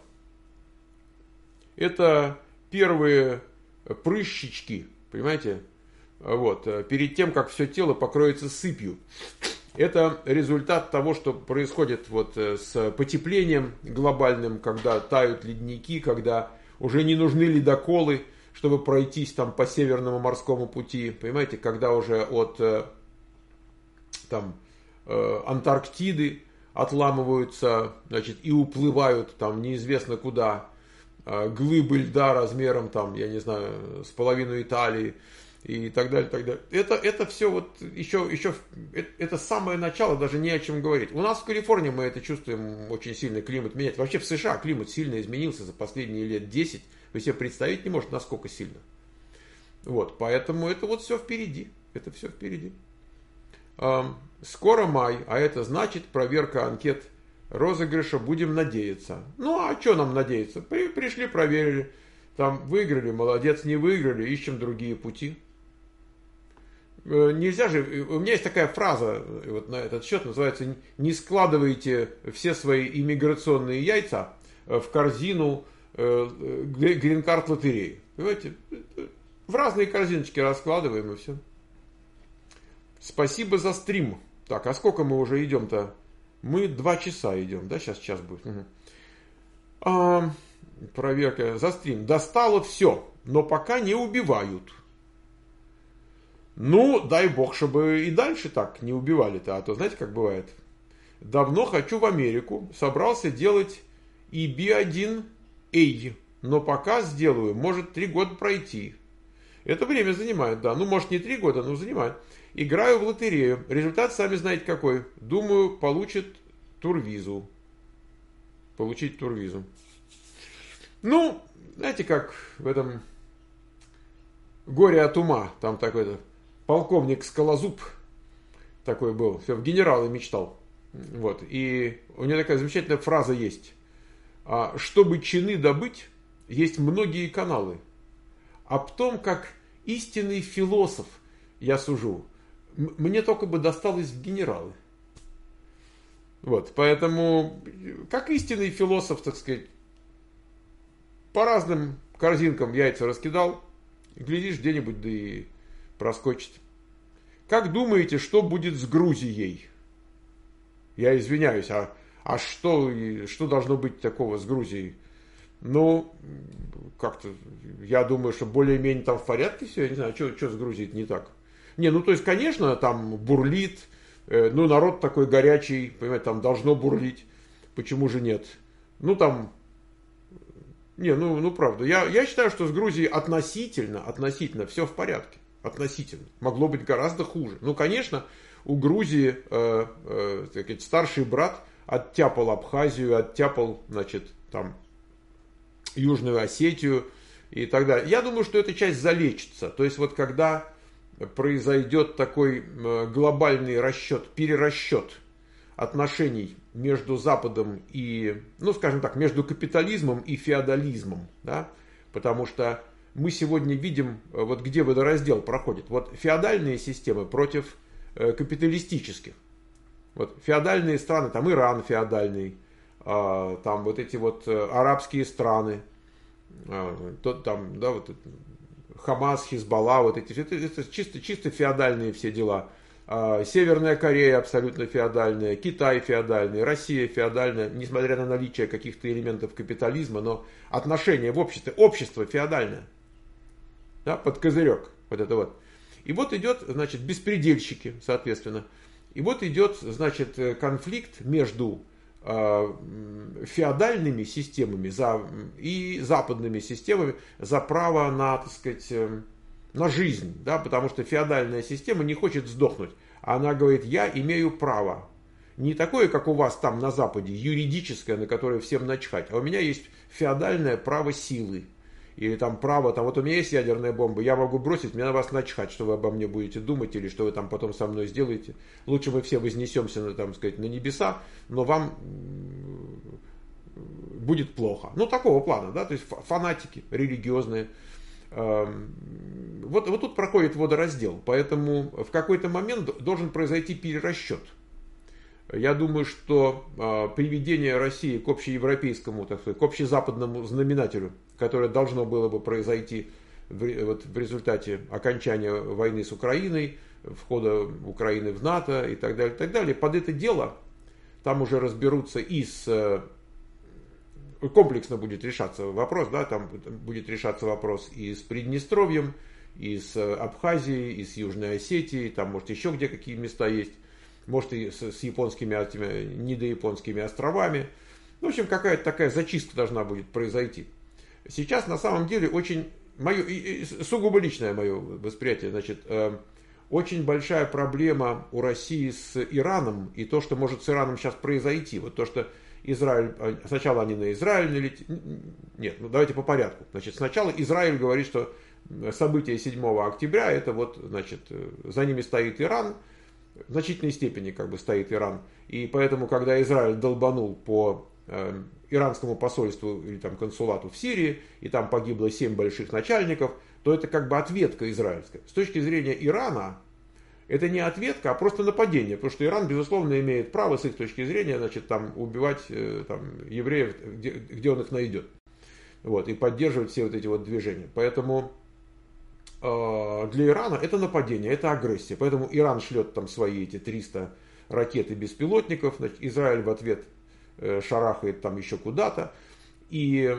Это первые прыщички, понимаете? Вот, перед тем, как все тело покроется сыпью. Это результат того, что происходит вот с потеплением глобальным, когда тают ледники, когда уже не нужны ледоколы, чтобы пройтись там по Северному морскому пути. Понимаете, когда уже от там, Антарктиды отламываются, значит, и уплывают там неизвестно куда глыбы льда размером там, я не знаю, с половину Италии и так далее, так далее. Это, это все вот еще, еще это, это самое начало, даже не о чем говорить. У нас в Калифорнии мы это чувствуем очень сильно, климат меняется. Вообще в США климат сильно изменился за последние лет десять. Вы себе представить не можете, насколько сильно. Вот, поэтому это вот все впереди. Это все впереди. Скоро май, а это значит проверка анкет розыгрыша, будем надеяться. Ну, а что нам надеяться? При, пришли, проверили, там выиграли, молодец, не выиграли, ищем другие пути. Нельзя же, у меня есть такая фраза вот на этот счет, называется: не складывайте все свои иммиграционные яйца в корзину грин-карт лотереи. Понимаете? В разные корзиночки раскладываем и все. Спасибо за стрим. Так, а сколько мы уже идем-то? Мы два часа идем, да? Сейчас час будет. Угу. А, проверка за стрим. Достало все, но пока не убивают. Ну, дай бог, чтобы и дальше так не убивали-то. А то, знаете, как бывает. Давно хочу в Америку. Собрался делать и би один эй. Но пока сделаю. Может, три года пройти. Это время занимает, да. Ну, может, не три года, но занимает. Играю в лотерею. Результат сами знаете какой. Думаю, получит турвизу. Получить турвизу. Ну, знаете, как в этом «Горе от ума». Там такой-то полковник Скалозуб такой был. Все, в генералы мечтал. Вот. И у него такая замечательная фраза есть. Чтобы чины добыть, есть многие каналы. А потом, как истинный философ, я сужу, мне только бы досталось в генералы. Вот, поэтому, как истинный философ, так сказать, по разным корзинкам яйца раскидал, глядишь, где-нибудь да и проскочит. Как думаете, что будет с Грузией? Я извиняюсь, а, а что, что должно быть такого с Грузией? Ну, как-то, я думаю, что более-менее там в порядке все, я не знаю, что, что с Грузией не так. Не, ну, то есть, конечно, там бурлит, э, ну, народ такой горячий, понимаете, там должно бурлить, почему же нет? Ну, там, не, ну, ну правда, я, я считаю, что с Грузией относительно, относительно все в порядке, относительно, могло быть гораздо хуже. Ну, конечно, у Грузии, э, э, так сказать, старший брат оттяпал Абхазию, оттяпал, значит, там, Южную Осетию и так далее. Я думаю, что эта часть залечится. То есть вот когда произойдет такой глобальный расчет, перерасчет отношений между Западом и, ну скажем так, между капитализмом и феодализмом, да, потому что мы сегодня видим, вот где водораздел проходит. Вот феодальные системы против капиталистических. Вот феодальные страны, там Иран феодальный, там вот эти вот арабские страны, тот там, да, вот Хамас, Хизбалла, вот эти, это, это чисто, чисто феодальные все дела. Северная Корея абсолютно феодальная, Китай феодальный, Россия феодальная, несмотря на наличие каких-то элементов капитализма, но отношения в обществе, общество феодальное, да, под козырек, вот это вот. И вот идет, значит, беспредельщики, соответственно. И вот идет, значит, конфликт между э, феодальными системами за, и западными системами за право на, так сказать, э, на жизнь. Да, потому что феодальная система не хочет сдохнуть. Она говорит, я имею право. Не такое, как у вас там на Западе, юридическое, на которое всем начхать. А у меня есть феодальное право силы. Или там право, там вот у меня есть ядерная бомба, я могу бросить, мне на вас начхать, что вы обо мне будете думать, или что вы там потом со мной сделаете. Лучше мы все вознесемся на, там, сказать, на небеса, но вам будет плохо. Ну, такого плана, да, то есть фанатики религиозные. Вот, вот тут проходит водораздел, поэтому в какой-то момент должен произойти перерасчет. Я думаю, что э, приведение России к общеевропейскому, так сказать, к общезападному знаменателю, которое должно было бы произойти в, вот, в результате окончания войны с Украиной, входа Украины в НАТО и так далее, и так далее, под это дело там уже разберутся и с... Э, комплексно будет решаться вопрос, да, там будет решаться вопрос и с Приднестровьем, и с Абхазией, и с Южной Осетией, там, может, еще где какие места есть. Может, и с, с японскими, этими, недояпонскими островами. В общем, какая-то такая зачистка должна будет произойти. Сейчас, на самом деле, очень, мое, и, и, сугубо личное мое восприятие, значит, э, очень большая проблема у России с Ираном, и то, что может с Ираном сейчас произойти. Вот то, что Израиль, сначала они на Израиль налетели, нет, ну давайте по порядку. Значит, сначала Израиль говорит, что события седьмого октября, это вот, значит, за ними стоит Иран, в значительной степени как бы стоит Иран. И поэтому, когда Израиль долбанул по э, иранскому посольству или там консулату в Сирии, и там погибло семь больших начальников, то это как бы ответка израильская. С точки зрения Ирана, это не ответка, а просто нападение. Потому что Иран, безусловно, имеет право с их точки зрения, значит, там, убивать э, там, евреев, где, где он их найдет. Вот, и поддерживать все вот эти вот движения. Поэтому... для Ирана это нападение, это агрессия. Поэтому Иран шлет там свои эти триста ракет и беспилотников. Значит, Израиль в ответ шарахает там еще куда-то. И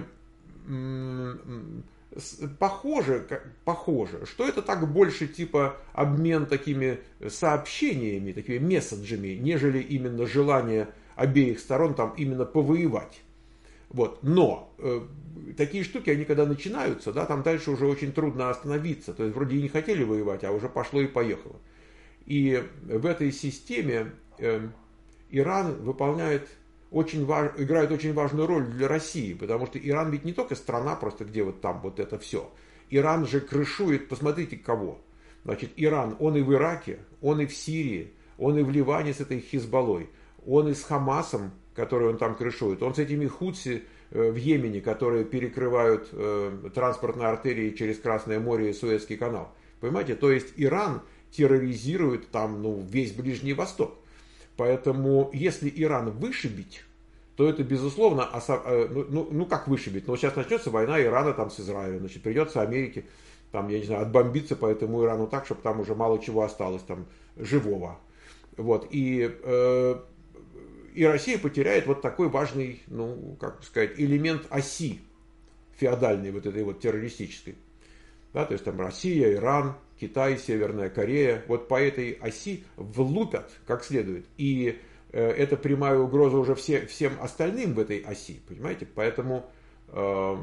похоже, похоже, что это так больше типа обмен такими сообщениями, такими месседжами, нежели именно желание обеих сторон там именно повоевать. Вот. Но э, такие штуки, они когда начинаются, да, там дальше уже очень трудно остановиться. То есть вроде и не хотели воевать, а уже пошло и поехало. И в этой системе э, Иран выполняет очень важ... играет очень важную роль для России. Потому что Иран ведь не только страна, просто где вот там вот это все. Иран же крышует, посмотрите кого. Значит, Иран, он и в Ираке, он и в Сирии, он и в Ливане с этой Хизбаллой. он и с Хамасом, который он там крышует, он с этими хутси в Йемене, которые перекрывают э, транспортные артерии через Красное море и Суэцкий канал. Понимаете? То есть Иран терроризирует там ну, весь Ближний Восток. Поэтому если Иран вышибить, то это безусловно, ну, ну, ну как вышибить, но сейчас начнется война Ирана там с Израилем, значит придется Америке там, я не знаю, отбомбиться по этому Ирану так, чтобы там уже мало чего осталось там живого. Вот, и, э, и Россия потеряет вот такой важный, ну, как сказать, элемент оси феодальной, вот этой вот террористической. Да, то есть там Россия, Иран, Китай, Северная Корея, вот по этой оси влупят как следует. И э, это прямая угроза уже все, всем остальным в этой оси, понимаете? Поэтому э,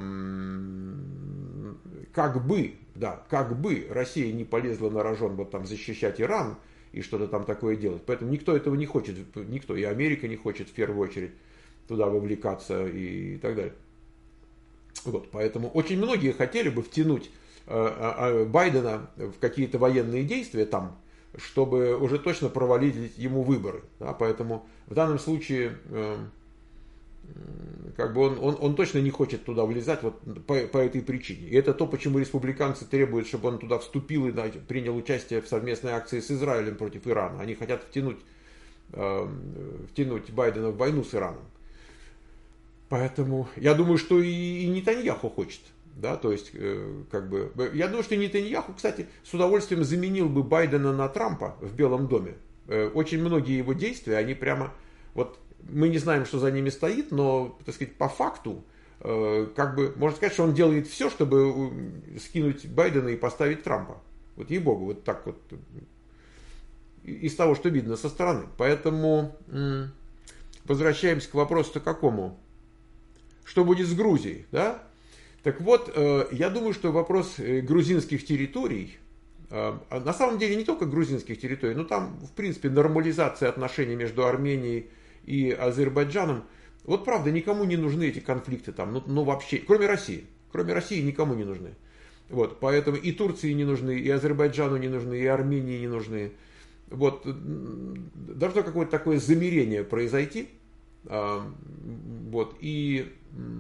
как бы, да, как бы Россия не полезла на рожон вот там защищать Иран и что-то там такое делать. Поэтому никто этого не хочет, никто, и Америка не хочет в первую очередь туда вовлекаться и так далее. Вот, поэтому очень многие хотели бы втянуть Байдена в какие-то военные действия там, чтобы уже точно провалить ему выборы. Да, поэтому в данном случае э, как бы он, он, он точно не хочет туда влезать вот по, по этой причине. И это то, почему республиканцы требуют, чтобы он туда вступил и да, принял участие в совместной акции с Израилем против Ирана. Они хотят втянуть, э, втянуть Байдена в войну с Ираном. Поэтому я думаю, что и, и Нетаньяху хочет. Да, то есть, э, как бы, я думаю, что Нетаньяху, кстати, с удовольствием заменил бы Байдена на Трампа в Белом доме. Э, очень многие его действия, они прямо, вот, мы не знаем, что за ними стоит, но, так сказать, по факту, э, как бы, можно сказать, что он делает все, чтобы скинуть Байдена и поставить Трампа. Вот ей-богу, вот так вот, из того, что видно со стороны. Поэтому, э, возвращаемся к вопросу-то какому? Что будет с Грузией, да? Так вот, я думаю, что вопрос грузинских территорий, на самом деле не только грузинских территорий, но там, в принципе, нормализация отношений между Арменией и Азербайджаном, вот правда, никому не нужны эти конфликты там, ну, ну вообще, кроме России, кроме России никому не нужны. Вот, поэтому и Турции не нужны, и Азербайджану не нужны, и Армении не нужны. Вот, должно какое-то такое замирение произойти, вот, и...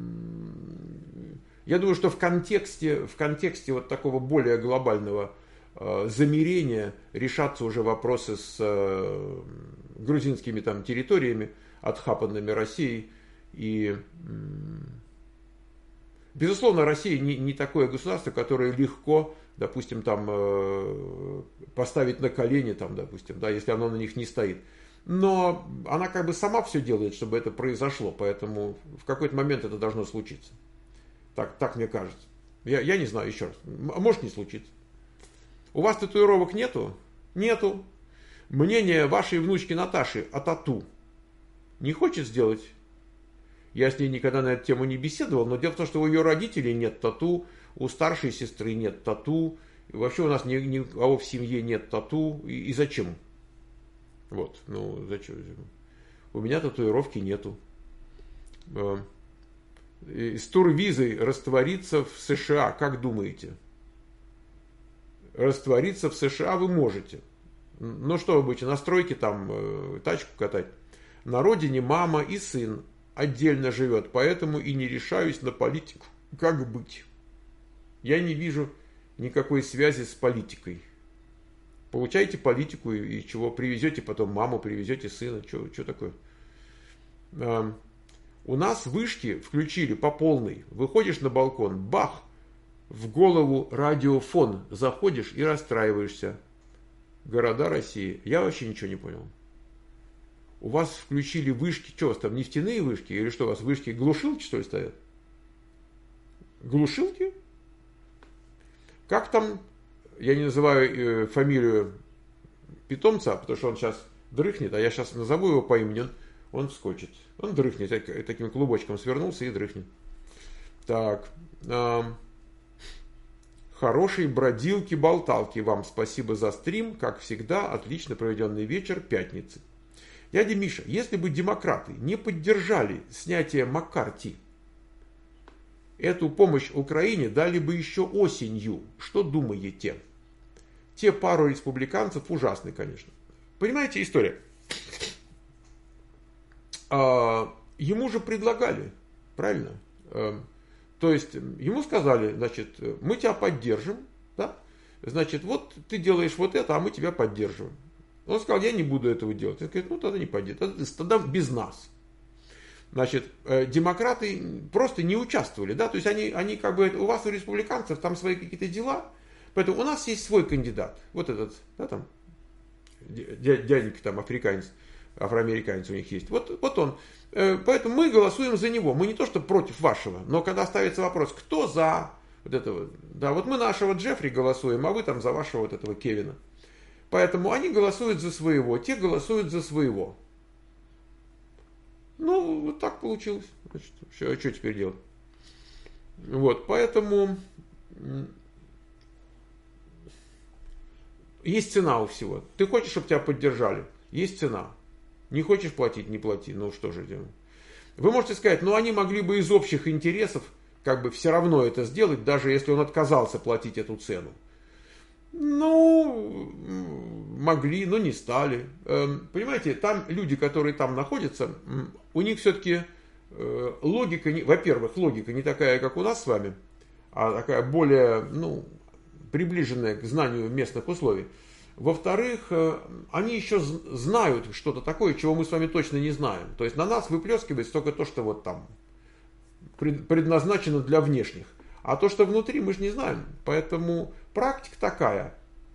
Я думаю, что в контексте, в контексте вот такого более глобального э, замирения решатся уже вопросы с э, грузинскими там территориями, отхапанными Россией. И, э, безусловно, Россия не, не такое государство, которое легко, допустим, там, э, поставить на колени, там, допустим, да, если оно на них не стоит. Но она как бы сама все делает, чтобы это произошло, поэтому в какой-то момент это должно случиться. Так, так мне кажется. Я, я не знаю, еще раз. Может не случиться. У вас татуировок нету? Нету. Мнение вашей внучки Наташи о тату не хочет сделать? Я с ней никогда на эту тему не беседовал, но дело в том, что у ее родителей нет тату, у старшей сестры нет тату, и вообще у нас ни, ни у кого в семье нет тату. И, и зачем? Вот, ну зачем? У меня татуировки нету. С турвизой раствориться в США, как думаете? Раствориться в США вы можете. Ну что вы будете, на стройке там тачку катать? На родине мама и сын отдельно живет, поэтому и не решаюсь на политику. Как быть? Я не вижу никакой связи с политикой. Получаете политику и, и чего? Привезете потом маму, привезете сына. Что, что такое? У нас вышки включили по полной. Выходишь на балкон, бах, в голову радиофон. Заходишь и расстраиваешься. Города России. Я вообще ничего не понял. У вас включили вышки, что у вас там, нефтяные вышки? Или что у вас, вышки глушилки, что ли, стоят? Глушилки? Как там, я не называю э, фамилию питомца, потому что он сейчас дрыхнет, а я сейчас назову его по имени, он, он вскочит. Он дрыхнет, таким клубочком свернулся и дрыхнет. Так. Э, хорошей бродилки-болталки вам спасибо за стрим. Как всегда, отлично проведенный вечер пятницы. Дядя Миша, если бы демократы не поддержали снятие Маккарти, эту помощь Украине дали бы еще осенью. Что думаете? Те пару республиканцев ужасны, конечно. Понимаете история? а, ему же предлагали, правильно? А, то есть ему сказали, значит, мы тебя поддержим, да? Значит, вот ты делаешь вот это, а мы тебя поддерживаем. Он сказал, я не буду этого делать. Он говорит, ну тогда не поддерживай, тогда без нас. Значит, демократы просто не участвовали, да, то есть они, они как бы, у вас, у республиканцев, там свои какие-то дела, поэтому у нас есть свой кандидат, вот этот, да, там, дяденька там, африканец, афроамериканец у них есть, вот, вот он, поэтому мы голосуем за него, мы не то, что против вашего, но когда ставится вопрос, кто за вот этого, да, вот мы нашего Джеффри голосуем, а вы там за вашего вот этого Кевина, поэтому они голосуют за своего, те голосуют за своего. Ну, вот так получилось. Значит, что, что теперь делать? Вот, поэтому есть цена у всего. Ты хочешь, чтобы тебя поддержали? Есть цена. Не хочешь платить, не плати. Ну, что же делать? Вы можете сказать, ну, они могли бы из общих интересов как бы все равно это сделать, даже если он отказался платить эту цену. Ну, могли, но не стали. Понимаете, там люди, которые там находятся, у них все-таки логика, во-первых, логика не такая, как у нас с вами, а такая более, ну, приближенная к знанию местных условий. Во-вторых, они еще знают что-то такое, чего мы с вами точно не знаем. То есть на нас выплескивается только то, что вот там предназначено для внешних. А то, что внутри, мы же не знаем. Поэтому практика такая.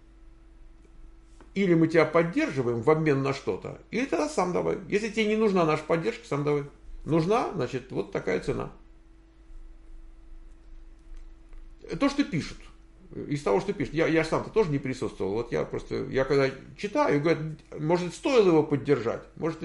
Или мы тебя поддерживаем в обмен на что-то, или тогда сам давай. Если тебе не нужна наша поддержка, сам давай. Нужна, значит, вот такая цена. То, что пишут. Из того, что пишут. Я, я сам-то тоже не присутствовал. Вот я просто, я когда читаю, говорят, может, стоило его поддержать. Может,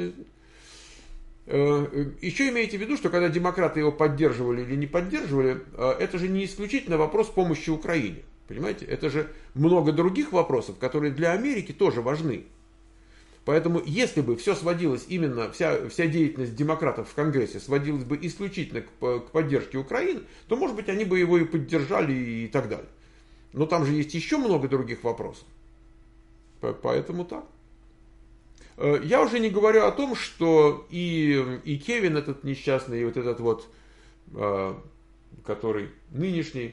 еще имейте в виду, что когда демократы его поддерживали или не поддерживали, это же не исключительно вопрос помощи Украине. Понимаете? Это же много других вопросов, которые для Америки тоже важны. Поэтому, если бы все сводилось именно, вся, вся деятельность демократов в Конгрессе сводилась бы исключительно к, к поддержке Украины, то, может быть, они бы его и поддержали и так далее. Но там же есть еще много других вопросов. Поэтому так. Я уже не говорю о том, что и, и Кевин этот несчастный, и вот этот вот, который нынешний,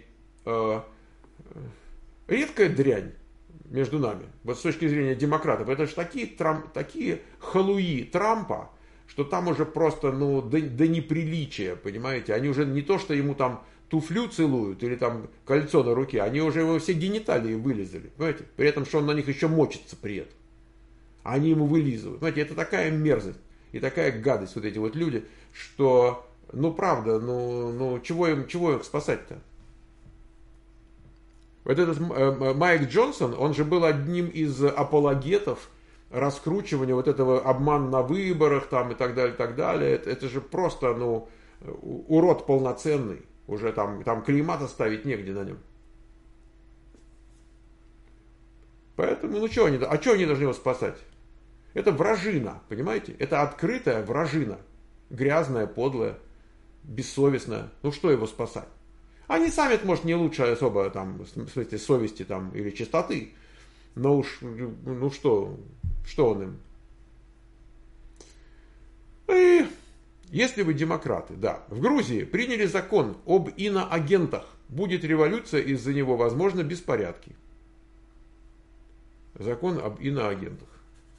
редкая дрянь между нами, вот с точки зрения демократов. Это же такие, трам, такие халуи Трампа, что там уже просто, ну, до, до неприличия, понимаете. Они уже не то, что ему там туфлю целуют или там кольцо на руке, они уже его все гениталии вылизали, понимаете. При этом, что он на них еще мочится при этом. Они ему вылизывают. Понимаете, это такая мерзость и такая гадость, вот эти вот люди, что, ну, правда, ну, ну чего им, чего их спасать-то? Вот этот Майк Джонсон, он же был одним из апологетов раскручивания вот этого обмана на выборах там и так далее, и так далее. Это, это же просто, ну, урод полноценный. Уже там, там клейма-то ставить негде на нем. Поэтому, ну, что они, а что они должны его спасать? Это вражина, понимаете? Это открытая вражина. Грязная, подлая, бессовестная. Ну, что его спасать? Они сами, может, не лучше особо, там, в смысле, совести там, или чистоты. Но уж, ну что, что он им? И если вы демократы, да, в Грузии приняли закон об иноагентах. Будет революция, из-за него, возможно, беспорядки. Закон об иноагентах.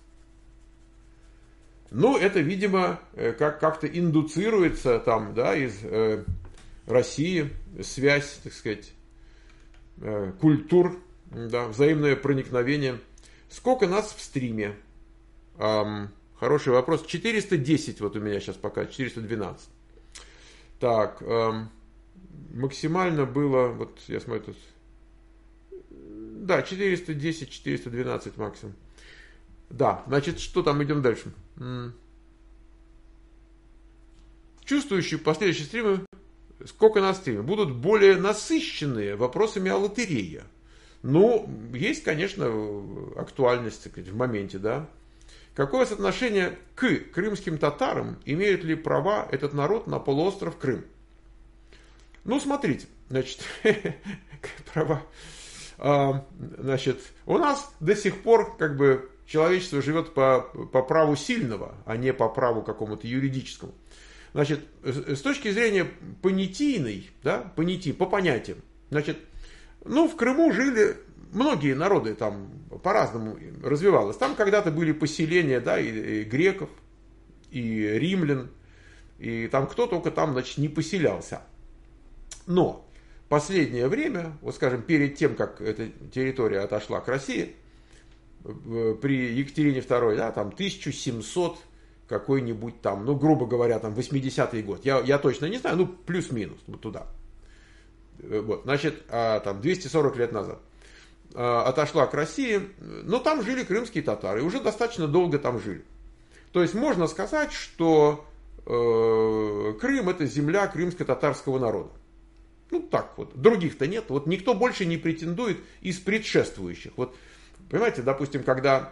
Ну, это, видимо, как- как-то индуцируется там, да, из э, России, связь, так сказать, э, культур, да, взаимное проникновение. Сколько нас в стриме? Эм, хороший вопрос. четыреста десять вот у меня сейчас пока, четыреста двенадцать. Так, эм, максимально было, вот я смотрю тут, да, четыреста десять, четыреста двенадцать максимум. Да, значит, что там, идем дальше. Чувствующие последующие стримы, сколько на стриме, будут более насыщенные вопросами о лотерее. Ну, есть, конечно, актуальность, так сказать, в моменте, да. Какое соотношение к крымским татарам, имеют ли права этот народ на полуостров Крым? Ну, смотрите, значит, права. Значит, у нас до сих пор, как бы, человечество живет по, по праву сильного, а не по праву какому-то юридическому. Значит, с точки зрения понятийной, да, понятий, по понятиям, значит, ну, в Крыму жили многие народы, там по-разному развивалось. Там когда-то были поселения, да, и, и греков, и римлян, и там кто только там, значит, не поселялся. Но последнее время, вот скажем, перед тем, как эта территория отошла к России, при Екатерине второй, да, там тысяча семьсот какой-нибудь там, ну, грубо говоря, там восьмидесятый год, я, я точно не знаю, ну, плюс-минус, вот туда. Вот, значит, а, там двести сорок лет назад а, отошла к России, но там жили крымские татары, и уже достаточно долго там жили. То есть можно сказать, что э, Крым это земля крымско-татарского народа. Ну так вот, других-то нет, вот никто больше не претендует из предшествующих. Вот, понимаете, допустим, когда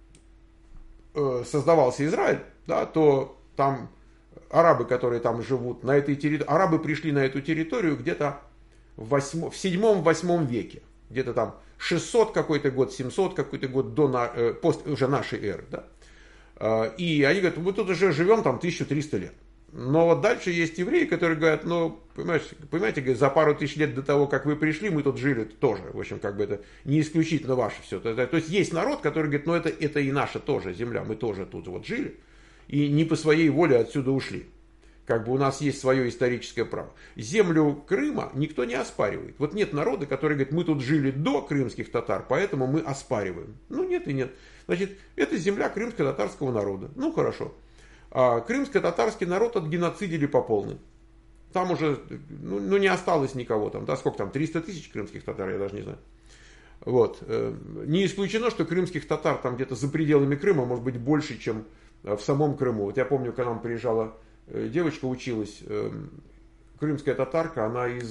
э, создавался Израиль, да, то там арабы, которые там живут на этой территории, арабы пришли на эту территорию где-то в, восьмом, в седьмом-восьмом веке, где-то там шестьсот какой-то год, семьсот какой-то год до на, э, после уже нашей эры, да. Э, и они говорят, мы тут уже живем там тысячу триста лет. Но вот дальше есть евреи, которые говорят, ну, понимаете, понимаете, за пару тысяч лет до того, как вы пришли, мы тут жили тоже. В общем, как бы это не исключительно ваше все. То, то есть есть народ, который говорит, ну, это, это и наша тоже земля, мы тоже тут вот жили. И не по своей воле отсюда ушли. Как бы у нас есть свое историческое право. Землю Крыма никто не оспаривает. Вот нет народа, который говорит, мы тут жили до крымских татар, поэтому мы оспариваем. Ну, нет и нет. Значит, это земля крымско-татарского народа. Ну, хорошо. А крымско-татарский народ отгеноцидили по полной. Там уже ну, ну, не осталось никого. Там, да, сколько там, триста тысяч крымских татар, я даже не знаю. Вот. Не исключено, что крымских татар там где-то за пределами Крыма может быть больше, чем в самом Крыму. Вот я помню, когда нам приезжала девочка, училась, крымская татарка, она из,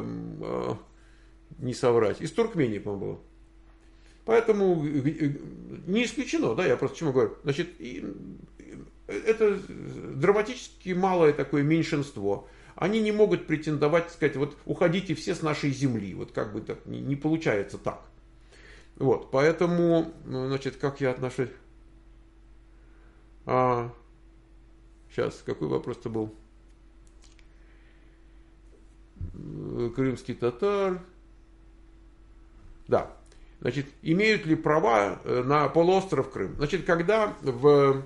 не соврать, из Туркмении, по-моему, была. Поэтому не исключено, да, я просто чему говорю. Значит, это драматически малое такое меньшинство. Они не могут претендовать, сказать, вот уходите все с нашей земли. Вот как бы так не, не получается так. Вот, поэтому, значит, как я отношусь... А, сейчас, какой вопрос-то был? Крымский татар. Да. Значит, имеют ли права на полуостров Крым? Значит, когда в...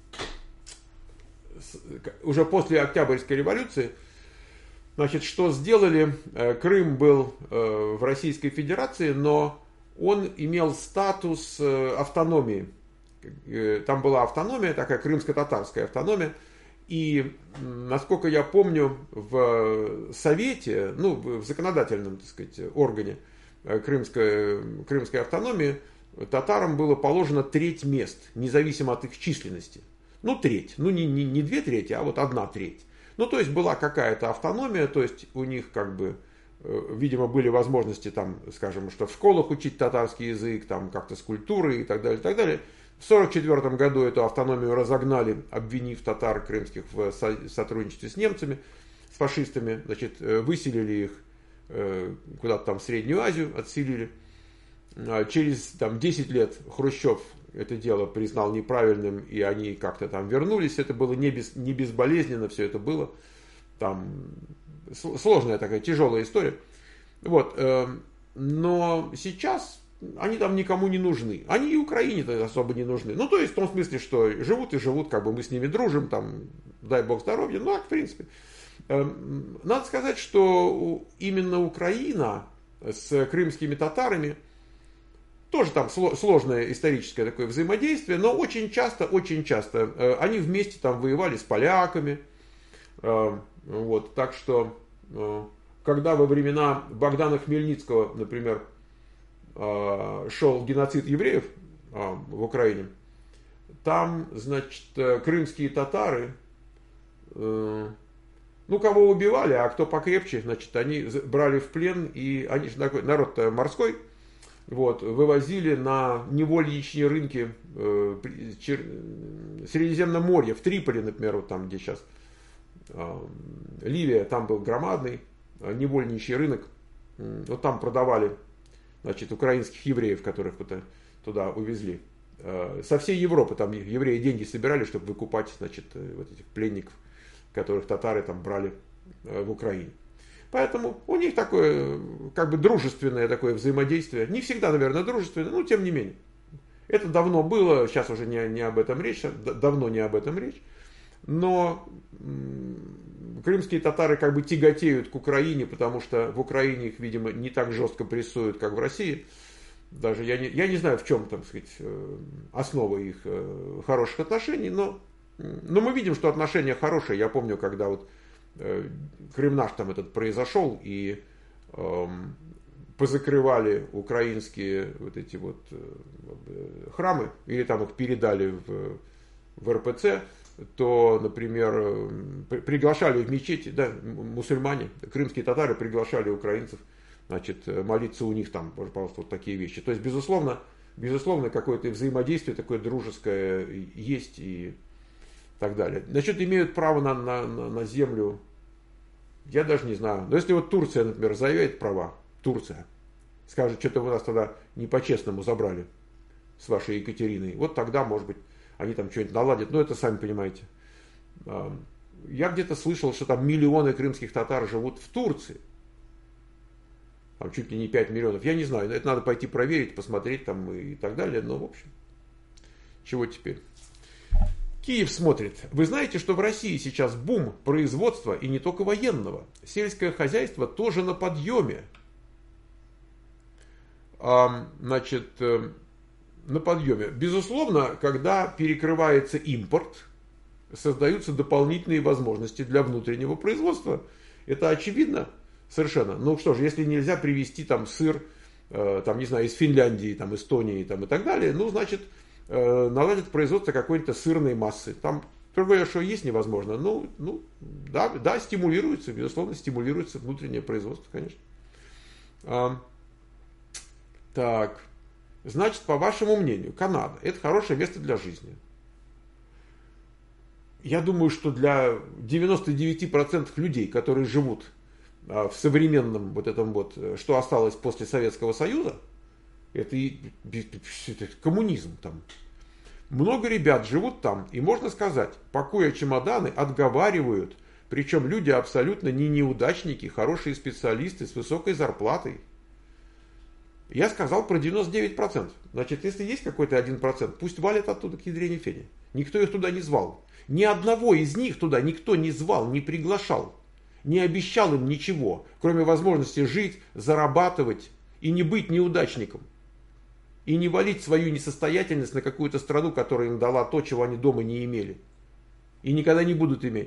уже после Октябрьской революции, значит, что сделали? Крым был в Российской Федерации, но он имел статус автономии. Там была автономия, такая крымско-татарская автономия. И, насколько я помню, в Совете, ну, в законодательном, так сказать, органе крымской, крымской автономии татарам было положено треть мест, независимо от их численности. Ну, треть. Ну, не, не, не две трети, а вот одна треть. Ну, то есть, была какая-то автономия, то есть, у них, как бы, видимо, были возможности, там, скажем, что в школах учить татарский язык, там, как-то с культурой и так далее, и так далее. В сорок четвёртом году эту автономию разогнали, обвинив татар крымских в сотрудничестве с немцами, с фашистами. Значит, выселили их куда-то там в Среднюю Азию, отселили. Через там, десять лет Хрущев это дело признал неправильным, и они как-то там вернулись. Это было не, без, не безболезненно, все это было. Там сложная такая, тяжелая история. Вот. Но сейчас они там никому не нужны. Они и Украине-то особо не нужны. Ну, то есть в том смысле, что живут и живут, как бы мы с ними дружим, там, дай бог здоровья. Ну, так, в принципе. Надо сказать, что именно Украина с крымскими татарами тоже там сложное историческое такое взаимодействие, но очень часто, очень часто они вместе там воевали с поляками. Вот, так что, когда во времена Богдана Хмельницкого, например, шел геноцид евреев в Украине, там, значит, крымские татары, ну, кого убивали, а кто покрепче, значит, они брали в плен, и они же такой народ-то морской, вот, вывозили на невольничьи рынки э, Средиземноморья, в Триполи, например, вот там, где сейчас э, Ливия, там был громадный э, невольничий рынок, вот там продавали, значит, украинских евреев, которых вот туда увезли. Со всей Европы там евреи деньги собирали, чтобы выкупать, значит, вот этих пленников, которых татары там брали в Украине. Поэтому у них такое, как бы дружественное такое взаимодействие. Не всегда, наверное, дружественное, но тем не менее. Это давно было, сейчас уже не, не об этом речь, давно не об этом речь. Но крымские татары как бы тяготеют к Украине, потому что в Украине их, видимо, не так жестко прессуют, как в России. Даже я не, я не знаю, в чем, так сказать, основа их хороших отношений, но, но мы видим, что отношения хорошие. Я помню, когда вот Крым наш там этот произошел, и эм, позакрывали украинские вот эти вот э, храмы, или там их передали в, в эр пэ цэ, то, например, приглашали в мечети, да, мусульмане, крымские татары приглашали украинцев, значит, молиться у них там, пожалуйста, вот такие вещи. То есть, безусловно, безусловно, какое-то взаимодействие такое дружеское есть и так далее. Значит, имеют право на, на, на землю, я даже не знаю. Но если вот Турция, например, заявит права, Турция, скажет, что-то вы нас тогда не по-честному забрали с вашей Екатериной, вот тогда, может быть, они там что-нибудь наладят. Но это сами понимаете. Я где-то слышал, что там миллионы крымских татар живут в Турции. Там чуть ли не пять миллионов. Я не знаю, это надо пойти проверить, посмотреть там и так далее. Но, в общем, чего теперь? Киев смотрит. Вы знаете, что в России сейчас бум производства и не только военного. Сельское хозяйство тоже на подъеме. А, значит, на подъеме. Безусловно, когда перекрывается импорт, создаются дополнительные возможности для внутреннего производства. Это очевидно. Совершенно. Ну что ж, если нельзя привезти там сыр, э, там, не знаю, из Финляндии, там, Эстонии там, и так далее, ну, значит, э, наладят производство какой-то сырной массы. Там другое, что есть невозможно. Ну, ну да, да, стимулируется, безусловно, стимулируется внутреннее производство, конечно. А, так, значит, по вашему мнению, Канада – это хорошее место для жизни. Я думаю, что для девяноста девяти процентов людей, которые живут в современном вот этом вот, что осталось после Советского Союза, это, и, это коммунизм там. Много ребят живут там, и можно сказать, пакуя чемоданы, отговаривают, причем люди абсолютно не неудачники, хорошие специалисты с высокой зарплатой. Я сказал про девяносто девять процентов. Значит, если есть какой-то один процент, пусть валят оттуда к ядрене фене. Никто их туда не звал. Ни одного из них туда никто не звал, не приглашал. Не обещал им ничего, кроме возможности жить, зарабатывать и не быть неудачником. И не валить свою несостоятельность на какую-то страну, которая им дала то, чего они дома не имели. И никогда не будут иметь.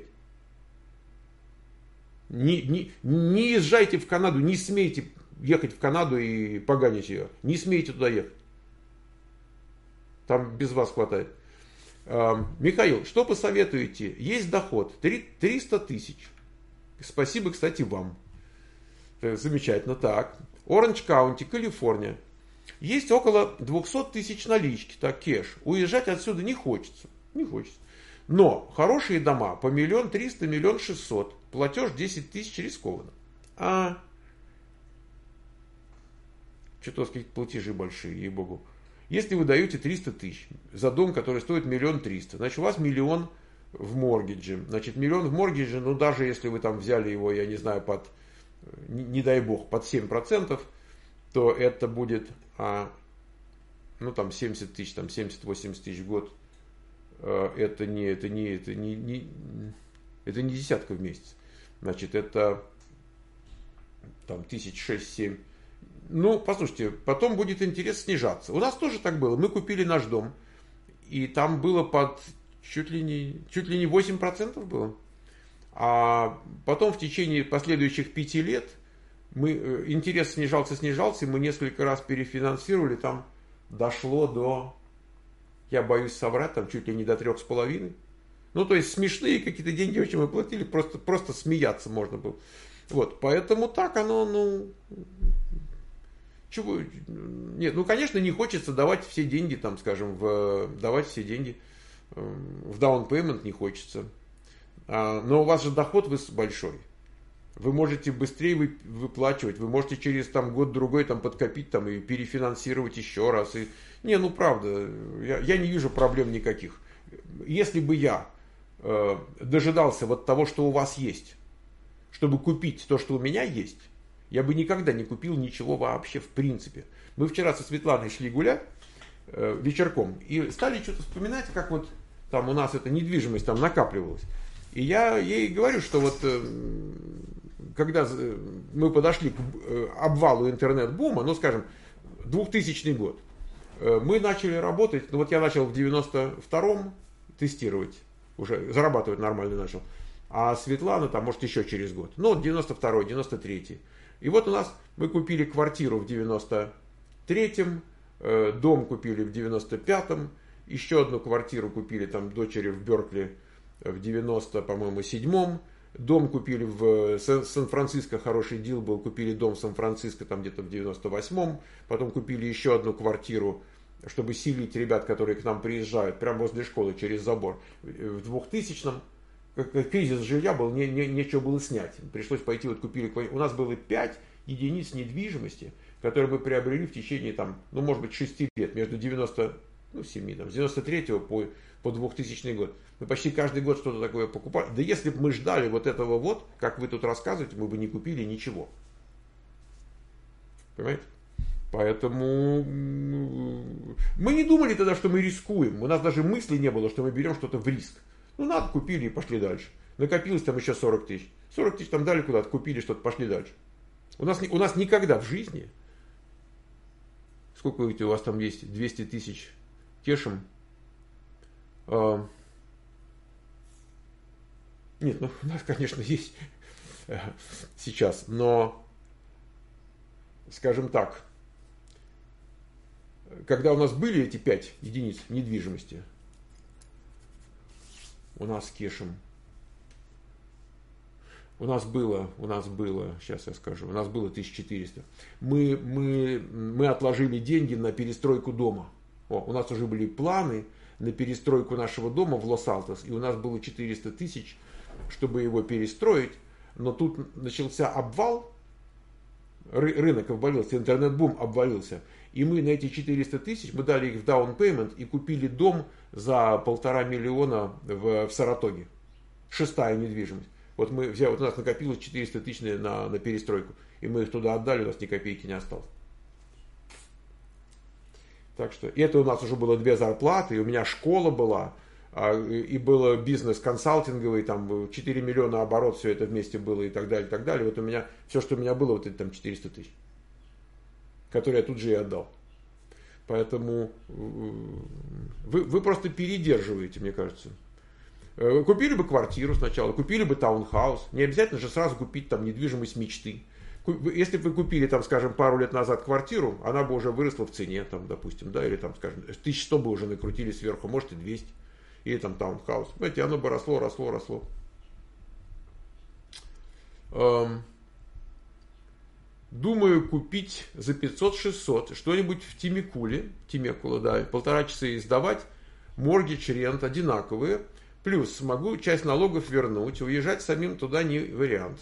Не, не, не езжайте в Канаду, не смейте ехать в Канаду и поганить ее. Не смейте туда ехать. Там без вас хватает. Михаил, что посоветуете? Есть доход триста тысяч. Спасибо, кстати, вам. Замечательно. Так. Оранж Каунти, Калифорния. Есть около двухсот тысяч налички, так, кэш. Уезжать отсюда не хочется. Не хочется. Но хорошие дома по миллион триста, миллион шестьсот. Платеж десять тысяч рискованно. А что-то какие-то платежи большие, ей-богу. Если вы даете триста тысяч за дом, который стоит миллион триста, значит у вас миллион в моргидже. Значит, миллион в моргидже, ну даже если вы там взяли его, я не знаю, под, не, не дай бог, под семь процентов, то это будет, а, ну там семьдесят тысяч, там семьдесят-восемьдесят тысяч в год. А, это не, это не, это не, не, это не десятка в месяц. Значит, это там тысяч шесть-семь. Ну, послушайте, потом будет интерес снижаться. У нас тоже так было. Мы купили наш дом, и там было под чуть ли не, чуть ли не восемь процентов было. А потом в течение последующих пяти лет мы, интерес снижался, снижался, и мы несколько раз перефинансировали, там дошло до, я боюсь соврать, там чуть ли не до трех с половиной. Ну, то есть смешные какие-то деньги очень мы платили, просто, просто смеяться можно было. Вот, поэтому так оно, ну... Чего? Нет, ну, конечно, не хочется давать все деньги, там, скажем, в, давать все деньги в down payment не хочется. А, но у вас же доход большой. Вы можете быстрее вы, выплачивать, вы можете через там, год-другой там, подкопить там, и перефинансировать еще раз. И... Не, ну правда, я, я не вижу проблем никаких. Если бы я э, дожидался вот того, что у вас есть, чтобы купить то, что у меня есть, я бы никогда не купил ничего вообще в принципе. Мы вчера со Светланой шли гулять э, вечерком и стали что-то вспоминать, как вот там у нас эта недвижимость там накапливалась. И я ей говорю, что вот э, когда мы подошли к э, обвалу интернет-бума, ну скажем, двухтысячный год, э, мы начали работать, ну вот я начал в девяносто втором тестировать, уже зарабатывать нормально начал, а Светлана там, может, еще через год. Ну, вот девяносто второй, девяносто третий. И вот у нас мы купили квартиру в девяносто третьем, э, дом купили в девяносто пятом, еще одну квартиру купили там дочери в Беркли в девяносто, по-моему, седьмом. Дом купили в Сан-Франциско, хороший дил был, купили дом в Сан-Франциско там где-то в девяносто восьмом. Потом купили еще одну квартиру, чтобы селить ребят, которые к нам приезжают, прямо возле школы, через забор. В двухтысячном кризис жилья был, не, не, нечего было снять. Пришлось пойти, вот купили квартиру. У нас было пять единиц недвижимости, которые мы приобрели в течение, там, ну, может быть, шести лет, между девяносто, ну, семи, там, с девяносто третьего по, по двухтысячный год. Мы почти каждый год что-то такое покупали. Да если бы мы ждали вот этого вот, как вы тут рассказываете, мы бы не купили ничего. Понимаете? Поэтому мы не думали тогда, что мы рискуем. У нас даже мысли не было, что мы берем что-то в риск. Ну, надо, купили и пошли дальше. Накопилось там еще сорок тысяч. сорок тысяч там дали куда-то, купили что-то, пошли дальше. У нас, у нас никогда в жизни, сколько у вас там есть, двести тысяч кешем. А, нет, ну у нас, конечно, есть сейчас, но, скажем так, когда у нас были эти пять единиц недвижимости, у нас кешем, у нас было, у нас было, сейчас я скажу, у нас было тысяча четыреста. Мы, мы, мы отложили деньги на перестройку дома. О, у нас уже были планы на перестройку нашего дома в Лос-Алтос, и у нас было четыреста тысяч, чтобы его перестроить. Но тут начался обвал, ры, рынок обвалился, интернет-бум обвалился. И мы на эти четыреста тысяч, мы дали их в down payment и купили дом за полтора миллиона в, в Саратоге. Шестая недвижимость. Вот мы взяли, вот у нас накопилось четыреста тысяч на, на перестройку. И мы их туда отдали, у нас ни копейки не осталось. Так что, и это у нас уже было две зарплаты, и у меня школа была, и было бизнес консалтинговый, там четыре миллиона оборот, все это вместе было и так далее, и так далее. Вот у меня, все, что у меня было, вот это там четыреста тысяч, которые я тут же и отдал. Поэтому вы, вы просто передерживаете, мне кажется. Купили бы квартиру сначала, купили бы таунхаус. Не обязательно же сразу купить там недвижимость мечты. Если бы вы купили, там, скажем, пару лет назад квартиру, она бы уже выросла в цене, там, допустим, да, или там, скажем, тысяча сто бы уже накрутили сверху, может и двести. Или там таунхаус. Знаете, оно бы росло, росло, росло. Эм, думаю купить за пятьсот-шестьсот что-нибудь в Тимекуле, Тимекула, да, полтора часа и сдавать, моргидж, рент одинаковые. Плюс могу часть налогов вернуть, уезжать самим туда не вариант.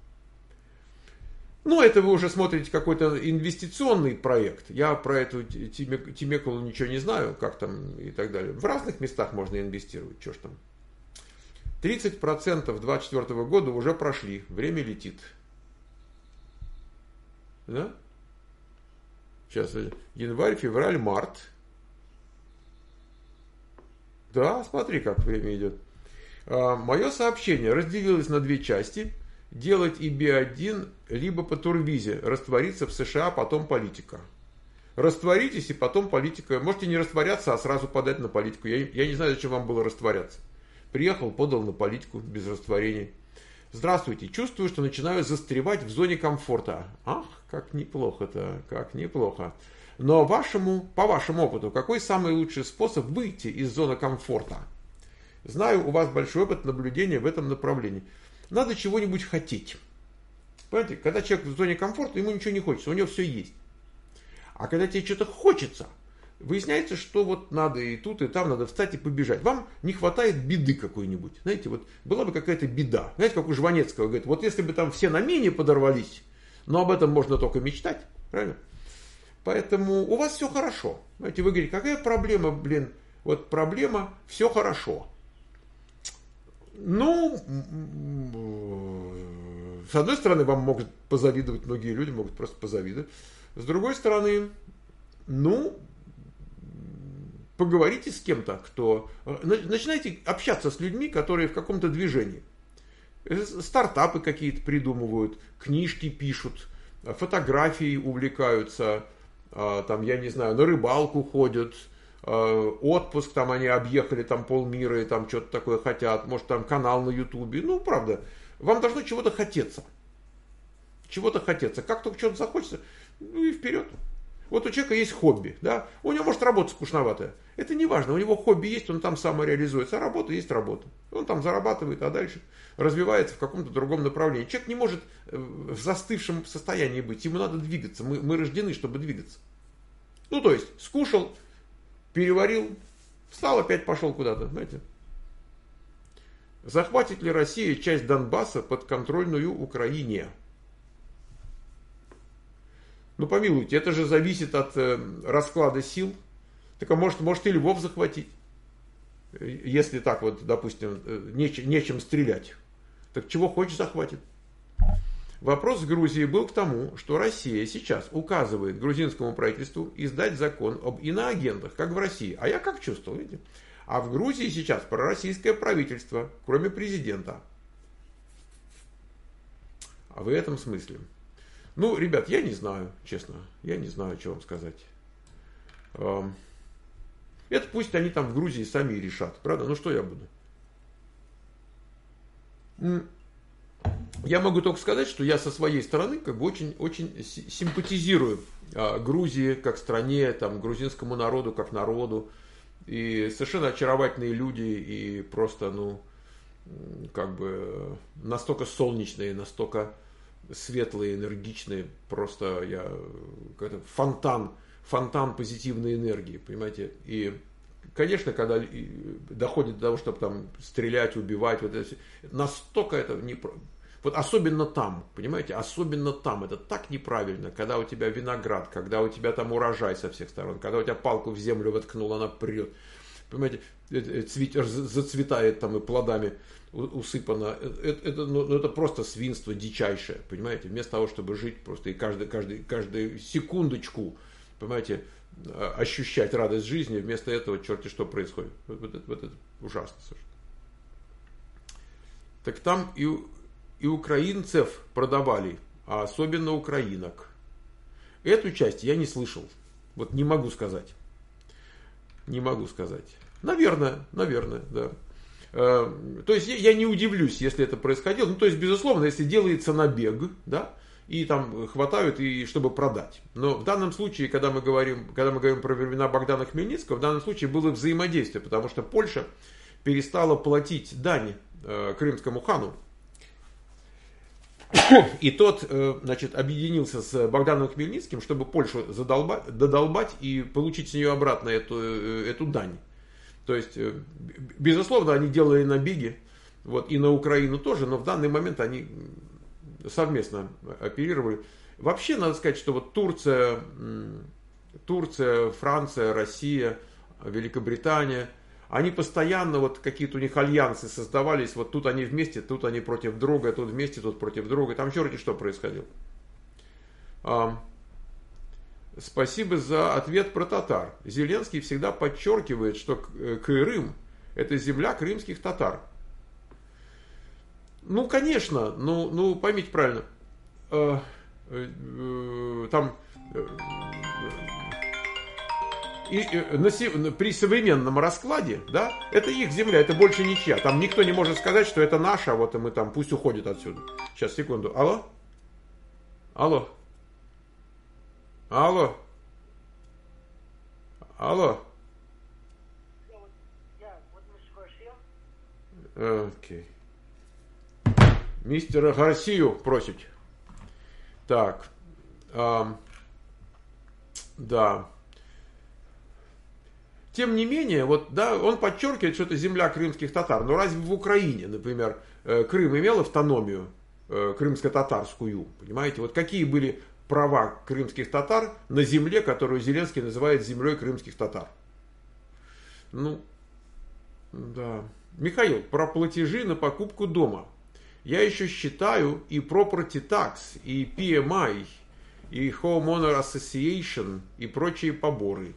Ну, это вы уже смотрите какой-то инвестиционный проект. Я про эту Тимекулу ничего не знаю, как там и так далее. В разных местах можно инвестировать, что ж там. тридцать процентов двадцать четвёртого года уже прошли, время летит. Да? Сейчас январь, февраль, март. Да, смотри, как время идет. А, мое сообщение разделилось на две части. Делать и би один либо по турвизе, раствориться в США, потом политика. Растворитесь и потом политика. Можете не растворяться, а сразу подать на политику. Я, я не знаю, зачем вам было растворяться. Приехал, подал на политику без растворения. Здравствуйте, чувствую, что начинаю застревать в зоне комфорта. Ах, как неплохо-то, как неплохо. Но вашему, по вашему опыту, какой самый лучший способ выйти из зоны комфорта? Знаю, у вас большой опыт наблюдения в этом направлении. Надо чего-нибудь хотеть. Понимаете, когда человек в зоне комфорта, ему ничего не хочется, у него все есть. А когда тебе что-то хочется, выясняется, что вот надо и тут, и там, надо встать и побежать. Вам не хватает беды какой-нибудь. Знаете, вот была бы какая-то беда. Знаете, как у Жванецкого говорит, вот если бы там все на мине подорвались, но об этом можно только мечтать, правильно? Поэтому у вас все хорошо. Знаете, вы говорите, какая проблема, блин, вот проблема, все хорошо. Ну, с одной стороны, вам могут позавидовать, многие люди могут просто позавидовать. С другой стороны, ну, поговорите с кем-то, кто... Начинайте общаться с людьми, которые в каком-то движении. Стартапы какие-то придумывают, книжки пишут, фотографии увлекаются, там, я не знаю, на рыбалку ходят, отпуск, там они объехали там полмира и там что-то такое хотят, может там канал на ютубе, ну правда, вам должно чего-то хотеться, чего-то хотеться, как только что-то захочется, ну и вперед. Вот у человека есть хобби, да, у него может работа скучноватая, это не важно, у него хобби есть, он там самореализуется, а работа есть работа, он там зарабатывает, а дальше развивается в каком-то другом направлении. Человек не может в застывшем состоянии быть, ему надо двигаться, мы, мы рождены, чтобы двигаться. Ну то есть, скушал, переварил, встал, опять пошел куда-то, знаете. Захватит ли Россия часть Донбасса подконтрольную Украине? Ну, помилуйте, это же зависит от э, расклада сил. Так а может, может и Львов захватить, если так вот, допустим, неч- нечем стрелять. Так чего хочешь захватит. Вопрос с Грузией был к тому, что Россия сейчас указывает грузинскому правительству издать закон об иноагентах, как в России. А я как чувствовал, видите? А в Грузии сейчас пророссийское правительство, кроме президента. А в этом смысле. Ну, ребят, я не знаю, честно. Я не знаю, что вам сказать. Это пусть они там в Грузии сами решат. Правда? Ну, что я буду? Я могу только сказать, что я со своей стороны как бы очень, очень симпатизирую Грузии как стране, там, грузинскому народу как народу. И совершенно очаровательные люди, и просто, ну, как бы настолько солнечные, настолько светлые, энергичные. Просто я какой-то фонтан, фонтан позитивной энергии, понимаете. И, конечно, когда доходит до того, чтобы там стрелять, убивать, вот это, настолько это не... Вот особенно там, понимаете, особенно там, это так неправильно, когда у тебя виноград, когда у тебя там урожай со всех сторон, когда у тебя палку в землю воткнул, она прет, понимаете, цвет, зацветает там и плодами усыпано, это, это, ну, это просто свинство дичайшее, понимаете, вместо того, чтобы жить просто и каждый, каждый, каждую секундочку, понимаете, ощущать радость жизни, вместо этого черти что происходит, вот, вот, это, вот это ужасно совершенно. Так там и И украинцев продавали, а особенно украинок. Эту часть я не слышал. Вот не могу сказать. Не могу сказать. Наверное, наверное, да. То есть я не удивлюсь, если это происходило. Ну, то есть, безусловно, если делается набег, да, и там хватают, и чтобы продать. Но в данном случае, когда мы говорим, когда мы говорим про времена Богдана Хмельницкого, в данном случае было взаимодействие, потому что Польша перестала платить дань крымскому хану. И тот, значит, объединился с Богданом Хмельницким, чтобы Польшу задолбать, додолбать и получить с нее обратно эту, эту дань. То есть, безусловно, они делали набеги, вот, и на Украину тоже, но в данный момент они совместно оперировали. Вообще, надо сказать, что вот Турция, Турция, Франция, Россия, Великобритания, они постоянно, вот какие-то у них альянсы создавались, вот тут они вместе, тут они против друга, тут вместе, тут против друга. Там черти что происходило. А, спасибо за ответ про татар. Зеленский всегда подчеркивает, что Крым – это земля крымских татар. Ну, конечно, ну, ну поймите правильно. А, а, там... И, на, при современном раскладе, да, это их земля, это больше ничья. Там никто не может сказать, что это наша, вот и мы там, пусть уходит отсюда. Сейчас, секунду. Алло? Алло? Алло? Алло? Окей. Мистера Гарсию просит. Так. Эм, да. тем не менее, вот, да, он подчеркивает, что это земля крымских татар. Но разве в Украине, например, Крым имел автономию крымско-татарскую? Понимаете, вот какие были права крымских татар на земле, которую Зеленский называет землей крымских татар? Ну, да. Михаил, про платежи на покупку дома. Я еще считаю и property tax, и пи эм ай, и homeowner association, и прочие поборы.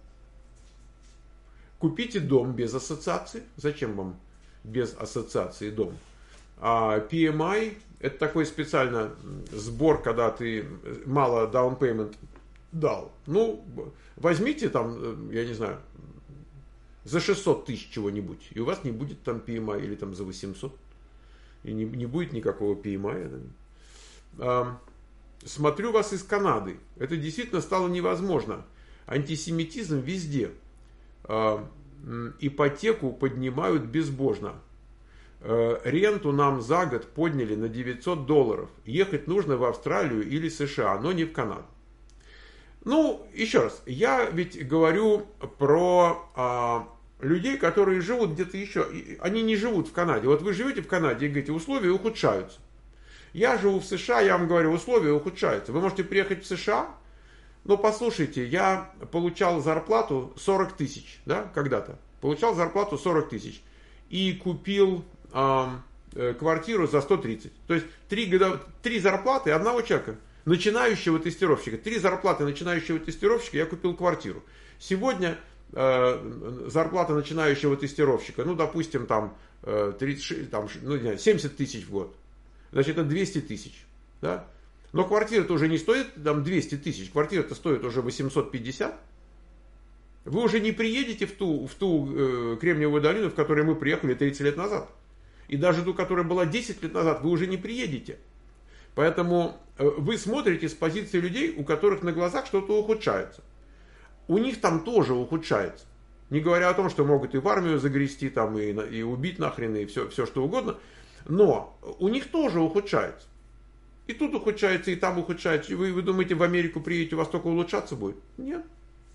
Купите дом без ассоциации. Зачем вам без ассоциации дом? А пи эм ай это такой специально сбор, когда ты мало down payment дал. Ну, возьмите там, я не знаю, за шестьсот тысяч чего-нибудь, и у вас не будет там пи эм ай, или там за восемьсот. И не, не будет никакого пи эм ай. А, смотрю вас из Канады. Это действительно стало невозможно. Антисемитизм везде. А, ипотеку поднимают безбожно. А, ренту нам за год подняли на девятьсот долларов. Ехать нужно в Австралию или США, но не в Канаду. Ну, еще раз, я ведь говорю про а, людей, которые живут где-то еще. Они не живут в Канаде. Вот вы живете в Канаде и говорите, условия ухудшаются. Я живу в США, я вам говорю, условия ухудшаются. Вы можете приехать в США, но послушайте, я получал зарплату сорок тысяч, да, когда-то. Получал зарплату сорок тысяч. И купил а, квартиру за сто тридцать. То есть три, года, три зарплаты одного человека. Начинающего тестировщика. Три зарплаты начинающего тестировщика я купил квартиру. Сегодня э, зарплата начинающего тестировщика, ну, допустим, там, э, тридцать шесть, там, ну, не знаю, семьдесят тысяч в год. Значит, это двести тысяч. Да? Но квартира-то уже не стоит там, двести тысяч. Квартира-то стоит уже восемьсот пятьдесят. Вы уже не приедете в ту, в ту э, Кремниевую долину, в которой мы приехали тридцать лет назад. И даже ту, которая была десять лет назад, вы уже не приедете. Поэтому вы смотрите с позиции людей, у которых на глазах что-то ухудшается. У них там тоже ухудшается. Не говоря о том, что могут и в армию загрести, там, и, и убить нахрен, и все, все что угодно. Но у них тоже ухудшается. И тут ухудшается, и там ухудшается. И вы, вы думаете, в Америку приедете, у вас только улучшаться будет? Нет.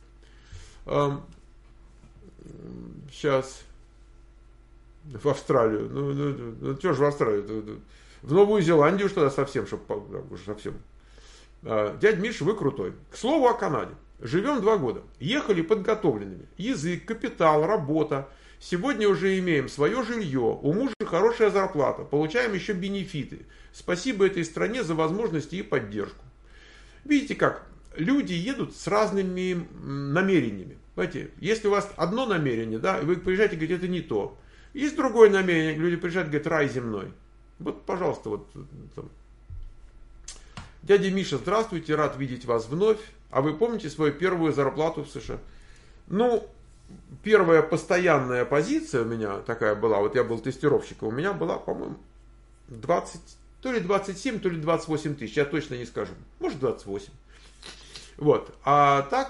Сейчас. В Австралию. Ну, ну, ну что же в Австралию? В Новую Зеландию что-то совсем, чтобы уже совсем. Дядь Миша, вы крутой. К слову о Канаде. Живем два года. Ехали подготовленными. Язык, капитал, работа. Сегодня уже имеем свое жилье. У мужа хорошая зарплата. Получаем еще бенефиты. Спасибо этой стране за возможности и поддержку. Видите как? Люди едут с разными намерениями. Понимаете? Если у вас одно намерение, да, и вы приезжаете и говорите, это не то. Есть другое намерение. Люди приезжают и говорят, рай земной. Вот, пожалуйста, вот там. Дядя Миша, здравствуйте, рад видеть вас вновь. А вы помните свою первую зарплату в США? Ну, первая постоянная позиция у меня такая была, вот я был тестировщиком, у меня была, по-моему, двадцать, то ли двадцать семь, то ли двадцать восемь тысяч, я точно не скажу. Может, двадцать восемь. Вот. А так,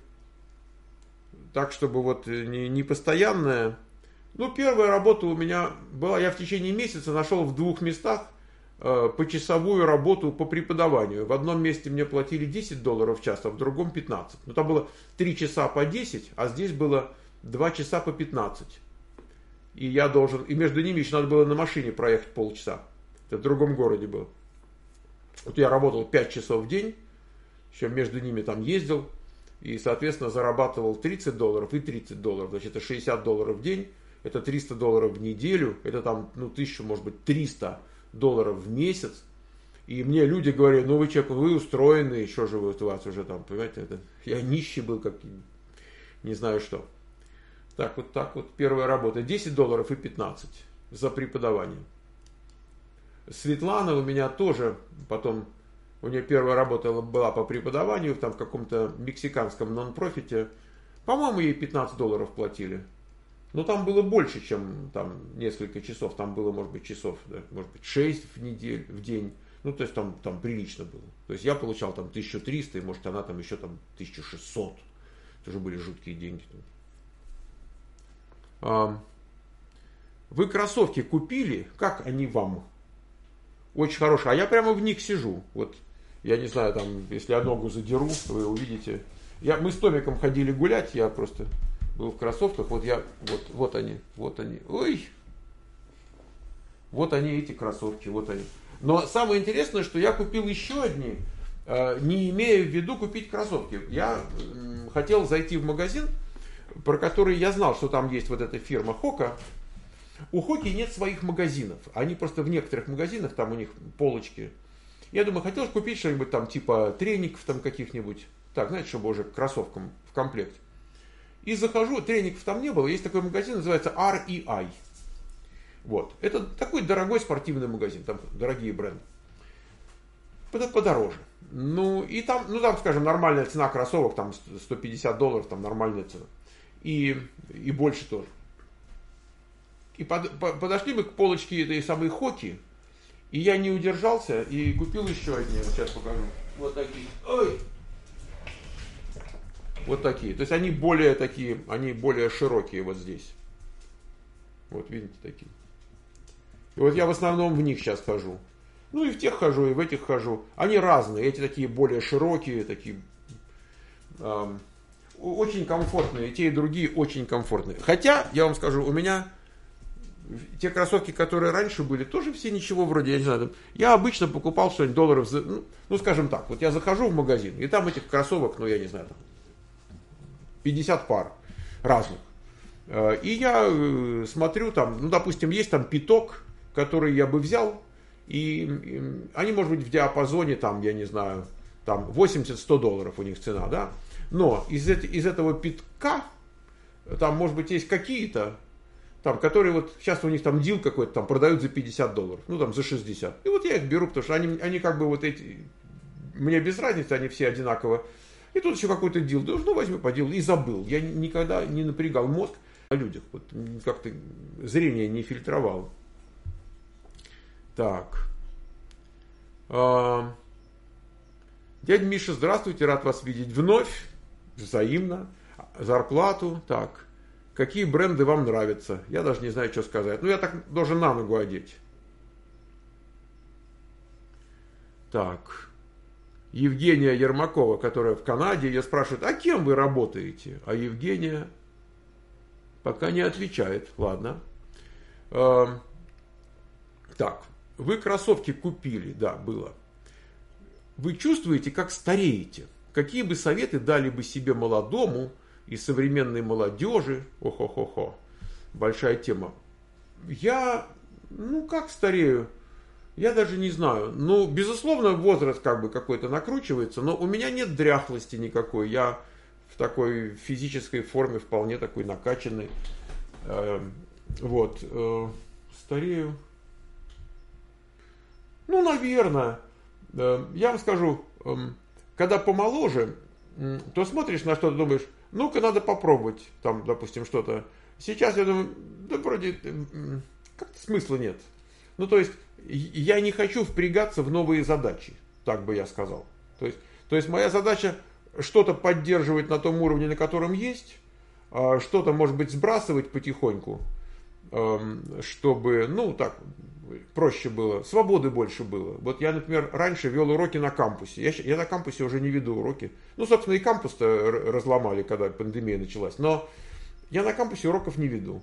так чтобы вот не, не постоянная. Ну, первая работа у меня была, я в течение месяца нашел в двух местах э, почасовую работу по преподаванию. В одном месте мне платили десять долларов в час, а в другом пятнадцать. Ну, там было три часа по десять, а здесь было два часа по пятнадцать. И я должен, и между ними еще надо было на машине проехать полчаса. Это в другом городе было. Вот я работал пять часов в день, еще между ними там ездил, и, соответственно, зарабатывал тридцать долларов и тридцать долларов. Значит, это шестьдесят долларов в день. Это триста долларов в неделю, это там, ну, тысяча, может быть, триста долларов в месяц. И мне люди говорили, ну, вы человек, вы устроенный, еще же у вас уже там, понимаете, это, я нищий был, как не знаю что. Так вот, так вот, первая работа, десять долларов и пятнадцать за преподавание. Светлана у меня тоже, потом, у нее первая работа была по преподаванию, там в каком-то мексиканском нон-профите, по-моему, ей пятнадцать долларов платили. Но там было больше, чем там несколько часов. Там было, может быть, часов, да, может быть, шесть в неделю, в день. Ну, то есть там, там прилично было. То есть я получал там тысячу триста, и может она там еще там тысячу шестьсот. Это же были жуткие деньги. А, вы кроссовки купили? Как они вам? Очень хорошие. А я прямо в них сижу. Вот, я не знаю, там, если я ногу задеру, вы увидите. Я, мы с Томиком ходили гулять, я просто был в кроссовках. Вот я, вот, вот они, вот они. Ой! Вот они, эти кроссовки, вот они. Но самое интересное, что я купил еще одни, не имея в виду купить кроссовки. Я хотел зайти в магазин, про который я знал, что там есть вот эта фирма Хока. У Хоки нет своих магазинов. Они просто в некоторых магазинах, там у них полочки. Я думаю, хотел купить что-нибудь там типа треников там каких-нибудь. Так, знаете, чтобы уже к кроссовкам в комплекте. И захожу, треников там не было. Есть такой магазин, называется ар и ай. Вот. Это такой дорогой спортивный магазин. Там дорогие бренды. Подороже. Ну, и там, ну, там, скажем, нормальная цена кроссовок, там сто пятьдесят долларов, там нормальная цена. И, и больше тоже. И под, по, подошли мы к полочке этой самой Хоки, и я не удержался и купил еще одни. Вот сейчас покажу. Вот такие. Ой! Вот такие. То есть они более такие, они более широкие вот здесь. Вот видите, такие. И вот я в основном в них сейчас хожу. Ну и в тех хожу, и в этих хожу. Они разные. Эти такие более широкие, такие эм, очень комфортные. И те, и другие очень комфортные. Хотя, я вам скажу, у меня те кроссовки, которые раньше были, тоже все ничего вроде, я не знаю. Я обычно покупал что-нибудь долларов за, ну, ну, скажем так, вот я захожу в магазин, и там этих кроссовок, ну, я не знаю, там пятьдесят пар разных. И я смотрю, там, ну, допустим, есть там пяток, который я бы взял, и, и они, может быть, в диапазоне, там, я не знаю, там восемьдесят-сто долларов у них цена, да, но из, из этого пятка, там, может быть, есть какие-то, там, которые вот, сейчас у них там дил какой-то, там, продают за пятьдесят долларов, ну, там, за шестьдесят, и вот я их беру, потому что они, они как бы вот эти, мне без разницы, они все одинаково, и тут еще какой-то дил, да, ну, возьми по дилу, и забыл, я никогда не напрягал мозг о людях, вот, как-то зрение не фильтровал. Так. А, дядя Миша, здравствуйте, рад вас видеть вновь. Взаимно. Зарплату. Так. Какие бренды вам нравятся? Я даже не знаю, что сказать. Ну, я так должен на ногу одеть. Так. Евгения Ермакова, которая в Канаде, ее спрашивают, а кем вы работаете? А Евгения пока не отвечает. Ладно. А, так. Вы кроссовки купили, да, было. Вы чувствуете, как стареете? Какие бы советы дали бы себе молодому и современной молодежи? Охо-хо-хо. Большая тема. Я, ну как старею? Я даже не знаю. Ну, безусловно, возраст как бы какой-то накручивается, но у меня нет дряхлости никакой. Я в такой физической форме вполне такой накачанный. Вот. Старею. Ну, наверное. Я вам скажу, когда помоложе, то смотришь на что-то, думаешь, ну-ка, надо попробовать, там, допустим, что-то. Сейчас я думаю, да вроде как-то смысла нет. Ну, то есть, я не хочу впрягаться в новые задачи, так бы я сказал. То есть, то есть моя задача что-то поддерживать на том уровне, на котором есть, что-то, может быть, сбрасывать потихоньку, чтобы, ну, так, проще было, свободы больше было. Вот я, например, раньше вел уроки на кампусе. Я, я на кампусе уже не веду уроки. Ну, собственно, и кампус-то разломали, когда пандемия началась. Но я на кампусе уроков не веду.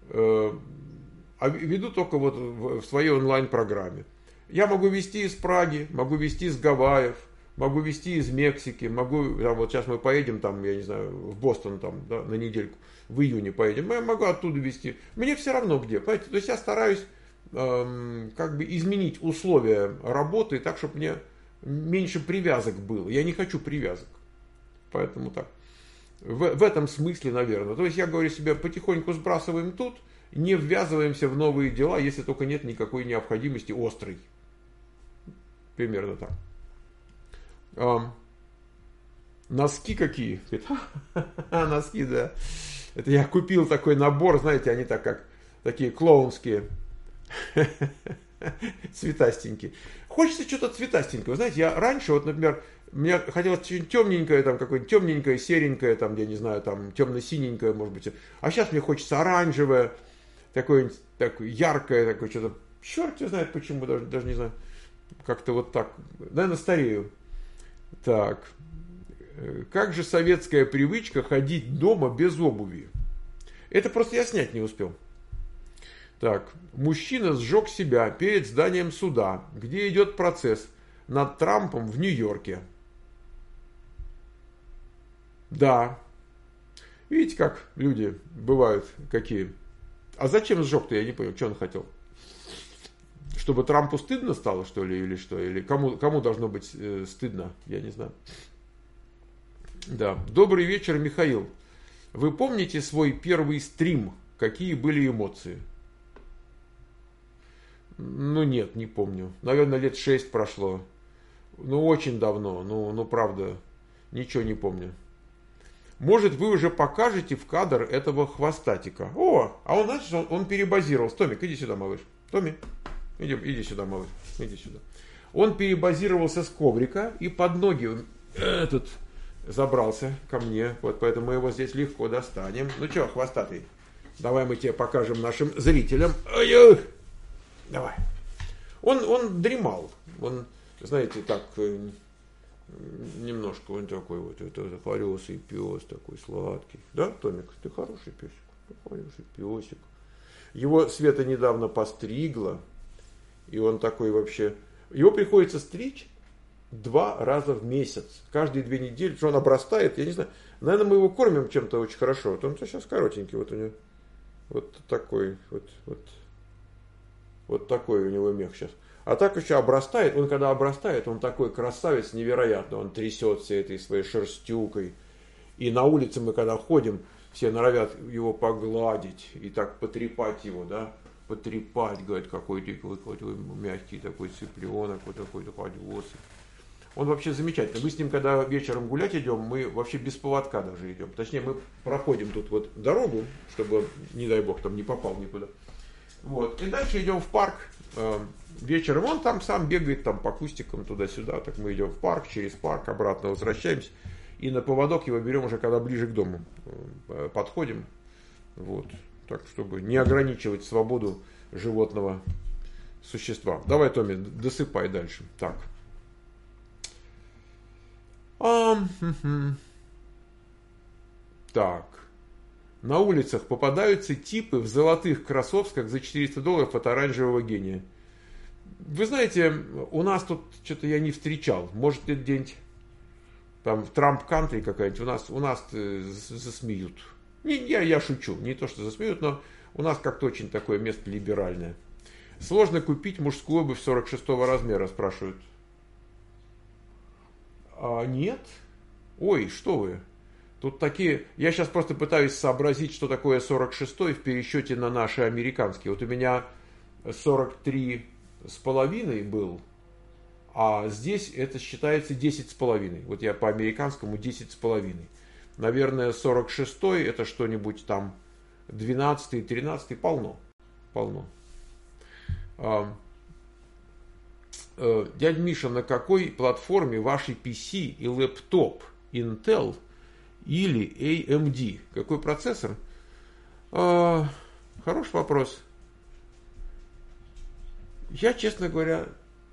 А веду только вот в своей онлайн-программе. Я могу вести из Праги, могу вести из Гавайев, могу вести из Мексики, могу, там, вот сейчас мы поедем, там, я не знаю, в Бостон там, да, на недельку, в июне поедем, я могу оттуда вести. Мне все равно где, понимаете? То есть я стараюсь эм, как бы изменить условия работы так, чтобы мне меньше привязок было. Я не хочу привязок. Поэтому так. В, в этом смысле, наверное. То есть я говорю себе, потихоньку сбрасываем тут, не ввязываемся в новые дела, если только нет никакой необходимости острой. Примерно так. А, носки какие? Носки, да. Это я купил такой набор, знаете, они так как такие клоунские, цветастенькие. Хочется что-то цветастенького. Знаете, я раньше, вот, например, мне хотелось что-нибудь темненькое, там, какое-нибудь темненькое, серенькое, там, я не знаю, там, темно-синенькое, может быть. А сейчас мне хочется оранжевое, такое, такое яркое, такое что-то. Черт не знает почему, даже, даже не знаю. Как-то вот так. Наверное, старею. Так. Как же советская привычка ходить дома без обуви? Это просто я снять не успел. Так, мужчина сжег себя перед зданием суда, где идет процесс над Трампом в Нью-Йорке. Да. Видите, как люди бывают какие. А зачем сжег-то, я не понял, что он хотел? Чтобы Трампу стыдно стало, что ли, или что? Или кому, кому должно быть э, стыдно, я не знаю. Да. Добрый вечер, Михаил. Вы помните свой первый стрим? Какие были эмоции? Ну нет, не помню. Наверное, лет шесть прошло. Ну очень давно. Ну, ну правда, ничего не помню. Может, вы уже покажете в кадр этого хвостатика. О, а он, значит, он, он перебазировался. Томик, иди сюда, малыш. Томи, иди, иди сюда, малыш. Иди сюда. Он перебазировался с коврика и под ноги этот забрался ко мне. Вот поэтому мы его здесь легко достанем. Ну что, хвостатый, давай мы тебе покажем нашим зрителям. Ой-ой. Давай. Он, он дремал. Он, знаете, так... Немножко он такой вот, это запорелся пес такой сладкий. Да, Томик, ты хороший песик, ты хороший песик. Его Света недавно постригла, и он такой вообще... Его приходится стричь два раза в месяц, каждые две недели, что он обрастает, я не знаю. Наверное, мы его кормим чем-то очень хорошо. Вот он сейчас коротенький, вот у него вот такой, вот, вот, вот такой у него мех сейчас. А так еще обрастает, он когда обрастает, он такой красавец невероятно, он трясется этой своей шерстюкой. И на улице мы когда ходим, все норовят его погладить и так потрепать его, да, потрепать, говорит, какой ты вот, вот, мягкий такой цыпленок, вот такой такой волосы. Он вообще замечательный. Мы с ним, когда вечером гулять идем, мы вообще без поводка даже идем. Точнее, мы проходим тут вот дорогу, чтобы, не дай бог, там не попал никуда. Вот. И дальше идем в парк. Вечером он там сам бегает там по кустикам туда-сюда. Так мы идем в парк, через парк, обратно возвращаемся. И на поводок его берем уже, когда ближе к дому подходим. Вот. Так, чтобы не ограничивать свободу животного существа. Давай, Томми, досыпай дальше. Так. А, так. На улицах попадаются типы в золотых кроссовках за четыреста долларов от оранжевого гения. Вы знаете, у нас тут что-то я не встречал. Может, это где-нибудь там в Трамп-кантри какая-нибудь. У нас, у нас засмеют. Не, я, я шучу. Не то, что засмеют, но у нас как-то очень такое место либеральное. Сложно купить мужскую обувь сорок шестого размера, спрашивают. А нет? Ой, что вы? Тут такие... Я сейчас просто пытаюсь сообразить, что такое сорок шестой в пересчете на наши американские. Вот у меня сорок три с половиной был, а здесь это считается десять с половиной. Вот я по американскому десять с половиной. Наверное, сорок шестой это что-нибудь там двенадцатый, тринадцатый. Полно. Полно. А, а, дядя Миша, на какой платформе ваши пи си и лэптоп? Intel или эй эм ди? Какой процессор? А, хороший вопрос. Я, честно говоря,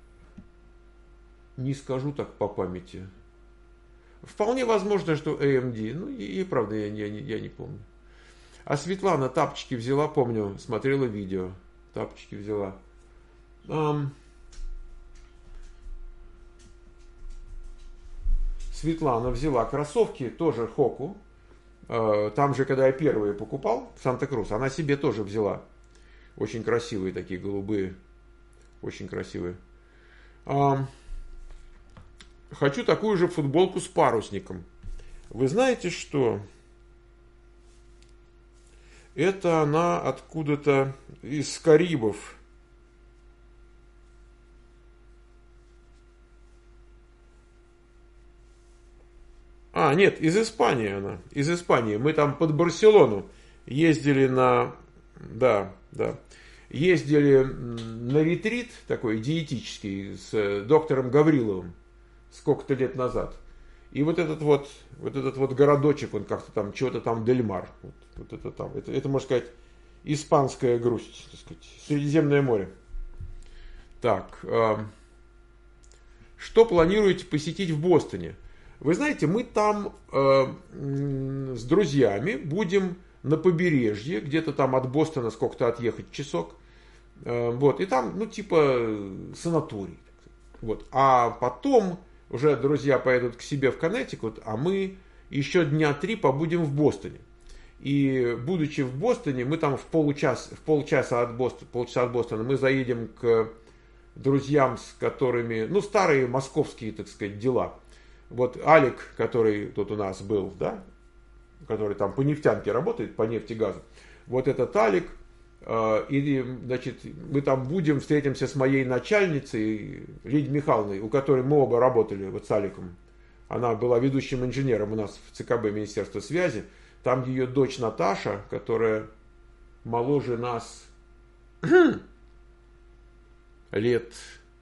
не скажу так по памяти. Вполне возможно, что эй эм ди. Ну, и, и правда, я, я, я не помню. А Светлана тапочки взяла, помню, смотрела видео. Тапочки взяла. Um, Светлана взяла кроссовки, тоже Хоку. Uh, там же, когда я первые покупал, в Санта-Крус, она себе тоже взяла. Очень красивые такие, голубые. Очень красивые. Um, хочу такую же футболку с парусником. Вы знаете, что? Это она откуда-то из Карибов. А, нет, из Испании она. Из Испании. Мы там под Барселону ездили на... Да, да. Ездили на ретрит такой диетический с доктором Гавриловым сколько-то лет назад. И вот этот вот, вот этот вот городочек, он как-то там, чего-то там Дель-Мар. Вот, вот это там. Это, это, можно сказать, испанская грусть, так сказать, Средиземное море. Так. Э, что планируете посетить в Бостоне? Вы знаете, мы там э, с друзьями будем на побережье, где-то там от Бостона сколько-то отъехать часок. Вот, и там, ну, типа санаторий. Вот. А потом уже друзья поедут к себе в Коннектикут, а мы еще дня три побудем в Бостоне. И будучи в Бостоне, мы там в получаса, в полчаса от Бостона, полчаса от Бостона мы заедем к друзьям, с которыми, ну, старые московские, так сказать, дела. Вот Алик, который тут у нас был, да, который там по нефтянке работает, по нефти и газу. Вот этот Алик, э, и, значит, мы там будем, встретимся с моей начальницей, Лидией Михайловной, у которой мы оба работали, вот с Аликом. Она была ведущим инженером у нас в ЦКБ Министерства связи. Там ее дочь Наташа, которая моложе нас лет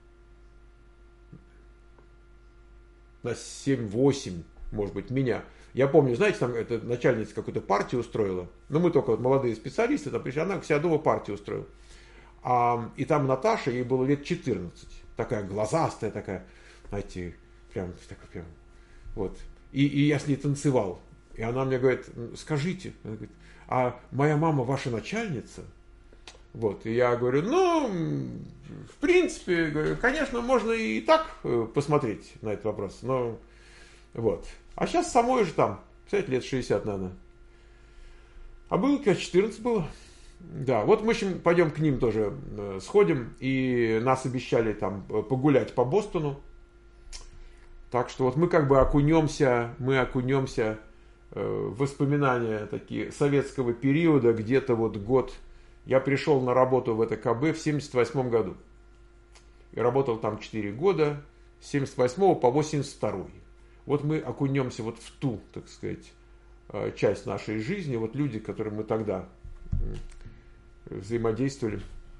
на семь-восемь, может быть, меня. Я помню, знаете, там эта начальница какую-то партию устроила. Ну, мы только вот молодые специалисты, там пришли, она вся дома партию устроила. А, и там Наташа, ей было лет четырнадцать. Такая глазастая, такая, знаете, прям, такая, прям, вот. И, и я с ней танцевал. И она мне говорит, скажите, она говорит, а моя мама ваша начальница? Вот, и я говорю, ну, в принципе, говорю, конечно, можно и так посмотреть на этот вопрос, но вот. А сейчас самой же там, кстати, лет шестьдесят, наверное. А было, как четырнадцать было. Да, вот мы еще пойдем к ним тоже сходим, и нас обещали там погулять по Бостону. Так что вот мы как бы окунемся, мы окунемся в воспоминания такие советского периода, где-то вот год. Я пришел на работу в это ка бэ в семьдесят восьмом году. И работал там четыре года, с семьдесят восьмого по восемьдесят второй. Вот мы окунемся вот в ту, так сказать, часть нашей жизни. Вот люди, которые мы тогда взаимодействовали.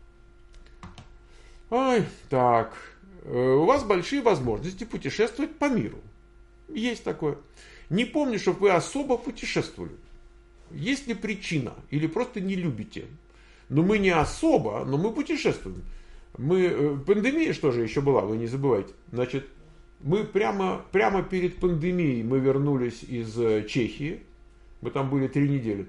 Ой, так. У вас большие возможности путешествовать по миру. Есть такое. Не помню, чтобы вы особо путешествовали. Есть ли причина? Или просто не любите? Но мы не особо, но мы путешествуем. Мы, пандемия что же еще была, вы не забывайте. Значит, мы прямо, прямо перед пандемией мы вернулись из Чехии. Мы там были три недели.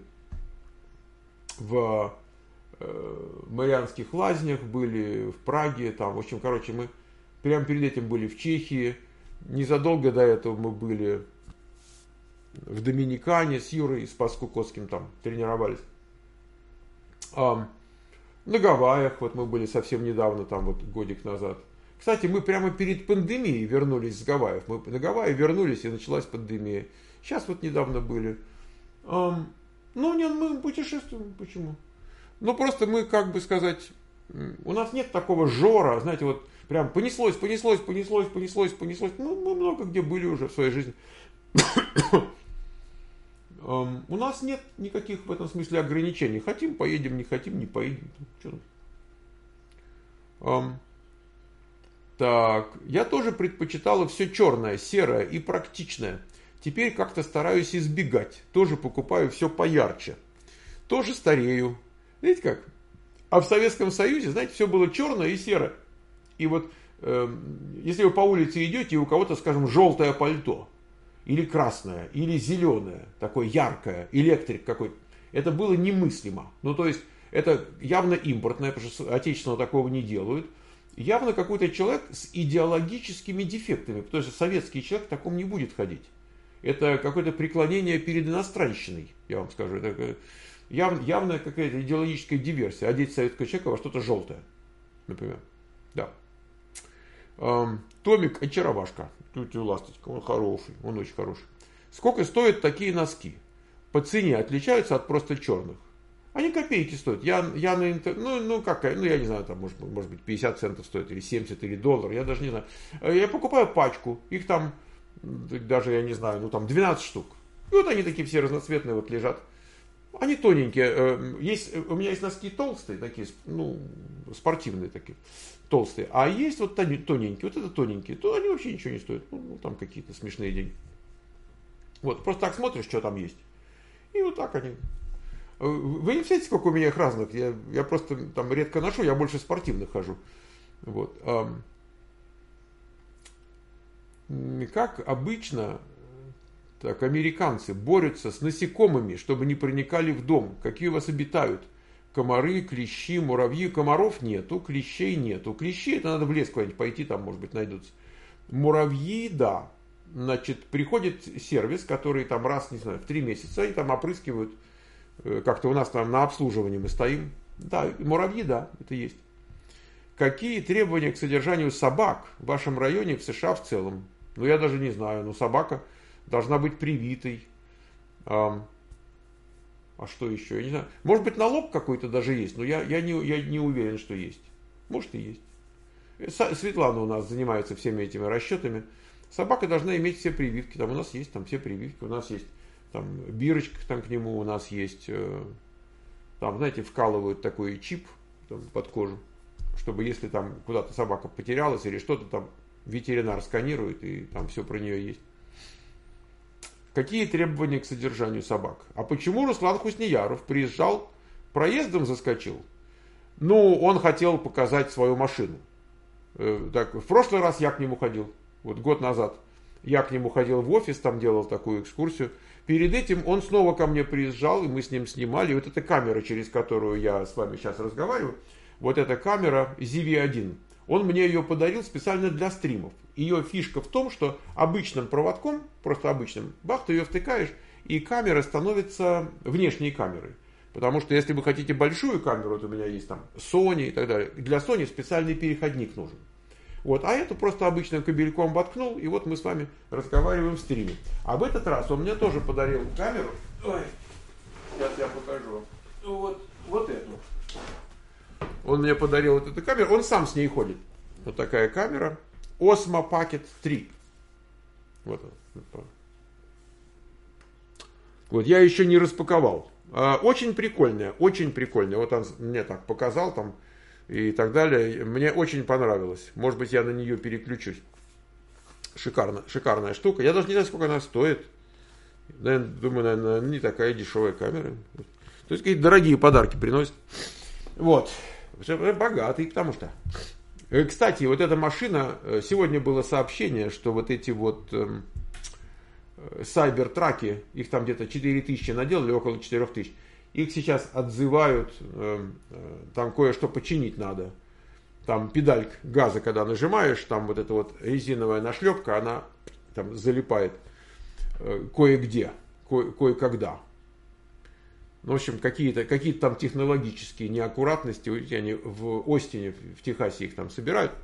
В э, Марианских Лазнях были, в Праге. Там, в общем, короче, мы прямо перед этим были в Чехии. Незадолго до этого мы были в Доминикане с Юрой Спас-Кукоцким, там тренировались. А, на Гавайях, вот мы были совсем недавно, там вот годик назад. Кстати, мы прямо перед пандемией вернулись с Гавайев. Мы на Гавайи вернулись, и началась пандемия. Сейчас вот недавно были. А, ну, нет, мы путешествуем. Почему? Ну, просто мы, как бы сказать, у нас нет такого жора, знаете, вот прям понеслось, понеслось, понеслось, понеслось, понеслось. Ну, мы много где были уже в своей жизни. Um, у нас нет никаких в этом смысле ограничений. Хотим, поедем, не хотим, не поедем. Um, так, я тоже предпочитала все черное, серое и практичное. Теперь как-то стараюсь избегать. Тоже покупаю все поярче. Тоже старею. Знаете как? А в Советском Союзе, знаете, все было черное и серое. И вот, э, если вы по улице идете, и у кого-то, скажем, желтое пальто, или красное, или зеленое, такое яркое, электрик какой-то. Это было немыслимо. Ну, то есть, это явно импортное, потому что отечественного такого не делают. Явно какой-то человек с идеологическими дефектами, потому что советский человек в таком не будет ходить. Это какое-то преклонение перед иностранщиной, я вам скажу. Это яв, явная какая-то идеологическая диверсия. Одеть советского человека во что-то желтое, например. Да. Эм, Томик очаровашка. Тетя Ласточка, он хороший, он очень хороший. Сколько стоят такие носки? По цене отличаются от просто черных? Они копейки стоят. Я, я на интер... ну, ну, какая, ну, я не знаю, там, может, может быть, пятьдесят центов стоит, или семьдесят, или доллар, я даже не знаю. Я покупаю пачку, их там, даже, я не знаю, ну, там, двенадцать штук. И вот они такие все разноцветные вот лежат. Они тоненькие. Есть, у меня есть носки толстые, такие, ну, спортивные такие, толстые. А есть вот тоненькие, вот это тоненькие, то они вообще ничего не стоят. Ну, там какие-то смешные деньги. Вот, просто так смотришь, что там есть. И вот так они. Вы не представляете, сколько у меня их разных? Я, я просто там редко ношу, я больше спортивных хожу. Вот. Как обычно, Так, американцы борются с насекомыми, чтобы не проникали в дом. Какие у вас обитают? Комары, клещи, муравьи. Комаров нету, клещей нету. Клещи, это надо в лес куда-нибудь пойти, там, может быть, найдутся. Муравьи, да. Значит, приходит сервис, который там раз, не знаю, в три месяца, и там опрыскивают. Как-то у нас там на обслуживании мы стоим. Да, муравьи, да, это есть. Какие требования к содержанию собак в вашем районе, в США в целом? Ну, я даже не знаю, но собака должна быть привитой. А, а что еще? Я не знаю. Может быть, налог какой-то даже есть, но я, я, не, я не уверен, что есть. Может и есть. Светлана у нас занимается всеми этими расчетами. Собака должна иметь все прививки. Там у нас есть там все прививки. У нас есть там бирочка там к нему. У нас есть, там, знаете, вкалывают такой чип там, под кожу, чтобы если там куда-то собака потерялась или что-то там, ветеринар сканирует, и там все про нее есть. Какие требования к содержанию собак? А почему Руслан Хуснияров приезжал, проездом заскочил? Ну, он хотел показать свою машину. Э, так, в прошлый раз я к нему ходил, вот год назад. Я к нему ходил в офис, там делал такую экскурсию. Перед этим он снова ко мне приезжал, и мы с ним снимали. И вот эта камера, через которую я с вами сейчас разговариваю, вот эта камера зет ви один. Он мне ее подарил специально для стримов. Ее фишка в том, что обычным проводком, просто обычным, бах, ты ее втыкаешь, и камера становится внешней камерой. Потому что если вы хотите большую камеру, вот у меня есть там Sony и так далее, для Sony специальный переходник нужен. Вот, а эту просто обычным кабельком воткнул, и вот мы с вами разговариваем в стриме. А в этот раз он мне тоже подарил камеру. Ой, сейчас я покажу. Вот, вот эту. Он мне подарил вот эту камеру, он сам с ней ходит. Вот такая камера. Osmo Pocket три. Вот он. Вот я еще не распаковал. Очень прикольная, очень прикольная. Вот он мне так показал там и так далее. Мне очень понравилось. Может быть, я на нее переключусь. Шикарно, шикарная штука. Я даже не знаю, сколько она стоит. Наверное, думаю, наверное, не такая дешевая камера. То есть какие-то дорогие подарки приносят. Вот. Богатый, потому что. Кстати, вот эта машина, сегодня было сообщение, что вот эти вот эм, сайбертраки, их там где-то четыре тысячи наделали, около четыре тысячи, их сейчас отзывают, эм, там кое-что починить надо. Там педаль газа, когда нажимаешь, там вот эта вот резиновая нашлепка, она там залипает э, кое-где, ко- кое-когда. Ну, в общем, какие-то какие там технологические неаккуратности, они в Остине, в Техасе их там собирают.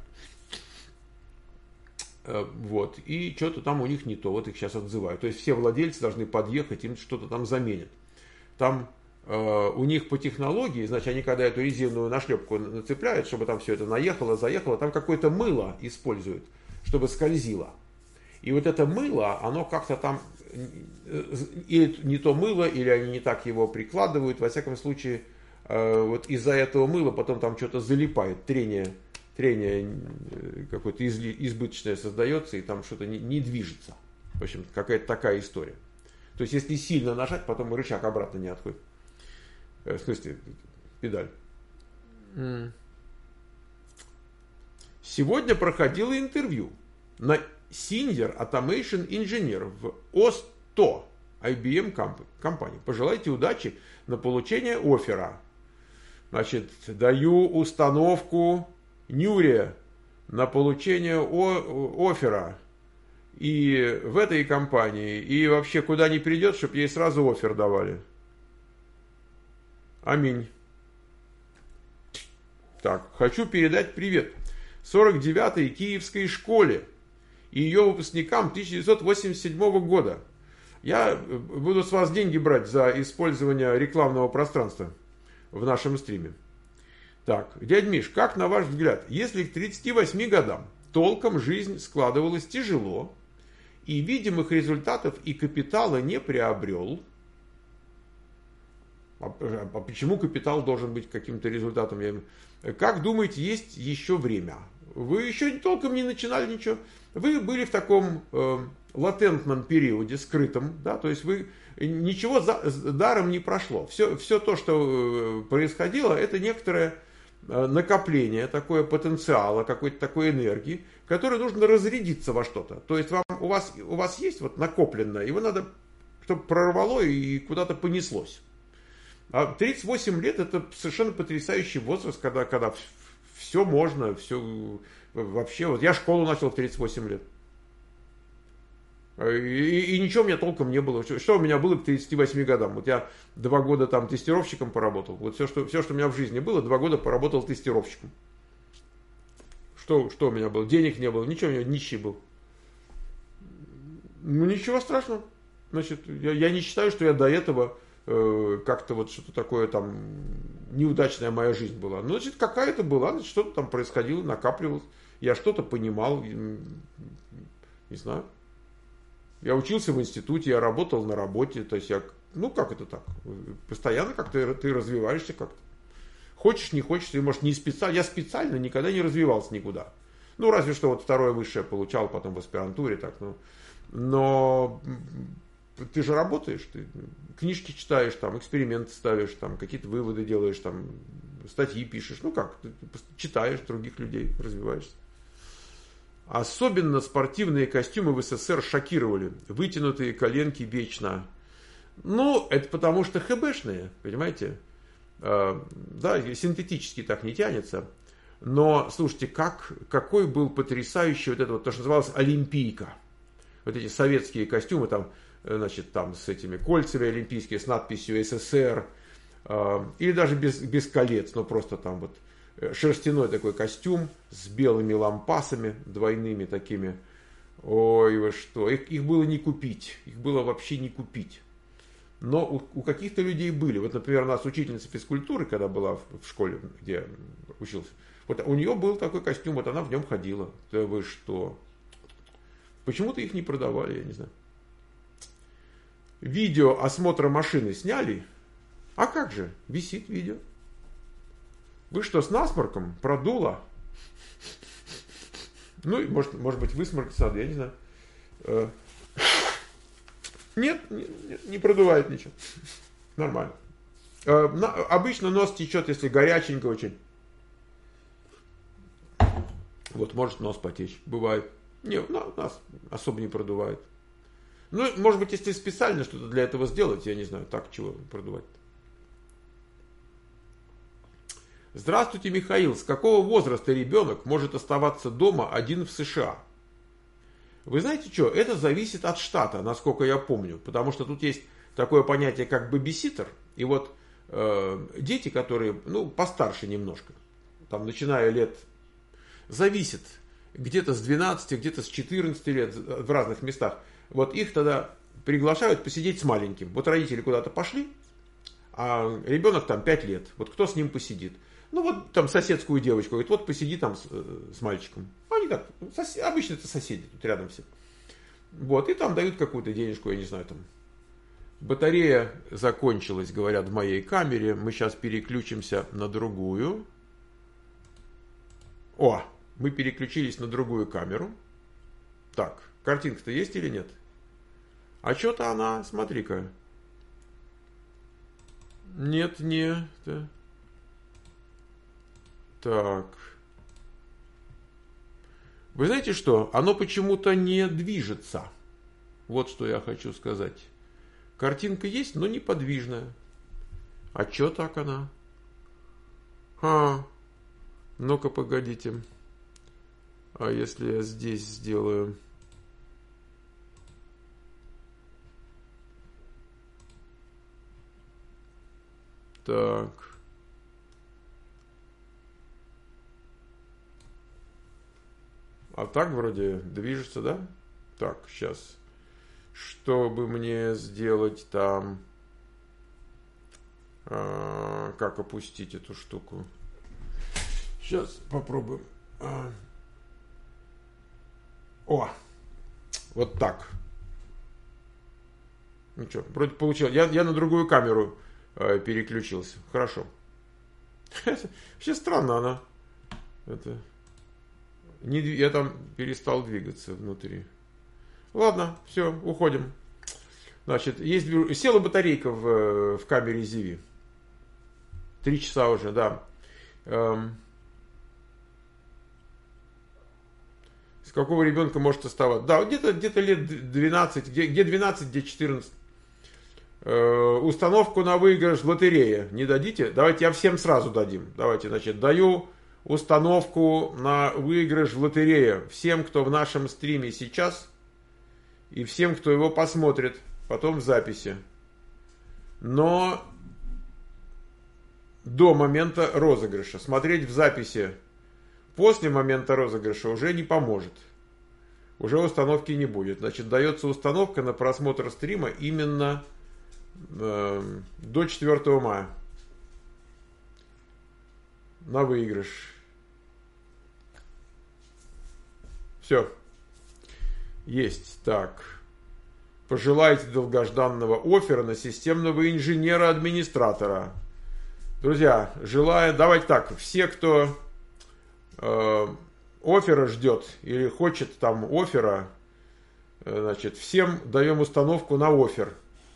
Вот. И что-то там у них не то, вот их сейчас отзывают. То есть все владельцы должны подъехать, им что-то там заменят. Там э, у них по технологии, значит, они когда эту резиновую нашлепку нацепляют, чтобы там все это наехало, заехало, там какое-то мыло используют, чтобы скользило. И вот это мыло, оно как-то там, или не то мыло, или они не так его прикладывают. Во всяком случае, вот из-за этого мыла потом там что-то залипает, трение, трение какое-то избыточное создается, и там что-то не, не движется. В общем, какая-то такая история. То есть, если сильно нажать, потом рычаг обратно не отходит. В смысле, педаль. Сегодня проходило интервью на Senior Automation Engineer в о сто ай би эм компании. Пожелайте удачи на получение оффера. Значит, даю установку Нюре на получение о- оффера. И в этой компании, и вообще куда ни придет, чтобы ей сразу оффер давали. Аминь. Так, хочу передать привет сорок девятой Киевской школе и ее выпускникам тысяча девятьсот восемьдесят седьмого года. Я буду с вас деньги брать за использование рекламного пространства в нашем стриме. Так, дядь Миш, как на ваш взгляд, если к тридцати восьми годам толком жизнь складывалась тяжело, и видимых результатов и капитала не приобрел, а, а почему капитал должен быть каким-то результатом? Как думаете, есть еще время? Вы еще толком не начинали ничего. Вы были в таком э, латентном периоде, скрытом, да, то есть вы ничего за, даром не прошло. Все, все то, что происходило, это некоторое накопление такое потенциала, какой-то такой энергии, которой нужно разрядиться во что-то. То есть вам, у, вас, у вас есть вот накопленное, его надо, чтобы прорвало и куда-то понеслось. А тридцать восемь лет это совершенно потрясающий возраст, когда, когда все можно, все вообще. Вот я школу начал в тридцать восемь лет. И, и ничего у меня толком не было. Что у меня было к тридцати восьми годам? Вот я два года там тестировщиком поработал. Вот все, что, все, что у меня в жизни было, два года поработал тестировщиком. Что, что у меня было? Денег не было, ничего, я нищий был. Ну, ничего страшного. Значит, я, я не считаю, что я до этого э, как-то вот что-то такое там неудачная моя жизнь была. Ну, значит, какая-то была, значит, что-то там происходило, накапливалось. Я что-то понимал, не знаю. Я учился в институте, я работал на работе, то есть я, ну как это так, постоянно как-то ты развиваешься как-то. Хочешь, не хочешь, ты, может, не специально, я специально никогда не развивался никуда. Ну, разве что вот второе высшее получал, потом в аспирантуре, так, ну. Но ты же работаешь, ты книжки читаешь, там, эксперименты ставишь, там, какие-то выводы делаешь, там, статьи пишешь, ну как, ты читаешь других людей, развиваешься. Особенно спортивные костюмы в СССР шокировали. Вытянутые коленки вечно. Ну, это потому что хэбэшные, понимаете? Э, да, синтетически так не тянется. Но, слушайте, как, какой был потрясающий вот это вот, то, что называлось олимпийка. Вот эти советские костюмы, там, значит, там с этими кольцами олимпийские, с надписью СССР. Э, или даже без, без колец, но просто там вот шерстяной такой костюм с белыми лампасами, двойными такими. Ой, вы что, их, их было не купить, их было вообще не купить. Но у, у каких-то людей были. Вот, например, у нас учительница физкультуры, когда была в, в школе, где я учился, вот у нее был такой костюм, вот она в нем ходила. Да вы что? Почему-то их не продавали, я не знаю. Видео осмотра машины сняли. А как же? Висит видео. Вы что, с насморком? Продуло? Ну, может, может быть, высморк саду, я не знаю. Нет, не, не продувает ничего. Нормально. Обычно нос течет, если горяченько очень. Вот, может нос потечь. Бывает. Не, нас особо не продувает. Ну, может быть, если специально что-то для этого сделать, я не знаю, так чего продувать. Здравствуйте, Михаил. С какого возраста ребенок может оставаться дома один в США? Вы знаете что? Это зависит от штата, насколько я помню. Потому что тут есть такое понятие, как бэбиситер. И вот э, дети, которые, ну, постарше немножко, там, начиная лет, зависит, где-то с двенадцати, где-то с четырнадцати лет, в разных местах. Вот их тогда приглашают посидеть с маленьким. Вот родители куда-то пошли, а ребенок там пять лет. Вот кто с ним посидит? Ну вот там соседскую девочку, говорит, вот посиди там с, с мальчиком. Они так, сос, обычно это соседи, тут рядом все. Вот, и там дают какую-то денежку, я не знаю, там. Батарея закончилась, говорят, в моей камере. Мы сейчас переключимся на другую. О, мы переключились на другую камеру. Так, картинка-то есть или нет? А что-то она, смотри-ка. Нет, не... Так. Вы знаете что? Оно почему-то не движется. Вот что я хочу сказать. Картинка есть, но неподвижная. А что так она? А, ну-ка, погодите. А если я здесь сделаю... Так. А так вроде движется, да? Так, сейчас. Чтобы мне сделать там... А, как опустить эту штуку? Сейчас попробуем. А. О! Вот так. Ну что, вроде получилось. Я, я на другую камеру э, переключился. Хорошо. Вообще странно она. Это... Не, я там перестал двигаться внутри. Ладно, все, уходим. Значит, есть, села батарейка в, в камере Зиви. Три часа уже, да. Эм, с какого ребенка может оставаться? Да, где-то где-то лет двенадцать, где, где двенадцать, где четырнадцать. Э, установку на выигрыш в лотерее не дадите? Давайте я всем сразу дадим. Давайте, значит, даю установку на выигрыш в лотерее всем, кто в нашем стриме сейчас, и всем, кто его посмотрит потом в записи. Но до момента розыгрыша. Смотреть в записи после момента розыгрыша уже не поможет. Уже установки не будет. Значит, дается установка на просмотр стрима именно э, до четвёртого мая. На выигрыш. Все. Есть. Так. Пожелайте долгожданного оффера на системного инженера-администратора. Друзья, желаю... Давайте так. Все, кто э, оффера ждет или хочет там оффера, э, значит, всем даем установку на оффер.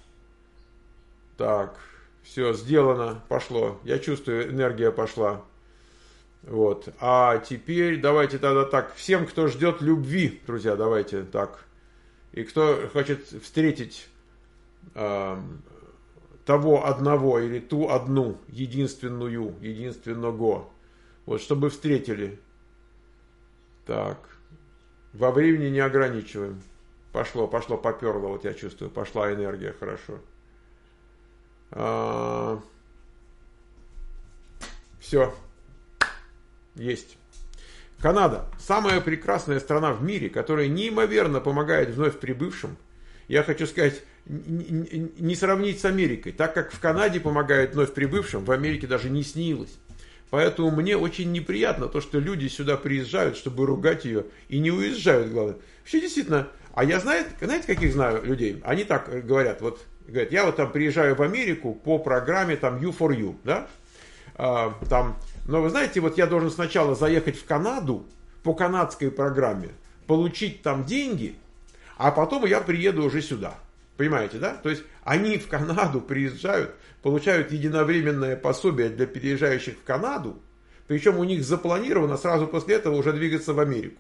Так. Все, сделано. Пошло. Я чувствую, энергия пошла. Вот. А теперь давайте тогда так. Всем, кто ждет любви, друзья, давайте так. И кто хочет встретить э, того одного или ту одну, единственную, единственного, вот, чтобы встретили. Так. Во времени не ограничиваем. Пошло, пошло, поперло, вот я чувствую, пошла энергия, хорошо. А, все. Есть. Канада. Самая прекрасная страна в мире, которая неимоверно помогает вновь прибывшим. Я хочу сказать, не сравнить с Америкой. Так как в Канаде помогают вновь прибывшим, в Америке даже не снилось. Поэтому мне очень неприятно то, что люди сюда приезжают, чтобы ругать ее, и не уезжают, главное. Вообще, действительно, а я знаю, знаете, каких знаю людей? Они так говорят, вот, говорят, я вот там приезжаю в Америку по программе там ю фор ю, да? А, там, но вы знаете, вот я должен сначала заехать в Канаду по канадской программе, получить там деньги, а потом я приеду уже сюда. Понимаете, да? То есть они в Канаду приезжают, получают единовременное пособие для переезжающих в Канаду, причем у них запланировано сразу после этого уже двигаться в Америку.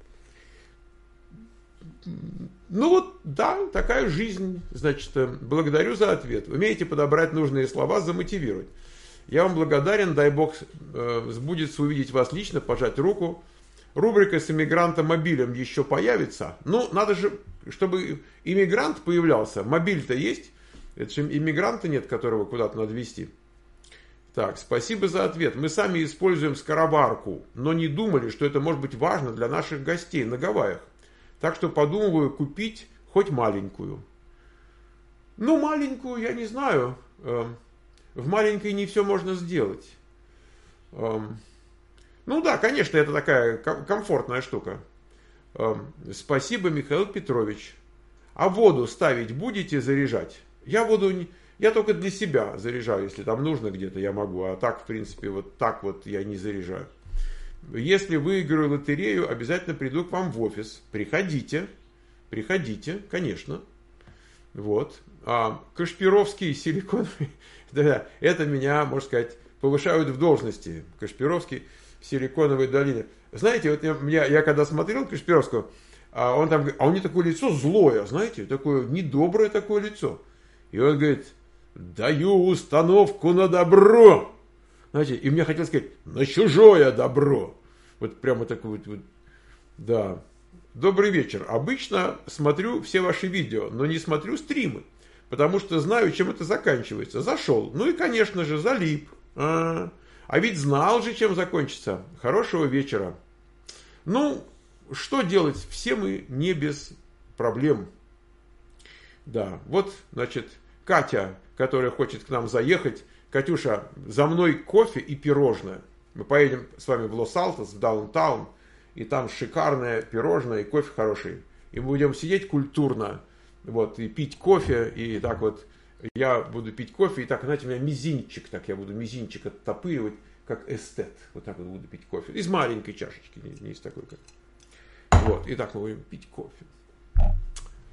Ну вот, да, такая жизнь. Значит, благодарю за ответ. Умеете подобрать нужные слова, замотивировать. Я вам благодарен, дай бог сбудется увидеть вас лично, пожать руку. Рубрика с иммигрантом мобилем еще появится. Ну, надо же, чтобы иммигрант появлялся. Мобиль-то есть. Это же иммигранта нет, которого куда-то надо везти. Так, спасибо за ответ. Мы сами используем скороварку, но не думали, что это может быть важно для наших гостей на Гавайях. Так что подумываю купить хоть маленькую. Ну, маленькую, я не знаю. В маленькой не все можно сделать. Ну да, конечно, это такая комфортная штука. Спасибо, Михаил Петрович. А воду ставить будете заряжать? Я воду, я только для себя заряжаю, если там нужно где-то, я могу. А так, в принципе, вот так вот я не заряжаю. Если выиграю лотерею, обязательно приду к вам в офис. Приходите, приходите, конечно. Вот. А Кашпировский, силиконовый, да, это меня, можно сказать, повышают в должности. Кашпировский в Силиконовой долине. Знаете, вот я, я, я когда смотрел Кашпировского, а он там, а у него такое лицо злое, знаете, такое недоброе такое лицо. И он говорит, даю установку на добро. Знаете, и мне хотелось сказать, на чужое добро. Вот прямо такой вот, вот, да. Добрый вечер. Обычно смотрю все ваши видео, но не смотрю стримы, потому что знаю, чем это заканчивается. Зашел, ну и, конечно же, залип. А, а ведь знал же, чем закончится. Хорошего вечера. Ну, что делать? Все мы не без проблем. Да, вот, значит, Катя, которая хочет к нам заехать. Катюша, за мной кофе и пирожное. Мы поедем с вами в Лос-Алтос, в Даунтаун, и там шикарное пирожное и кофе хороший. И мы будем сидеть культурно, вот, и пить кофе, и так вот, я буду пить кофе, и так, знаете, у меня мизинчик, так я буду мизинчик оттопыривать, как эстет. Вот так вот буду пить кофе. Из маленькой чашечки, не, не из такой, как... Вот, и так мы будем пить кофе.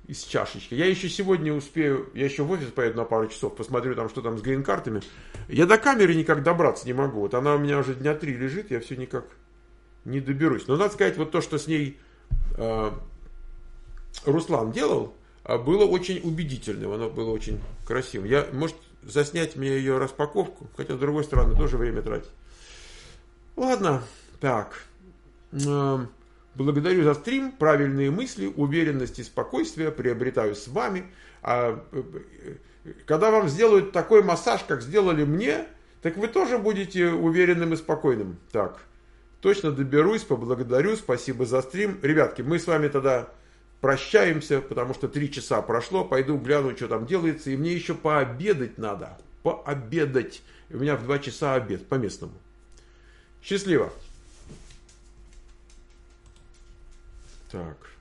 из чашечки. Я еще сегодня успею, я еще в офис поеду на пару часов, посмотрю там, что там с грин-картами. Я до камеры никак добраться не могу. Вот она у меня уже дня три лежит, я все никак не доберусь. Но надо сказать, вот то, что с ней э, Руслан делал, было очень убедительным, оно было очень красивым. Я, может, заснять мне ее распаковку, хотя, с другой стороны, тоже время тратить. Ладно, так. Э, Благодарю за стрим, правильные мысли, уверенность и спокойствие приобретаю с вами. А когда вам сделают такой массаж, как сделали мне, так вы тоже будете уверенным и спокойным. Так, точно доберусь, поблагодарю, спасибо за стрим. Ребятки, мы с вами тогда прощаемся, потому что три часа прошло, пойду гляну, что там делается, и мне еще пообедать надо. Пообедать. У меня в два часа обед, по местному. Счастливо. Так.